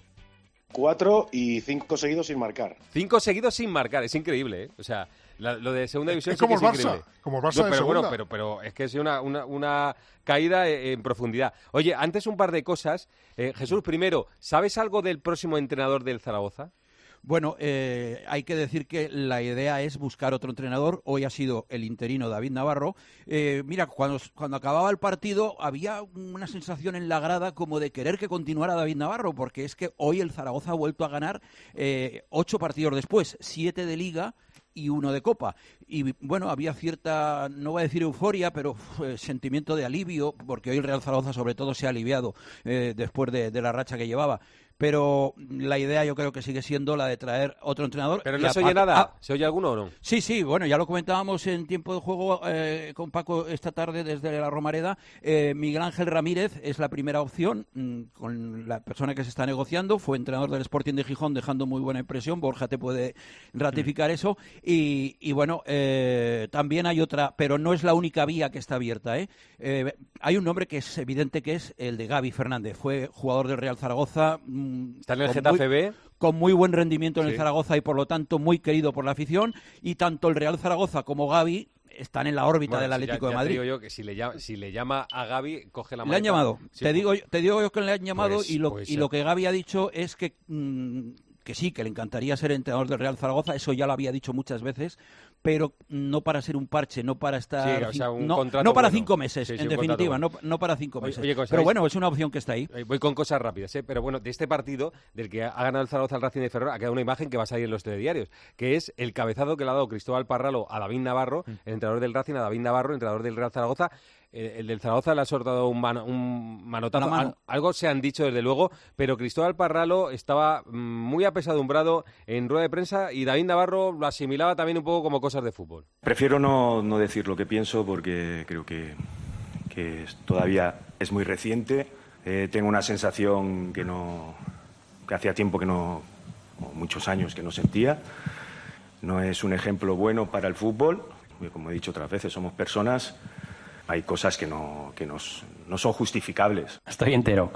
Cuatro y cinco seguidos sin marcar. Cinco seguidos sin marcar, es increíble, ¿eh? O sea, la, lo de Segunda División es sí como que el es Barça, increíble. como el Barça no, de pero segunda. bueno, pero, pero es que es una, una, una caída en profundidad. Oye, antes un par de cosas. Eh, Jesús, primero, ¿sabes algo del próximo entrenador del Zaragoza? Bueno, eh, hay que decir que la idea es buscar otro entrenador. Hoy ha sido el interino David Navarro. Eh, mira, cuando, cuando acababa el partido había una sensación en la grada como de querer que continuara David Navarro, porque es que hoy el Zaragoza ha vuelto a ganar eh, ocho partidos después, siete de Liga y uno de Copa. Y bueno, había cierta, no voy a decir euforia, pero eh, sentimiento de alivio, porque hoy el Real Zaragoza sobre todo se ha aliviado eh, después de, de la racha que llevaba. Pero la idea yo creo que sigue siendo la de traer otro entrenador. Pero no se oye nada. Ah, ¿se oye alguno o no? Sí, sí, bueno, ya lo comentábamos en tiempo de juego eh, con Paco esta tarde desde la Romareda. Eh, Miguel Ángel Ramírez es la primera opción mmm, con la persona que se está negociando. Fue entrenador del Sporting de Gijón, dejando muy buena impresión. Borja te puede ratificar mm. eso. Y, y bueno, eh, también hay otra, pero no es la única vía que está abierta. ¿eh? Eh, hay un nombre que es evidente, que es el de Gaby Fernández. Fue jugador del Real Zaragoza. Está en el Getafe B. Con muy buen rendimiento en sí. el Zaragoza y por lo tanto muy querido por la afición. Y tanto el Real Zaragoza como Gaby están en la órbita bueno, del Atlético ya, ya de Madrid. Te digo yo que si le llama, si le llama a Gaby, coge la maleta. Le han llamado. Sí, te, digo, te digo yo que le han llamado pues, y, lo, pues, y lo que Gaby ha dicho es que... Mmm, que sí, que le encantaría ser entrenador del Real Zaragoza, eso ya lo había dicho muchas veces, pero no para ser un parche, no para estar... Sí, o sea, un no, contrato no para bueno. cinco meses, sí, sí, en definitiva, bueno. no, no para cinco meses. Oye, oye, pero bueno, es una opción que está ahí. Voy con cosas rápidas, ¿eh? Pero bueno, de este partido, del que ha ganado el Zaragoza al Racing de Ferrol, ha quedado una imagen que va a salir en los telediarios, que es el cabezazo que le ha dado Cristóbal Parralo a David Navarro, mm. el entrenador del Racing, a David Navarro, el entrenador del Real Zaragoza. El del Zaragoza le ha soltado un, man, un manotazo. Mano. Algo se han dicho desde luego, pero Cristóbal Parralo estaba muy apesadumbrado en rueda de prensa y David Navarro lo asimilaba también un poco como cosas de fútbol. Prefiero no, no decir lo que pienso porque creo que, que todavía es muy reciente. Eh, tengo una sensación que no que hacía tiempo que no, o muchos años que no sentía. No es un ejemplo bueno para el fútbol. Como he dicho otras veces, somos personas. Hay cosas que no que nos, no son justificables. Estoy entero.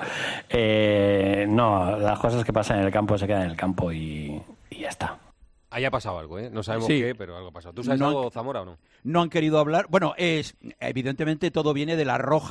Eh, no, las cosas que pasan en el campo se quedan en el campo y, y ya está. Ahí ha pasado algo, ¿eh? No sabemos sí. qué, pero algo ha pasado. ¿Tú sabes no algo, han, Zamora, o no? No han querido hablar. Bueno, es evidentemente todo viene de la roja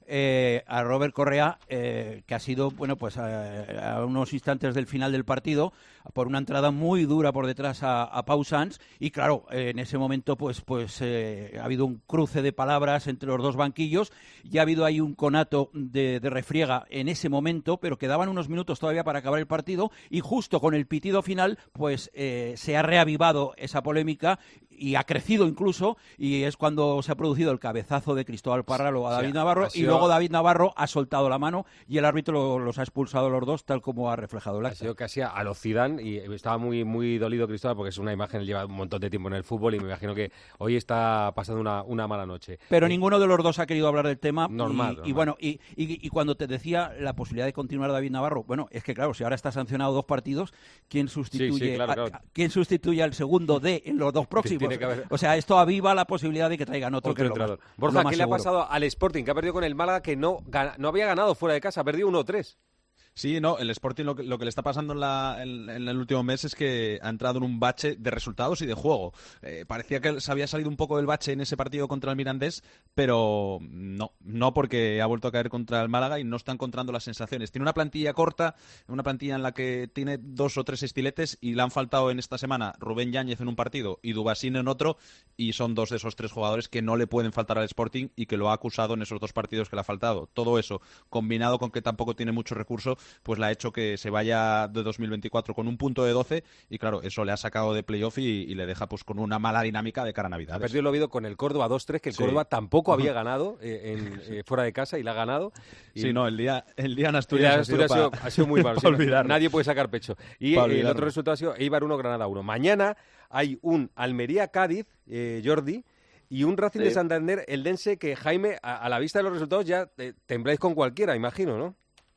eh, a Robert Correa, eh, que ha sido, bueno, pues a, a unos instantes del final del partido, por una entrada muy dura por detrás a, a Pau Sanz, y claro, eh, en ese momento pues pues eh, ha habido un cruce de palabras entre los dos banquillos, y ha habido ahí un conato de, de refriega en ese momento, pero quedaban unos minutos todavía para acabar el partido, y justo con el pitido final pues eh, se ha reavivado esa polémica y ha crecido incluso, y es cuando se ha producido el cabezazo de Cristóbal Parralo a David sí, Navarro, sido... y luego David Navarro ha soltado la mano y el árbitro lo, los ha expulsado a los dos, tal como ha reflejado el acta. Ha sido casi a lo Zidane, y estaba muy muy dolido Cristóbal, porque es una imagen que lleva un montón de tiempo en el fútbol, y me imagino que hoy está pasando una, una mala noche. Pero eh, ninguno de los dos ha querido hablar del tema. Normal. Y, normal. y bueno, y, y, y cuando te decía la posibilidad de continuar David Navarro, bueno, es que claro, si ahora está sancionado dos partidos, ¿quién sustituye, sí, sí, claro, claro. A, a, ¿quién sustituye al segundo D en los dos próximos? Haber... O sea, esto aviva la posibilidad de que traigan otro, otro que entrenador. Lo más, Borja, lo más ¿qué seguro. le ha pasado al Sporting, que ha perdido con el Málaga, que no, no había ganado fuera de casa, ha perdido uno tres? Sí, no, el Sporting lo que, lo que le está pasando en, la, en, en el último mes es que ha entrado en un bache de resultados y de juego. Eh, parecía que se había salido un poco del bache en ese partido contra el Mirandés, pero no, no porque ha vuelto a caer contra el Málaga y no está encontrando las sensaciones. Tiene una plantilla corta, una plantilla en la que tiene dos o tres estiletes, y le han faltado en esta semana Rubén Yáñez en un partido y Dubasín en otro, y son dos de esos tres jugadores que no le pueden faltar al Sporting y que lo ha acusado en esos dos partidos que le ha faltado. Todo eso, combinado con que tampoco tiene mucho recurso, pues le ha hecho que se vaya de dos mil veinticuatro con un punto de doce, y claro, eso le ha sacado de playoff y, y le deja pues con una mala dinámica de cara a Navidad. Ha perdido el Oviedo con el Córdoba dos tres, que el sí. Córdoba tampoco había ganado eh, en, eh, fuera de casa, y la ha ganado. Y... Sí, no, el día, el día en Asturias, Asturias ha, sido sido pa... pa... ha sido muy malo. Sí, nadie puede sacar pecho. Y eh, el otro resultado ha sido Eibar uno, Granada uno. Mañana hay un Almería-Cádiz, eh, Jordi, y un Racing sí. de Santander, el Dense, que Jaime, a, a la vista de los resultados ya eh, tembláis con cualquiera, imagino, ¿no?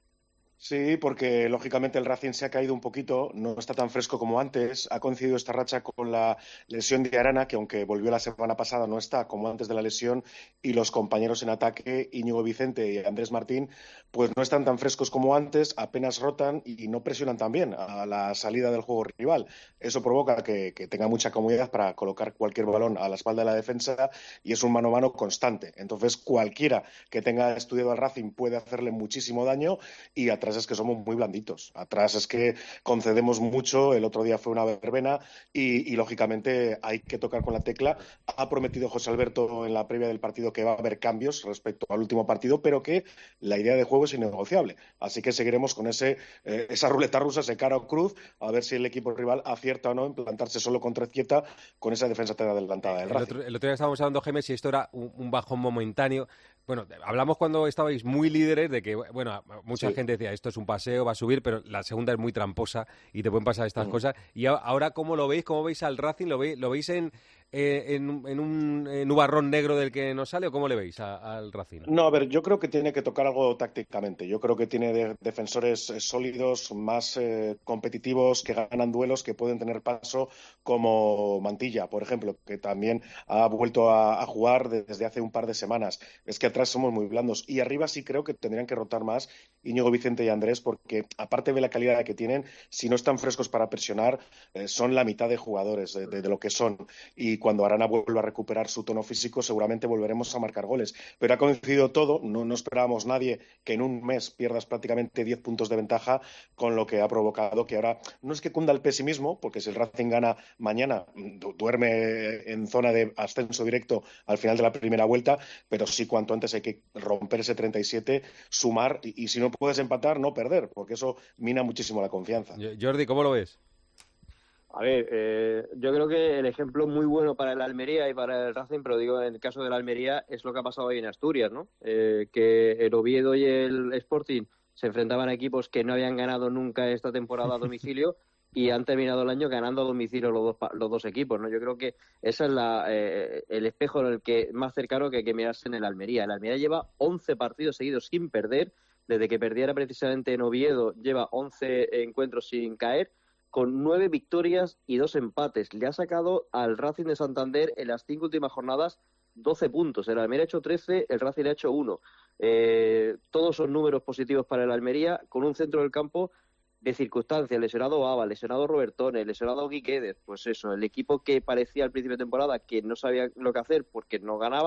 Sí, porque lógicamente el Racing se ha caído un poquito, no está tan fresco como antes. Ha coincidido esta racha con la lesión de Arana, que aunque volvió la semana pasada no está como antes de la lesión, y los compañeros en ataque, Íñigo Vicente y Andrés Martín, pues no están tan frescos como antes, apenas rotan y no presionan tan bien a la salida del juego rival. Eso provoca que, que tenga mucha comodidad para colocar cualquier balón a la espalda de la defensa, y es un mano a mano constante. Entonces cualquiera que tenga estudiado al Racing puede hacerle muchísimo daño, y atrás es que somos muy blanditos. Atrás es que concedemos mucho. El otro día fue una verbena y, y lógicamente hay que tocar con la tecla. Ha prometido José Alberto en la previa del partido que va a haber cambios respecto al último partido, pero que la idea de juego es innegociable. Así que seguiremos con ese eh, esa ruleta rusa, ese cara o cruz, a ver si el equipo rival acierta o no en plantarse solo contra Izquieta con esa defensa tan adelantada del el Racing. Otro, el otro día estábamos hablando, Jaime, si esto era un, un bajón momentáneo. Bueno, hablamos cuando estabais muy líderes de que, bueno, mucha sí. gente decía, esto es un paseo, va a subir, pero la segunda es muy tramposa y te pueden pasar estas mm. cosas. Y ahora, ¿cómo lo veis? ¿Cómo veis al Racing? ¿Lo veis, lo veis en, eh, en, en un eh, nubarrón negro del que no sale, o cómo le veis a, al Racing? No, a ver, yo creo que tiene que tocar algo tácticamente. Yo creo que tiene de, defensores eh, sólidos, más eh, competitivos, que ganan duelos, que pueden tener paso, como Mantilla, por ejemplo, que también ha vuelto a, a jugar desde hace un par de semanas. Es que atrás somos muy blandos. Y arriba sí creo que tendrían que rotar más Íñigo Vicente y Andrés, porque aparte de la calidad que tienen, si no están frescos para presionar, eh, son la mitad de jugadores de, de, de lo que son. Y cuando Arana vuelva a recuperar su tono físico, seguramente volveremos a marcar goles. Pero ha coincidido todo, no, no esperábamos nadie que en un mes pierdas prácticamente diez puntos de ventaja, con lo que ha provocado que ahora no es que cunda el pesimismo, porque si el Racing gana mañana, du- duerme en zona de ascenso directo al final de la primera vuelta, pero sí cuanto antes hay que romper ese treinta y siete, sumar, y, y si no puedes empatar, no perder, porque eso mina muchísimo la confianza. Jordi, ¿cómo lo ves? A ver, eh, yo creo que el ejemplo muy bueno para el Almería y para el Racing, pero digo, en el caso del Almería, es lo que ha pasado hoy en Asturias, ¿no? Eh, que el Oviedo y el Sporting se enfrentaban a equipos que no habían ganado nunca esta temporada a domicilio y han terminado el año ganando a domicilio los dos, los dos equipos, ¿no? Yo creo que ese es la, eh, el espejo en el que más cercano que hay que mirarse en el Almería. El Almería lleva once partidos seguidos sin perder, desde que perdiera precisamente en Oviedo lleva once encuentros sin caer, con nueve victorias y dos empates. Le ha sacado al Racing de Santander en las cinco últimas jornadas doce puntos. El Almería ha hecho trece, el Racing ha hecho uno. Eh, todos son números positivos para el Almería, con un centro del campo de circunstancias. Lesionado Ava, lesionado Robertone, lesionado Guiquedes. Pues eso, el equipo que parecía al principio de temporada que no sabía lo que hacer porque no ganaba,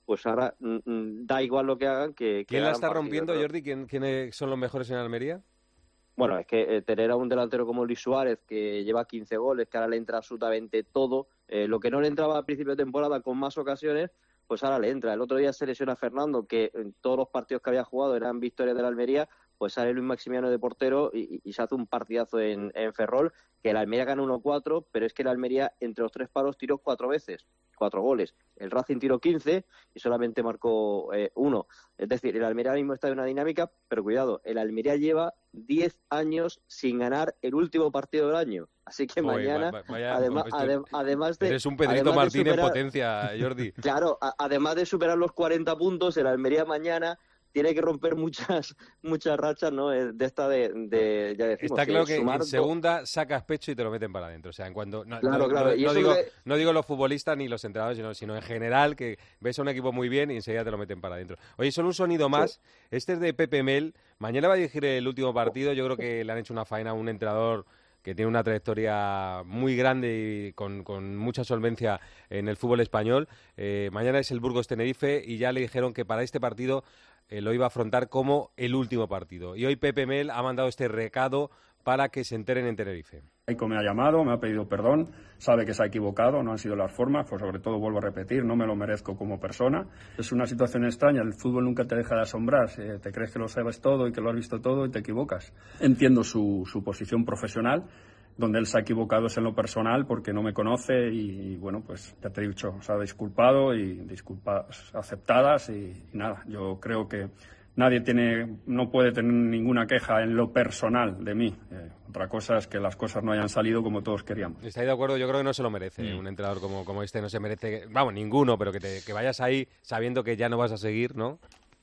pues ahora mm, da igual lo que hagan. que, que ¿Quién la está partidos, rompiendo, ¿no? Jordi? ¿Quién, ¿Quiénes son los mejores en Almería? Bueno, es que eh, tener a un delantero como Luis Suárez, que lleva quince goles, que ahora le entra absolutamente todo, eh, lo que no le entraba al principio de temporada con más ocasiones, pues ahora le entra. El otro día se lesiona Fernando, que en todos los partidos que había jugado eran victorias de la Almería, pues sale Luis Maximiano de portero y, y se hace un partidazo en, en Ferrol, que la Almería gana uno cuatro, pero es que la Almería entre los tres palos tiró cuatro veces, cuatro goles. El Racing tiró quince y solamente marcó eh, uno. Es decir, el Almería ahora mismo está en una dinámica, pero cuidado, el Almería lleva diez años sin ganar el último partido del año. Así que Joder, mañana, vaya, vaya, además, esto, adem, además de... Eres un Pedrito Martín superar, en potencia, Jordi. Claro, a, además de superar los cuarenta puntos, el Almería mañana tiene que romper muchas muchas rachas, ¿no? De esta de, de ya decimos, está claro que sumar en segunda sacas pecho y te lo meten para adentro. O sea, en cuanto no, claro, no, claro. no, Y no eso digo que... no digo los futbolistas ni los entrenadores, sino, sino en general que ves a un equipo muy bien y enseguida te lo meten para adentro. Oye, solo un sonido más. Sí. Este es de Pepe Mel. Mañana va a dirigir el último partido. Yo creo que le han hecho una faena a un entrenador que tiene una trayectoria muy grande y con, con mucha solvencia en el fútbol español. Eh, mañana es el Burgos Tenerife y ya le dijeron que para este partido Eh, lo iba a afrontar como el último partido. Y hoy Pepe Mel ha mandado este recado para que se enteren en Tenerife. Eiko me ha llamado, me ha pedido perdón, sabe que se ha equivocado, no han sido las formas, pues sobre todo vuelvo a repetir, no me lo merezco como persona. Es una situación extraña, el fútbol nunca te deja de asombrar, eh, te crees que lo sabes todo y que lo has visto todo y te equivocas. Entiendo su, su posición profesional, donde él se ha equivocado es en lo personal porque no me conoce y, y bueno, pues ya te he dicho, se ha disculpado y disculpas aceptadas y, y nada, yo creo que nadie tiene, no puede tener ninguna queja en lo personal de mí. Eh, otra cosa es que las cosas no hayan salido como todos queríamos. ¿Estáis de acuerdo? Yo creo que no se lo merece. Mm. Un entrenador como, como este no se merece, vamos, ninguno, pero que, te, que vayas ahí sabiendo que ya no vas a seguir, ¿no?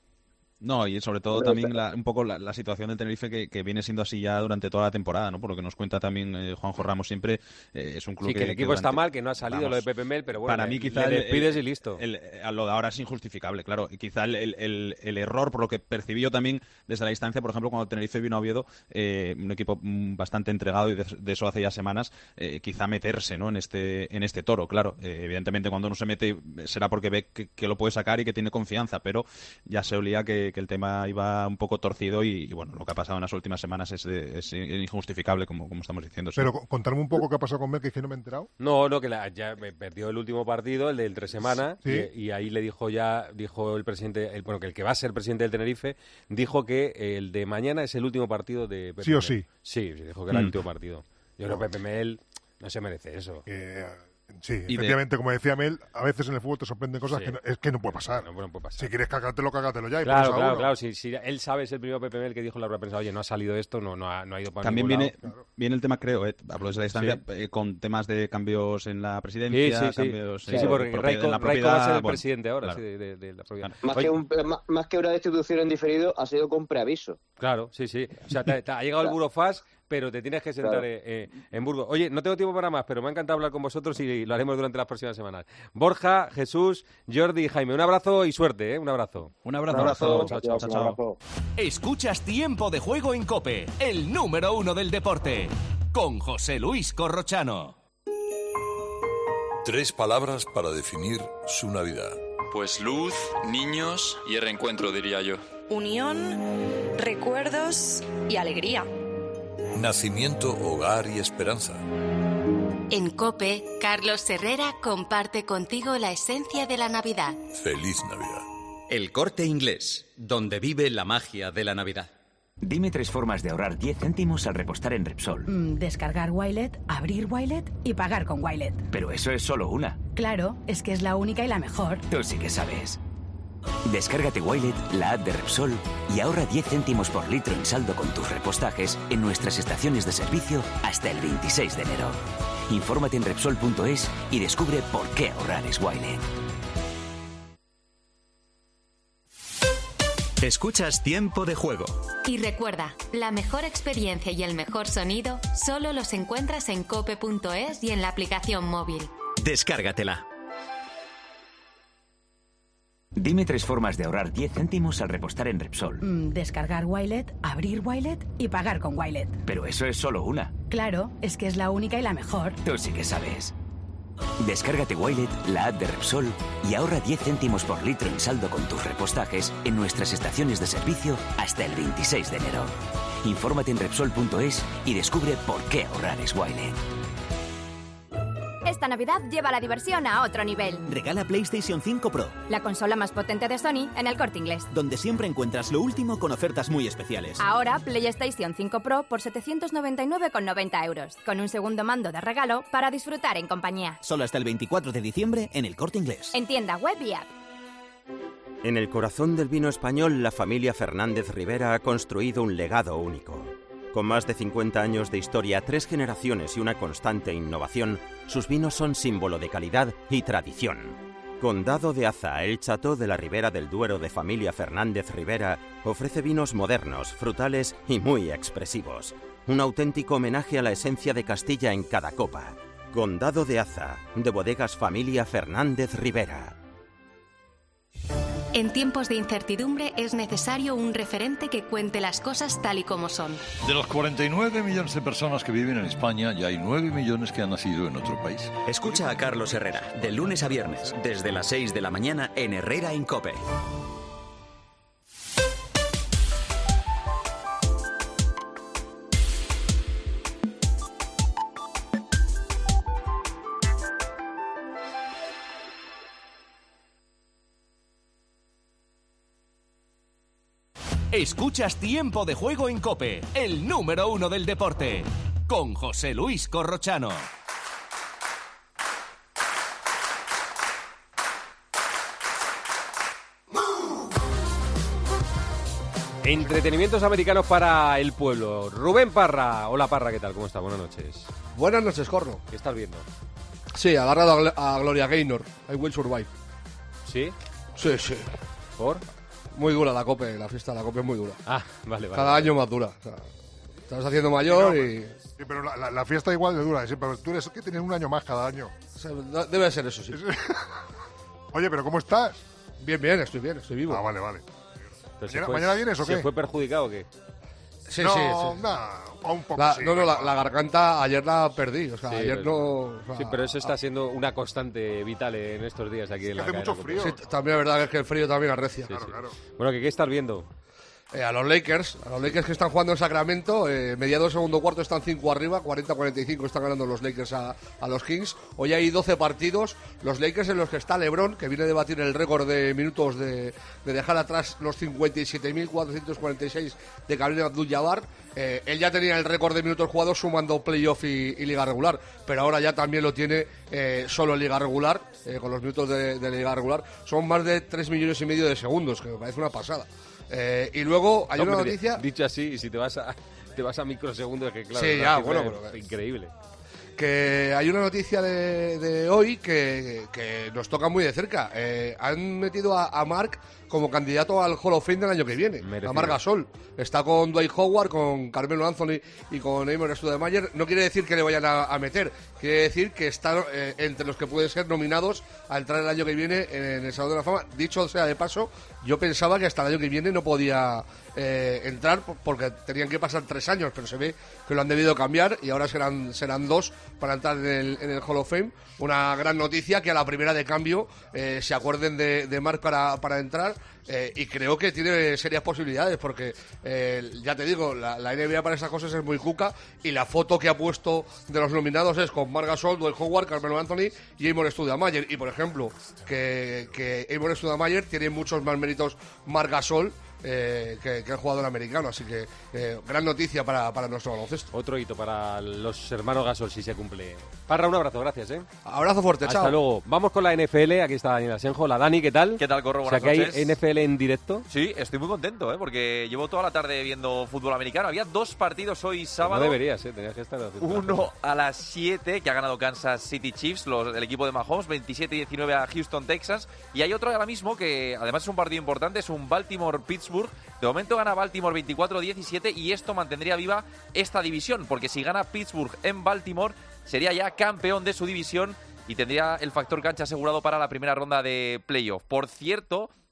No, y sobre todo también la, un poco la, la situación del Tenerife que, que viene siendo así ya durante toda la temporada, ¿no? Por lo que nos cuenta también eh, Juanjo Ramos siempre, eh, es un club sí, que, que... el equipo que está durante, mal, que no ha salido vamos, lo de Pepe Mel, pero bueno, para mí quizá le el, despides el, y listo. El, el, lo de ahora es injustificable, claro. Y quizá el, el, el, el error, por lo que percibí yo también desde la distancia, por ejemplo, cuando Tenerife vino a Oviedo, eh, un equipo bastante entregado y de, de eso hace ya semanas, eh, quizá meterse, ¿no? en este en este toro, claro. Eh, evidentemente cuando uno se mete será porque ve que, que lo puede sacar y que tiene confianza, pero ya se olía que, que el tema iba un poco torcido y, y bueno, lo que ha pasado en las últimas semanas es, de, es injustificable, como, como estamos diciendo. Sí. Pero contarme un poco qué ha pasado con Mel, que no me he enterado. No, no, que la, ya perdió el último partido, el del tres semanas, ¿sí? y, y ahí le dijo ya, dijo el presidente, el, bueno, que el que va a ser presidente del Tenerife, dijo que el de mañana es el último partido de Pepe ¿Sí o Mel. sí? Sí, dijo que era mm. el último partido. Yo creo que Pepe Mel no se merece eso. Eh... Sí, y efectivamente, de... como decía Mel, a veces en el fútbol te sorprenden cosas sí. que, no, es que no puede pasar. No, no puede pasar. Si quieres cagártelo, cágatelo ya. Y claro, claro, claro. Si, si él sabe, es el primer Pepe Mel que dijo la rueda de prensa, oye, no ha salido esto, no, no, ha, no ha ido para También ningún viene, lado. viene el tema, creo, eh, hablo desde la distancia, sí. eh, con temas de cambios en la presidencia. Sí, sí, sí. Cambios, sí, eh, sí porque Raico, en la Raico va a ser el bueno, presidente ahora, claro. sí, de, de, de la propiedad. Claro. Más, que un, más, más que una destitución en diferido, ha sido con preaviso. Claro, sí, sí. O sea, te, te ha llegado el Burofax, pero te tienes que sentar claro. eh, en Burgos. Oye, no tengo tiempo para más, pero me ha encantado hablar con vosotros y lo haremos durante las próximas semanas. Borja, Jesús, Jordi y Jaime, un abrazo y suerte, ¿eh? Un abrazo. Un abrazo. Un abrazo. Chao, chao, chao, chao. chao. Escuchas Tiempo de Juego en COPE, el número uno del deporte, con José Luis Corrochano. Tres palabras para definir su Navidad. Pues luz, niños y el reencuentro, diría yo. Unión, recuerdos y alegría. Nacimiento, hogar y esperanza. En COPE, Carlos Herrera comparte contigo la esencia de la Navidad. Feliz Navidad. El Corte Inglés, donde vive la magia de la Navidad. Dime tres formas de ahorrar diez céntimos al repostar en Repsol. Mm, descargar Wilet, abrir Wilet y pagar con Wilet. Pero eso es solo una. Claro, es que es la única y la mejor. Tú sí que sabes. Descárgate Wilet, la app de Repsol, y ahorra diez céntimos por litro en saldo con tus repostajes en nuestras estaciones de servicio hasta el veintiséis de enero. Infórmate en Repsol punto es y descubre por qué ahorrar es Wilet. Escuchas Tiempo de Juego. Y recuerda, la mejor experiencia y el mejor sonido solo los encuentras en cope punto es y en la aplicación móvil. Descárgatela. Dime tres formas de ahorrar diez céntimos al repostar en Repsol. Mm, descargar Wilet, abrir Wilet y pagar con Wilet. Pero eso es solo una. Claro, es que es la única y la mejor. Tú sí que sabes. Descárgate Wilet, la app de Repsol, y ahorra diez céntimos por litro en saldo con tus repostajes en nuestras estaciones de servicio hasta el veintiséis de enero. Infórmate en Repsol punto es y descubre por qué ahorrar es Wilet. Esta Navidad lleva la diversión a otro nivel. Regala PlayStation cinco Pro, la consola más potente de Sony en El Corte Inglés, donde siempre encuentras lo último con ofertas muy especiales. Ahora PlayStation cinco Pro por setecientos noventa y nueve con noventa euros, con un segundo mando de regalo para disfrutar en compañía. Solo hasta el veinticuatro de diciembre en El Corte Inglés. En tienda web y app. En el corazón del vino español, la familia Fernández Rivera ha construido un legado único. Con más de cincuenta años de historia, tres generaciones y una constante innovación, sus vinos son símbolo de calidad y tradición. Condado de Aza, el Chateau de la Ribera del Duero de familia Fernández Rivera, ofrece vinos modernos, frutales y muy expresivos. Un auténtico homenaje a la esencia de Castilla en cada copa. Condado de Aza, de bodegas familia Fernández Rivera. En tiempos de incertidumbre es necesario un referente que cuente las cosas tal y como son. De los cuarenta y nueve millones de personas que viven en España, ya hay nueve millones que han nacido en otro país. Escucha a Carlos Herrera, de lunes a viernes, desde las seis de la mañana en Herrera en COPE. Escuchas Tiempo de Juego en COPE, el número uno del deporte, con José Luis Corrochano. Entretenimientos americanos para el pueblo. Rubén Parra. Hola Parra, ¿qué tal? ¿Cómo está? Buenas noches. Buenas noches, Corro. ¿Qué estás viendo? Sí, agarrado a, a Gloria Gaynor. I Will Survive. ¿Sí? Sí, sí. ¿Por? Muy dura la COPE, la fiesta de la COPE es muy dura. Ah, vale, vale. Cada vale. año más dura. O sea, estás haciendo mayor sí, no, y... Sí, pero la, la, la fiesta igual de dura. Sí, pero tú eres que tienes un año más cada año. O sea, debe ser eso, sí. Oye, pero ¿cómo estás? Bien, bien, estoy bien, estoy vivo. Ah, vale, vale. ¿Mañana, fue, ¿Mañana vienes o qué? ¿Se fue perjudicado o qué? Sí, no, sí, sí. No, un poco la, sí, no, no, la, la garganta ayer la perdí. O sea, sí, ayer pero, no... O sea, sí, pero eso está siendo una constante vital en estos días aquí es en que la hace cadena. mucho frío. Sí, también es verdad que es que el frío también arrecia. Sí, claro, sí. claro. Bueno, ¿qué, ¿qué estás viendo? Eh, a los Lakers, a los Lakers que están jugando en Sacramento, eh, mediado del segundo cuarto están cinco arriba, cuarenta a cuarenta y cinco están ganando los Lakers a, a los Kings. Hoy hay doce partidos, los Lakers en los que está LeBron, que viene a batir el récord de minutos de, de dejar atrás los cincuenta y siete mil cuatrocientos cuarenta y seis de Kareem Abdul-Jabbar. Eh, él ya tenía el récord de minutos jugados sumando playoff y, y liga regular, pero ahora ya también lo tiene eh, solo en liga regular, eh, con los minutos de, de liga regular. Son más de tres millones y medio de segundos, que me parece una pasada. Eh, y luego hay Hombre, una noticia... Dicho así, y si te vas a, te vas a microsegundos, que claro... Sí, ya, bueno, es pero... increíble. Que hay una noticia de, de hoy que, que nos toca muy de cerca. Eh, han metido a, a Mark como candidato al Hall of Fame del año que viene. Merecido. A Marc Gasol. Está con Dwight Howard, con Carmelo Anthony y con Eamon Stoudemire. No quiere decir que le vayan a, a meter. Quiere decir que está eh, entre los que pueden ser nominados a entrar el año que viene en, en el Salón de la Fama. Dicho sea de paso, yo pensaba que hasta el año que viene no podía eh, entrar porque tenían que pasar tres años, pero se ve que lo han debido cambiar y ahora serán, serán dos para entrar en el, en el Hall of Fame. Una gran noticia que a la primera de cambio eh, se acuerden de, de Marc para, para entrar. Eh, y creo que tiene serias posibilidades porque, eh, ya te digo, la, la N B A para esas cosas es muy cuca y la foto que ha puesto de los nominados es con Marc Gasol, Dwight Howard, Carmelo Anthony y Eamon Stoudemire. Y, por ejemplo, que, que Eamon Stoudemire tiene muchos más méritos Marc Gasol Eh, que, que el jugador americano, así que eh, gran noticia para, para nuestro baloncesto. Otro hito para los hermanos Gasol si se cumple. Parra, un abrazo, gracias, ¿eh? Abrazo fuerte, Hasta chao. luego. Vamos con la N F L, aquí está Daniel Asenjo. La Dani, ¿qué tal? ¿Qué tal, Corro? O sea, Buenas que noches. hay N F L en directo. Sí, estoy muy contento, ¿eh? Porque llevo toda la tarde viendo fútbol americano. Había dos partidos hoy sábado. No deberías, ¿eh? Tenías que estar... Uno a las siete, que ha ganado Kansas City Chiefs, los, el equipo de Mahomes, veintisiete diecinueve a Houston, Texas. Y hay otro ahora mismo que, además, es un partido importante, es un Baltimore-Pittsburgh. De momento gana Baltimore veinticuatro diecisiete y esto mantendría viva esta división, porque si gana Pittsburgh en Baltimore, sería ya campeón de su división y tendría el factor cancha asegurado para la primera ronda de playoff. Por cierto,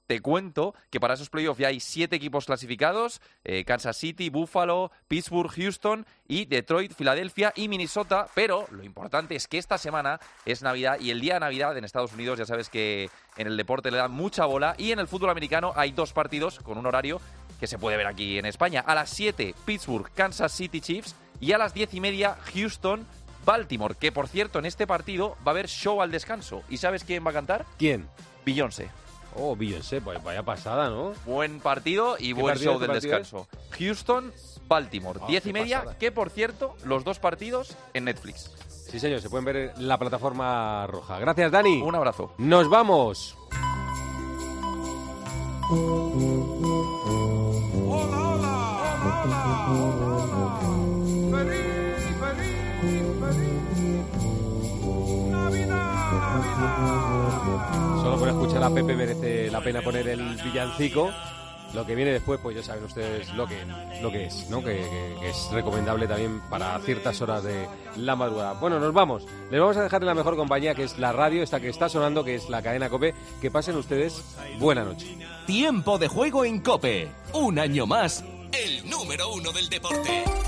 te cuento que para esos playoffs ya hay siete equipos clasificados, eh, Kansas City, Buffalo, Pittsburgh, Houston y Detroit, Filadelfia y Minnesota, pero lo importante es que esta semana es Navidad y el día de Navidad en Estados Unidos ya sabes que en el deporte le dan mucha bola y en el fútbol americano hay dos partidos con un horario que se puede ver aquí en España. A las siete, Pittsburgh, Kansas City Chiefs y a las diez y media, Houston, Baltimore, que por cierto en este partido va a haber show al descanso. ¿Y sabes quién va a cantar? ¿Quién? Beyoncé. Oh, Beyoncé, pues vaya pasada, ¿no? Buen partido y ¿Qué buen partido, show qué del partido descanso. Houston, Baltimore, Oh, diez qué y media, pasada. que por cierto, los dos partidos en Netflix. Sí, señor, se pueden ver en la plataforma roja. Gracias, Dani. Un abrazo. Nos vamos. Solo por escuchar a Pepe merece la pena poner el villancico. Lo que viene después, pues ya saben ustedes lo que, lo que es, ¿no? Que, que- que es recomendable también para ciertas horas de la madrugada. Bueno, nos vamos. Les vamos a dejar en la mejor compañía, que es la radio, esta que está sonando, que es la cadena COPE. Que pasen ustedes buena noche. Tiempo de juego en COPE. Un año más, el número uno del deporte.